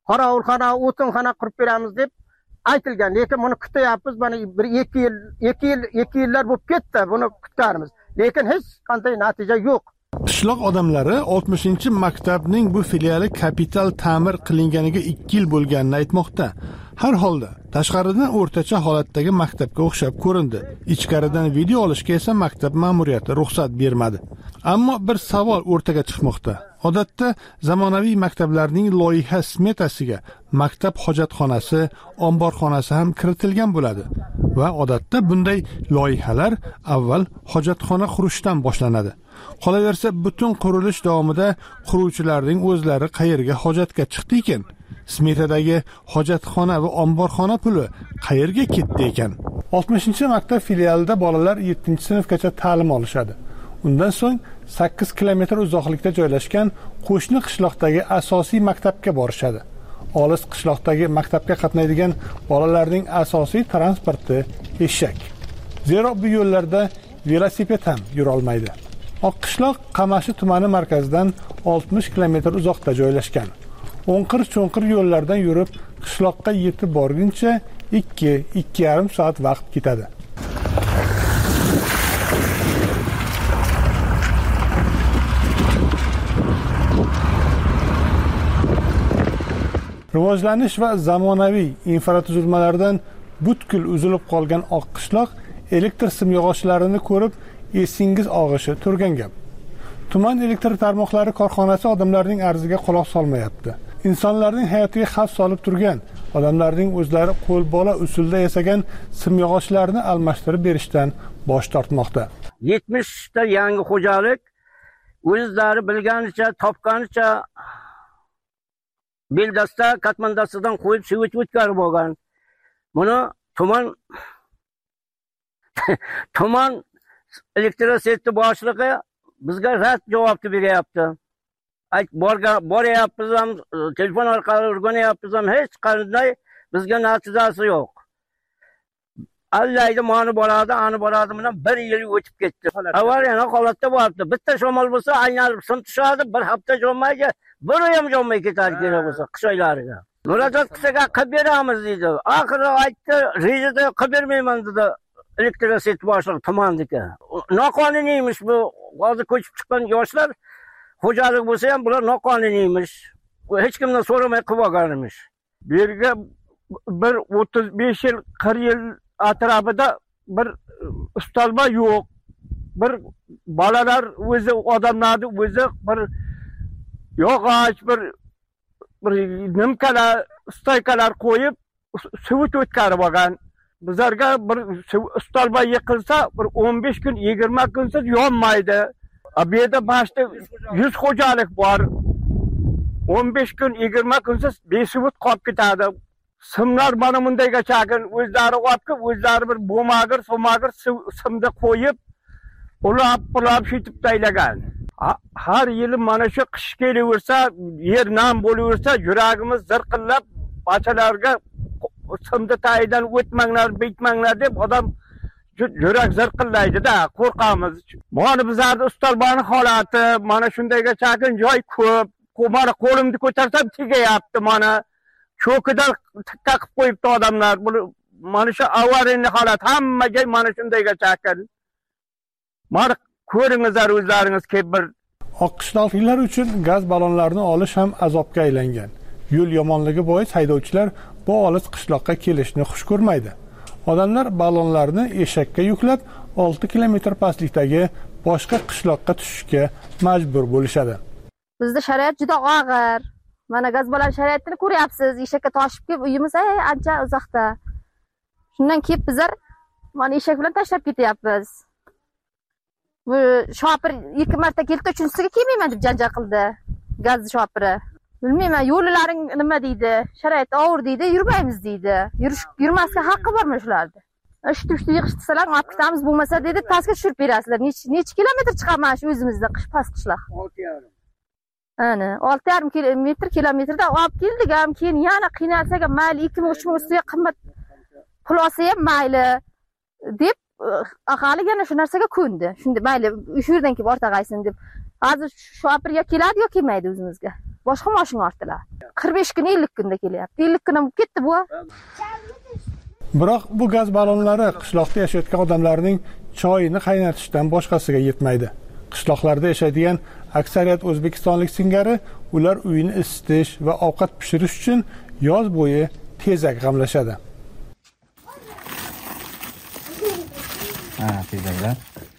qorovulxona o'tinxona qurib beramiz deb aytilgan, lekin buni kutyapmiz. Mana bir 2 yillar bo'lib ketdi, buni kutamiz, lekin hech qanday natija yo'q. Qishloq odamlari 60-maktabning bu filiali kapital ta'mir qilinganiga 2 yil bo'lganini aytmoqda. Har holda tashqaridan o'rtacha holatdagi maktabga o'xshab ko'rindi. Ichkaridan video olishga esa maktab ma'muriyati ruxsat bermadi. Ammo bir savol o'rtaga chiqmoqda. Odatda zamonaviy maktablarning loyiha smetasiga maktab hojatxonasi, omborxonasi ham kiritilgan bo'ladi va odatda bunday loyihalar avval hojatxona qurishdan boshlanadi. Qolaversa, butun qurilish davomida quruvchilarning o'zlari qayerga hojatga chiqdi ekan? Smetadagi hojatxona va omborxona puli qayerga ketdi ekan? 60-maktab filialida bolalar 7-sinfgacha ta'lim olishadi. Undan so'ng 8 kilometr uzoqlikda joylashgan qo'shni qishloqdagi asosiy maktabga borishadi. Olis qishloqdagi maktabga qatnaydigan bolalarning asosiy transporti eshak. Zero bu yo'llarda velosiped ham yura olmaydi. Oqqishloq Qamashi tumani markazidan 60 kilometr uzoqda joylashgan. O'nqir-cho'nqir yo'llardan yurib qishloqqa yetib borguncha 2-2,5 soat vaqt ketadi. Rivojlanish va zamonaviy infratuzilmalardan butkul uzilib qolgan Oqqishloq elektr simyog'ochlarini ko'rib esingiz og'ishi turgan gap. Tuman elektr tarmoqlari korxonasi odamlarning arziga quloq solmayapti. Insonlarning hayotiga xavf solib turgan, odamlarning o'zlari qo'lbola usulda yasagan simyog'ochlarni almashtirib berishdan bosh tortmoqda. 70 ta yangi xo'jalik o'zlari bilganicha, topganicha beldasta katmandastidan qo'yib suvit o'tkazib bo'lgan. Buni tuman elektroseti boshlig'i bizga rad javobni beryapti. Boryapmiz ham, telefon orqali o'rganyapmiz ham, hech qanday bizga natijasi yo'q. Allaydi, mani boradi, ani boradi bilan 1 yil o'tib ketdi. Avariyani holatda bo'libdi. Bitta shamol bo'lsa, aylanib sim tushadi, bir hafta jo'mayga, bir ham jo'may ketadi kerak bo'lsa, qish oylariga. Murojaat qilsak, qilib beramiz deydi. Oxiri aytdi, rejada qilib bermayman dedi. Elektroset boshlig'i tumanniki. Noqonuniymish bu. Hozir ko'chib chiqqan yoshlar xo'jalik bo'lsa ham bular noqonuniymish. Hech kimdan so'ramay qilib olganmish. Bu yerga bir 35 yil, 40 yil atrofida bir ustalma yo'q. Bir bolalar o'zi, odamlarni o'zi bir yog'och, bir nimkalar, staykalar qo'yib suvit o'tkazib olgan. Bizlarga bir ustalma yiqilsa, bir 15 kun, 20 kunsiz yonmaydi. Bu yerda başta 100 xo'jalik bor. 15 kun, 20 kunsiz besuvit qolib ketadi. Simlar mana bundayga chakin o'zlari olib, o'zlari bir bo'mag'ir, somag'ir simda qo'yib, ulab shitib taylagan. Har yili mana shu qish kelaversa, yer nam bo'laversa, yuragimiz zirqillab, bachalarga simda tayidan o'tmanglar, bitmanglar deb odam yurak zirqillaydi-da, qo'rqamiz. Mana bizlarning ustalbani holati, mana shundayga chakin joy ko'p. Mana qo'limni ko'tarsam tegayapti, mana cho'kidan tikka qilib qo'yibdi odamlar. Mana shu avariyaning holati hammaga mana shundayga chakin. Mana ko'ringizlar o'zlaringiz kelib bir. Oqqishloqliklar uchun gaz ballonlarini olish ham azobga aylangan. Yo'l yomonligi bois haydovchilar bu olis qishloqqa kelishni xush ko'rmaydi. Odamlar ballonlarni eshakka yuklab 6 kilometr pastlikdagi boshqa qishloqqa tushishga majbur bo'lishadi. Bizda sharoit juda og'ir. Mana gaz ballon sharoitini ko'ryapsiz. Eshakka toshib kelib uyimiz ancha uzoqda. Shundan kelib bizlar mana eshak bilan tashlab ketyapmiz. Bu shopir 2 marta keldi, 3-sinchisiga kelmayman deb janjal qildi. Gaz shopiri. Bilmayman, yo'llaring nima deydi, sharoit og'ir deydi, yurmaymiz deydi. Yurmasga haqqi bormi shularda? Ishti yig'ishtirsalar, olib ketamiz, bo'lmasa dedi, pastga tushirib berasizlar. Necha kilometr chiqaman shu o'zimizda past qishloq. 6,5. Ana, 6,5 kilometrda olib keldik ham, keyin yana qiynalsak, mayli 2,000-3,000 ustiga qimmat pul olsa ham mayli deb aholi yana shu narsaga ko'ndi. Shunda mayli, shu yerdan kelib ortag'aysin deb. Hozir shopir yo keladi yo kelmaydi o'zimizga. boshqa mashina ortdilar. 45 kun 50 kunda kelyapti. 50 kun bo'lib ketdi bu. Biroq bu gaz ballonlari qishloqda yashayotgan odamlarning choyini qaynatishdan boshqasiga yetmaydi. Qishloqlarda yashaydigan aksariyat o'zbekistonlik singari ular uyini isitish va ovqat pishirish uchun yoz bo'yi tezak g'amlashadi. Tezaklar.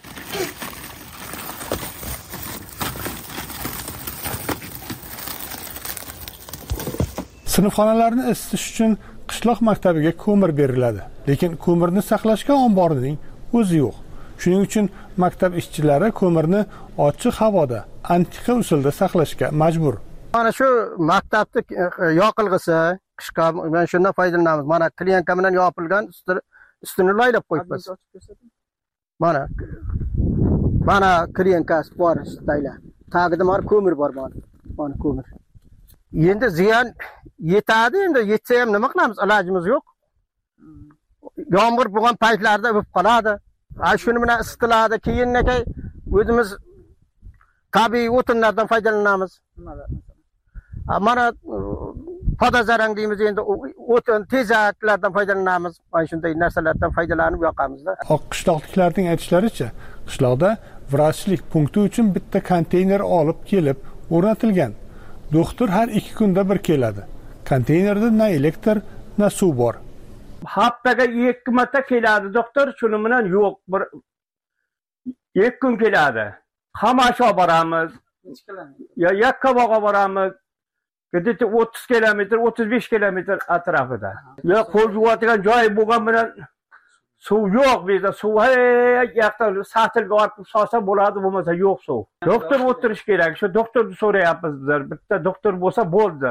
Sinfxonalarni isitish uchun qishloq maktabiga ko'mir beriladi, lekin ko'mirni saqlashga omborining o'zi yo'q. Shuning uchun maktab ishchilari ko'mirni ochiq havoda, antiqa usulda saqlashga majbur. Mana shu maktabni yoqilg'isi, qishqa men shundan foydalanamiz. Mana klientka bilan yopilgan ustini laylab qo'yibmiz. Mana klientkasi bor istaylar. Tagida mana ko'mir bor mana. Mana ko'mir. Endi ziyon yetadi, endi yetsa ham nima qilamiz? Ilojimiz yo'q. Yomg'ir bo'lgan paytlarda o'pib qoladi. Shuni bilan isitiladi. Keyin o'zimiz tabiiy o'tinlardan foydalanamiz. Mana podazarang deymiz, endi o'tin, tezaklardan foydalanamiz. Mana shunday narsalardan foydalanib yoqamizda. Qishloqliklarning aytishlaricha, qishloqda vrachlik punkti uchun bitta konteyner olib kelib o'rnatilgan. Doktor har 2 kunda bir keladi. Konteynerda na elektr, na suv bor. Haftaga 2 marta keladi doktor, shuni bilan yo'q. 2 kun keladi. Xamasho boramiz. Yakkabog'ga boramiz. Gideti 30 kilometr, 35 kilometr atrofida. Qo'l yuvadigan joy bo'lgan bilan suv yo'q bizda. Suv yoqda satilga ortib solsa bo'ladi, bo'lmasa yo'q suv. Doktor o'tirish kerak. Shu doktorni so'rayapmiz bizlar. Bitta doktor bo'lsa bo'ldi.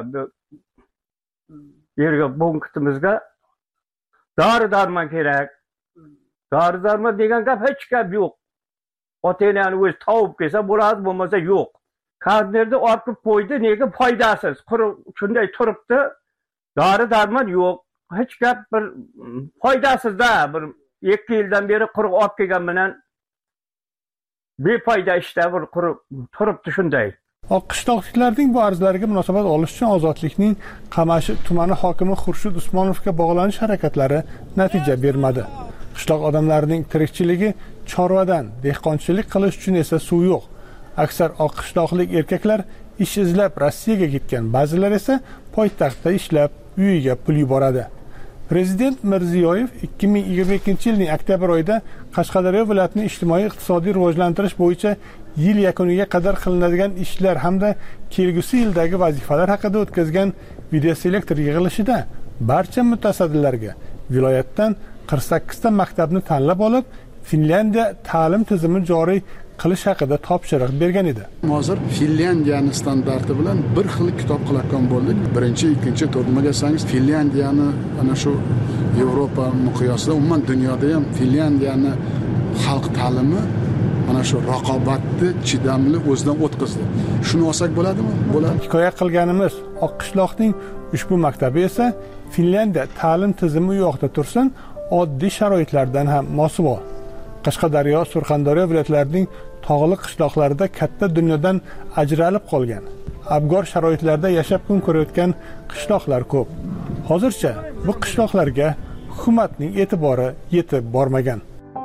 Yerga punktimizga dori-darmon kerak. Dori-darmon degan gap hech gap yo'q. Ota-onani o'zi tavib kelsa bo'ladi, bo'lmasa yo'q. Konteynerda ortib qo'ydi, nega foydasiz? Shunday turibdi. Dori-darmon yo'q. Hech gap bir foydasiz-da. Bir 2 yildan beri quruq olib kelgan bilan befoyda ishda bir quruq turibdi shunday. Qishloqliklarning bu arzlariga munosabat olish uchun Ozodlikning Qamashi tumani hokimi Xurshid Usmonovga bog'lanish harakatlari natija bermadi. Qishloq odamlarining tirikchiligi chorvadan, dehqonchilik qilish uchun esa suv yo'q. Aksar qishloqlik erkaklar ish izlab Rossiyaga ketgan, ba'zilar esa poytaxtda ishlab uyiga pul yuboradi. Prezident Mirziyoyev 2022-yilning oktyabr oyida Qashqadaryo viloyatining ijtimoiy-iqtisodiy rivojlantirish bo'yicha yil yakuniga qadar qilinadigan ishlar hamda kelgusi yildagi vazifalar haqida o'tkazgan videoselektor yig'ilishida barcha mutasaddilarga viloyatdan 48 ta maktabni tanlab olib, Finlandiya ta'lim tizimi joriy qilish haqida topshiriq bergan edi. Hozir Finlandiyani standarti bilan bir xil kitob qilayotgan bo'ldik. Birinchi, ikkinchi, to'g'riga sangiz Finlandiyani ana shu Yevropa miqyosida, umuman dunyoda ham Finlandiyani xalq ta'limi ana shu raqobatni chidamli o'zidan o'tkazdi. Shuni olsak bo'ladimi? Bo'ladi. Hikoya qilganimiz Oqqishloqning ushbu maktabi esa Finlandiya ta'lim tizimi u yoqda tursin, oddiy sharoitlardan ham mosuvo. Qashqadaryo, Surxondaryo viloyatlarining tog'li qishloqlarida katta dunyodan ajralib qolgan, abgor sharoitlarda yashab kun ko'rayotgan qishloqlar ko'p. Hozircha bu qishloqlarga hukumatning e'tibori yetib bormagan.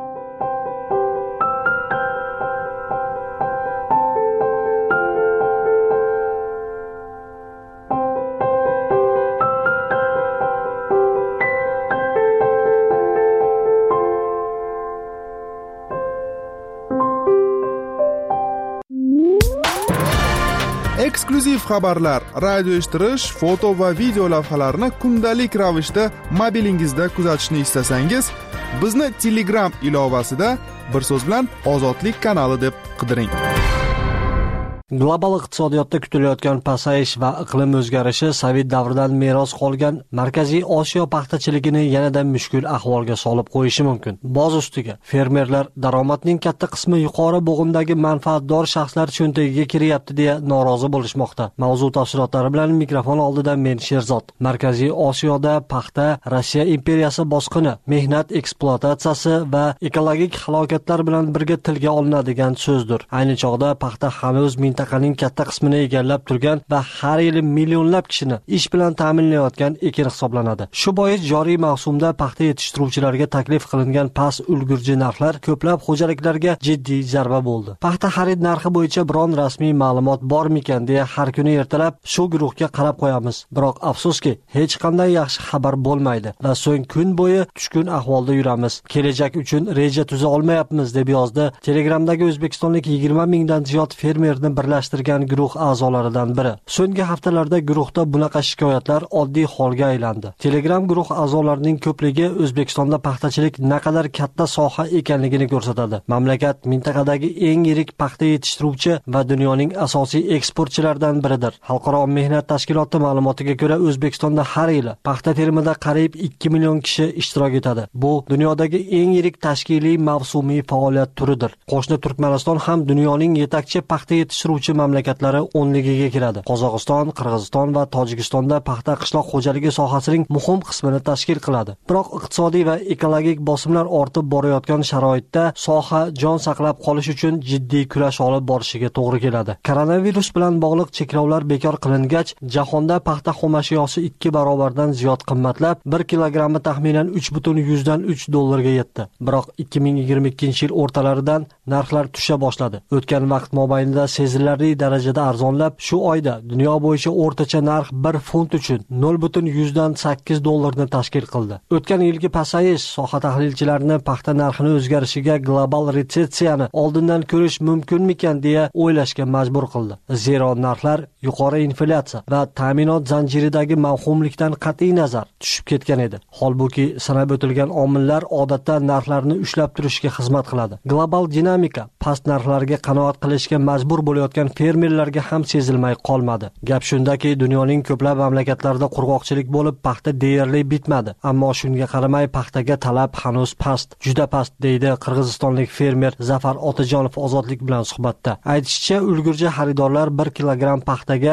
Eksklyuziv xabarlar, radio eshittirish, foto va video lavhalarni kundalik ravishda mobilingizda kuzatishni istasangiz, bizni Telegram ilovasida bir so'z bilan Ozodlik kanali deb qidiring. Global iqtisodiyotda kutilayotgan pasayish va iqlim o'zgarishi Sovet davridan meros qolgan Markaziy Osiyo paxtachiligini yanada mushkul ahvolga solib qo'yishi mumkin. Boz ustiga, fermerlar daromadning katta qismi yuqori bo'g'imdagi manfaatdor shaxslar cho'ntagiga kiryapti deya norozi bo'lishmoqda. Mavzu tafsilotlari bilan mikrofon oldida men Sherzod. Markaziy Osiyoda paxta Rossiya imperiyasi bosqini, mehnat ekspluatatsiyasi va ekologik halokatlar bilan birga tilga olinadigan so'zdir. Ayni chog'da paxta hanuz mintaqaning katta qismini egallab turgan va har yili millionlab kishini ish bilan ta'minlayotgan ekin hisoblanadi. Shu bois joriy mavsumda paxta yetishtiruvchilarga taklif qilingan past ulgurji narxlar ko'plab xo'jaliklarga jiddiy zarba bo'ldi. Paxta xarid narxi bo'yicha biron rasmiy ma'lumot bormikan deya har kuni ertalab shu guruhga qarab qo'yamiz. Biroq afsuski, hech qanday yaxshi xabar bo'lmaydi va so'ng kun bo'yi tushkun ahvolda yuramiz. Kelajak uchun reja tuza olmayapmiz deb yozdi Telegramdagi o'zbekistonlik 20 mingdan ziyod fermerni birlashtirgan guruh a'zolaridan biri. So'nggi haftalarda guruhda bunaqa shikoyatlar oddiy holga aylandi. Telegram guruh a'zolarining ko'pligi O'zbekistonda paxtachilik naqadar katta soha ekanligini ko'rsatadi. Mamlakat mintaqadagi eng yirik paxta yetishtiruvchi va dunyoning asosiy eksportchilaridan biridir. Xalqaro mehnat tashkiloti ma'lumotiga ko'ra, O'zbekistonda har yili paxta terimida qariyb 2 million kishi ishtirok etadi. Bu dunyodagi eng yirik tashkiliy mavsumiy faoliyat turidir. Qo'shni Turkmaniston ham dunyoning yetakchi paxta yetishtiruvchi mamlakatlari 10ligiga kiradi. Qozog'iston, Qirg'iziston va Tojikistonda paxta qishloq xo'jaligi sohasining muhim qismini tashkil qiladi. Biroq iqtisodiy va ekologik bosimlar ortib borayotgan sharoitda soha jon saqlab qolish uchun jiddiy kurash olib borishiga to'g'ri keladi. Koronavirus bilan bog'liq cheklovlar bekor qilingach, jahonda paxta xomashyosi 2 barobardan ziyod qimmatlab, 1 kilogrammi taxminan $3.3 yetdi. Biroq 2022-yil o'rtalaridan narxlar tusha boshladi. O'tgan vaqt mobaynida sezilarli darajada arzonlab, shu oyda dunyo bo'yicha o'rtacha narx 1 funt uchun $0.8 ni tashkil qildi. O'tgan yilgi pasayish soha tahlilchilarini paxta narxining o'zgarishiga global retsessiyani oldindan ko'rish mumkinmikan deya o'ylashga majbur qildi. Zero narxlar yuqori inflyatsiya va ta'minot zanjiridagi mavhumlikdan qat'iy nazar tushib ketgan edi. Holbuki sanab o'tilgan omillar odatda narxlarni ushlab turishga xizmat qiladi. Global dinamika past narxlarga qanoat qilishga majbur bo'layotgan fermerlarga ham sezilmay qolmadi. Gap shundaki, dunyoning ko'plab mamlakatlarida qurg'oqchilik bo'lib, paxta deyarli bitmadi. Ammo shunga qaramay paxtaga talab hanuz past, juda past, deydi qirg'izistonlik fermer Zafar Otajonov Ozodlik bilan suhbatda. Aytishicha, ulgurji xaridorlar 1 kilogram paxtaga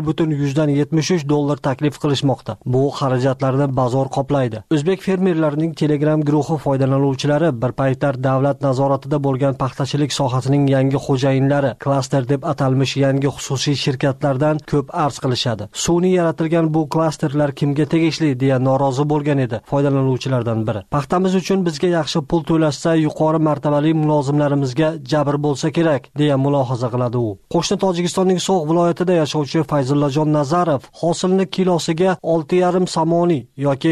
$0.73 taklif qilishmoqda. Bu xarajatlarni bozor qoplaydi. O'zbek fermerlarining Telegram guruhi foydalanuvchilari bir paytlar davlat nazoratida bo'lgan paxtachilik sohasining yangi xo'jayinlari, klaster deb atalmish yangi xususiy shirkatlardan ko'p arz qilishadi. Sun'iy yaratilgan bu klasterlar kimga tegishli deya norozi bo'lgan edi foydalanuvchilardan biri. Paxtamiz uchun bizga yaxshi pul to'lashsa, yuqori martabali mulozimlarimizga jabr bo'lsa kerak deya mulohaza qiladi u. Qo'shni Tojikistonning So'g'd viloyatida yashovchi Fayzullajon Nazarov hosilni kilosiga 6,5 somoniy yoki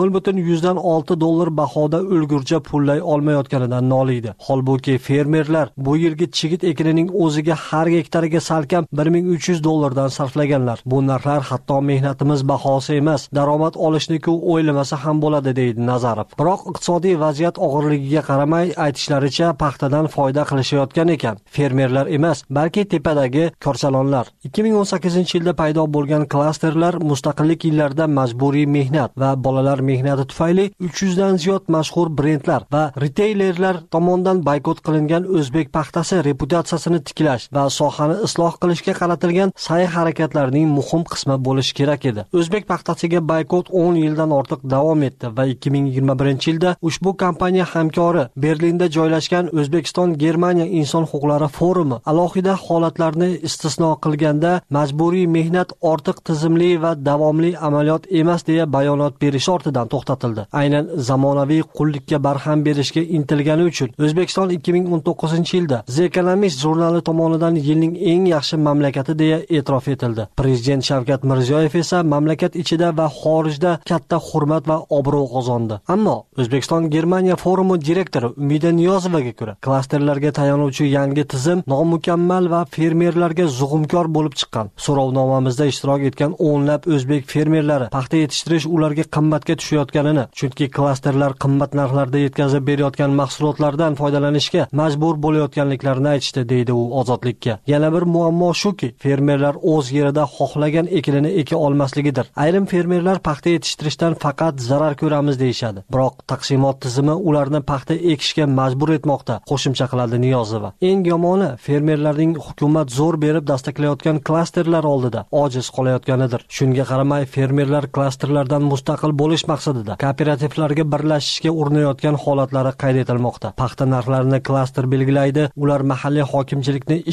$0.6 bahoda ulgurji pullay olmayotganidan noliydi. Holbuki fermerlar bu yilgi chigit ekinining o'ziga har gektariga salkam $1.300 dan sarflaganlar. Bu narxlar hatto mehnatimiz bahosi emas, daromad olishni-ku o'ylamasa ham bo'ladi, deydi Nazarov. Biroq iqtisodiy vaziyat og'irligiga qaramay, aytishlaricha paxtadan foyda qilishayotgan ekan. Fermerlar emas, balki tepadagi korchalonlar. 2018-yilda paydo bo'lgan klasterlar mustaqillik yillarida majburiy mehnat va bolalar mehnati tufayli 300 dan ziyod mashhur brendlar va reteylerlar tomonidan boykot qilingan o'zbek paxtasi reputatsiyasini tiklash va sohani isloh qilishga qaratilgan sa'y-harakatlarning muhim qismi bo'lishi kerak edi. O'zbek paxtasiga boykot 10 yildan ortiq davom etdi va 2021-yilda ushbu kompaniya hamkori Berlinda joylashgan O'zbekiston-Germaniya inson huquqlari forumi alohida holatlarni istisno qilganda majburiy mehnat ortiq tizimli va davomli amaliyot emas deya bayonot berish ortidan to'xtatildi. Aynan zamonaviy qullikka barham berishga intilgani uchun O'zbekiston 2019-yilda The Economist jurnali tomonidan yilning eng yaxshi mamlakati deya e'tirof etildi. Prezident Shavkat Mirziyoyev esa mamlakat ichida va xorijda katta hurmat va obro' qozondi. Ammo O'zbekiston-Germaniya forumi direktori Umida Niyozovaga ko'ra, klasterlarga tayanuvchi yangi tizim nomukammal va fermerlarga zug'umkor bo'lib chiqqan. So'rovnomamizda ishtirok etgan o'nlab o'zbek fermerlari paxta yetishtirish ularga qimmatga tushayotganini, chunki klasterlar qimmat narxlarda yetkazib berayotgan mahsulotlardan foydalanishga majbur bo'layotganliklarini aytishdi, deydi u Ozodlikka. Yana bir muammo shuki, fermerlar o'z yerida xohlagan ekinini eka olmasligidir. Ayrim fermerlar paxta yetishtirishdan faqat zarar ko'ramiz deyishadi. Biroq taqsimot tizimi ularni paxta ekishga majbur etmoqda, qo'shimcha qiladi Niyozova. Eng yomoni, fermerlarning hukumat zo'r berib dastaklayotgan klasterlar oldida ojiz qolayotganidir. Shunga qaramay, fermerlar klasterlardan mustaqil bo'lish maqsadida kooperativlarga birlashishga urinayotgan holatlari qayd etilmoqda. Paxta narxlarini klaster belgilaydi, ular mahalliy hokimchilikni ishga solib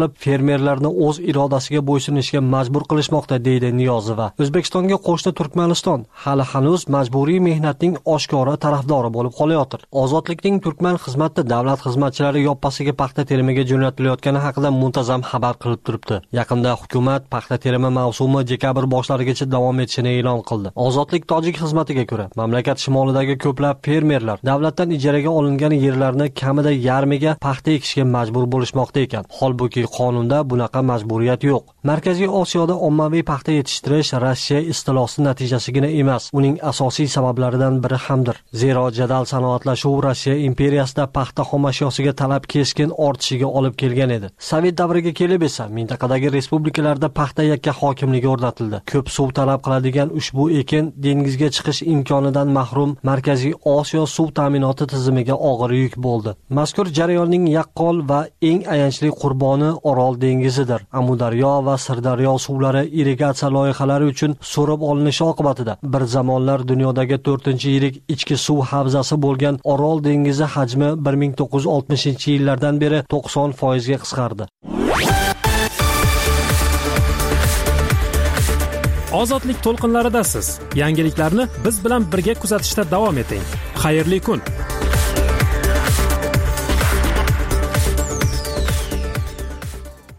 qilib, fermerlarni o'z irodasiga bo'ysunishga majbur qilishmoqda, deydi Niyozova. O'zbekistonga qo'shni Turkmaniston hali hanuz majburiy mehnatning oshkora tarafdori bo'lib qolayotir. Ozodlikning Turkman xizmati davlat xizmatchilari yoppasiga paxta terimiga jo'natilayotgani haqida muntazam xabar qilib turibdi. Yaqinda hukumat paxta terimi mavsumi dekabr boshlarigacha davom etishini e'lon qildi. Ozodlik tojik xizmatiga ko'ra, mamlakat shimolidagi ko'plab fermerlar davlatdan ijaraga olingan yerlarni kamida yarmiga paxta ekishga majbur bo'lishmoqda ekan. Holbuki qonunda bunaqa majburiyat yo'q. Markaziy Osiyoda ommaviy paxta yetishtirish Rossiya istilosi natijasigina emas, uning asosiy sabablaridan biri hamdir. Zero jadal sanoatlashuv Rossiya imperiyasida paxta xomashyosiga talab keskin ortishiga olib kelgan edi. Sovet davriga kelib esa mintaqadagi respublikalarda paxta yakka hokimligi o'rnatildi. Ko'p suv talab qiladigan ushbu ekin dengizga chiqish imkonidan mahrum Markaziy Osiyo suv ta'minoti tizimiga og'ir yuk bo'ldi. Mazkur jarayonning yaqqol va eng ayanchli qurboni Orol dengizidir. Amudaryo va Sirdaryo suvlari irrigatsiya loyihalari uchun so'rib olinishi oqibatida bir zamonlar dunyodagi 4-yirik ichki suv havzasi bo'lgan Orol dengizi hajmi 1960-yillardan beri 90% ga qisqardi. Ozodlik to'lqinlaridasiz. Yangiliklarni biz bilan birga kuzatishda davom eting. Xayrli kun.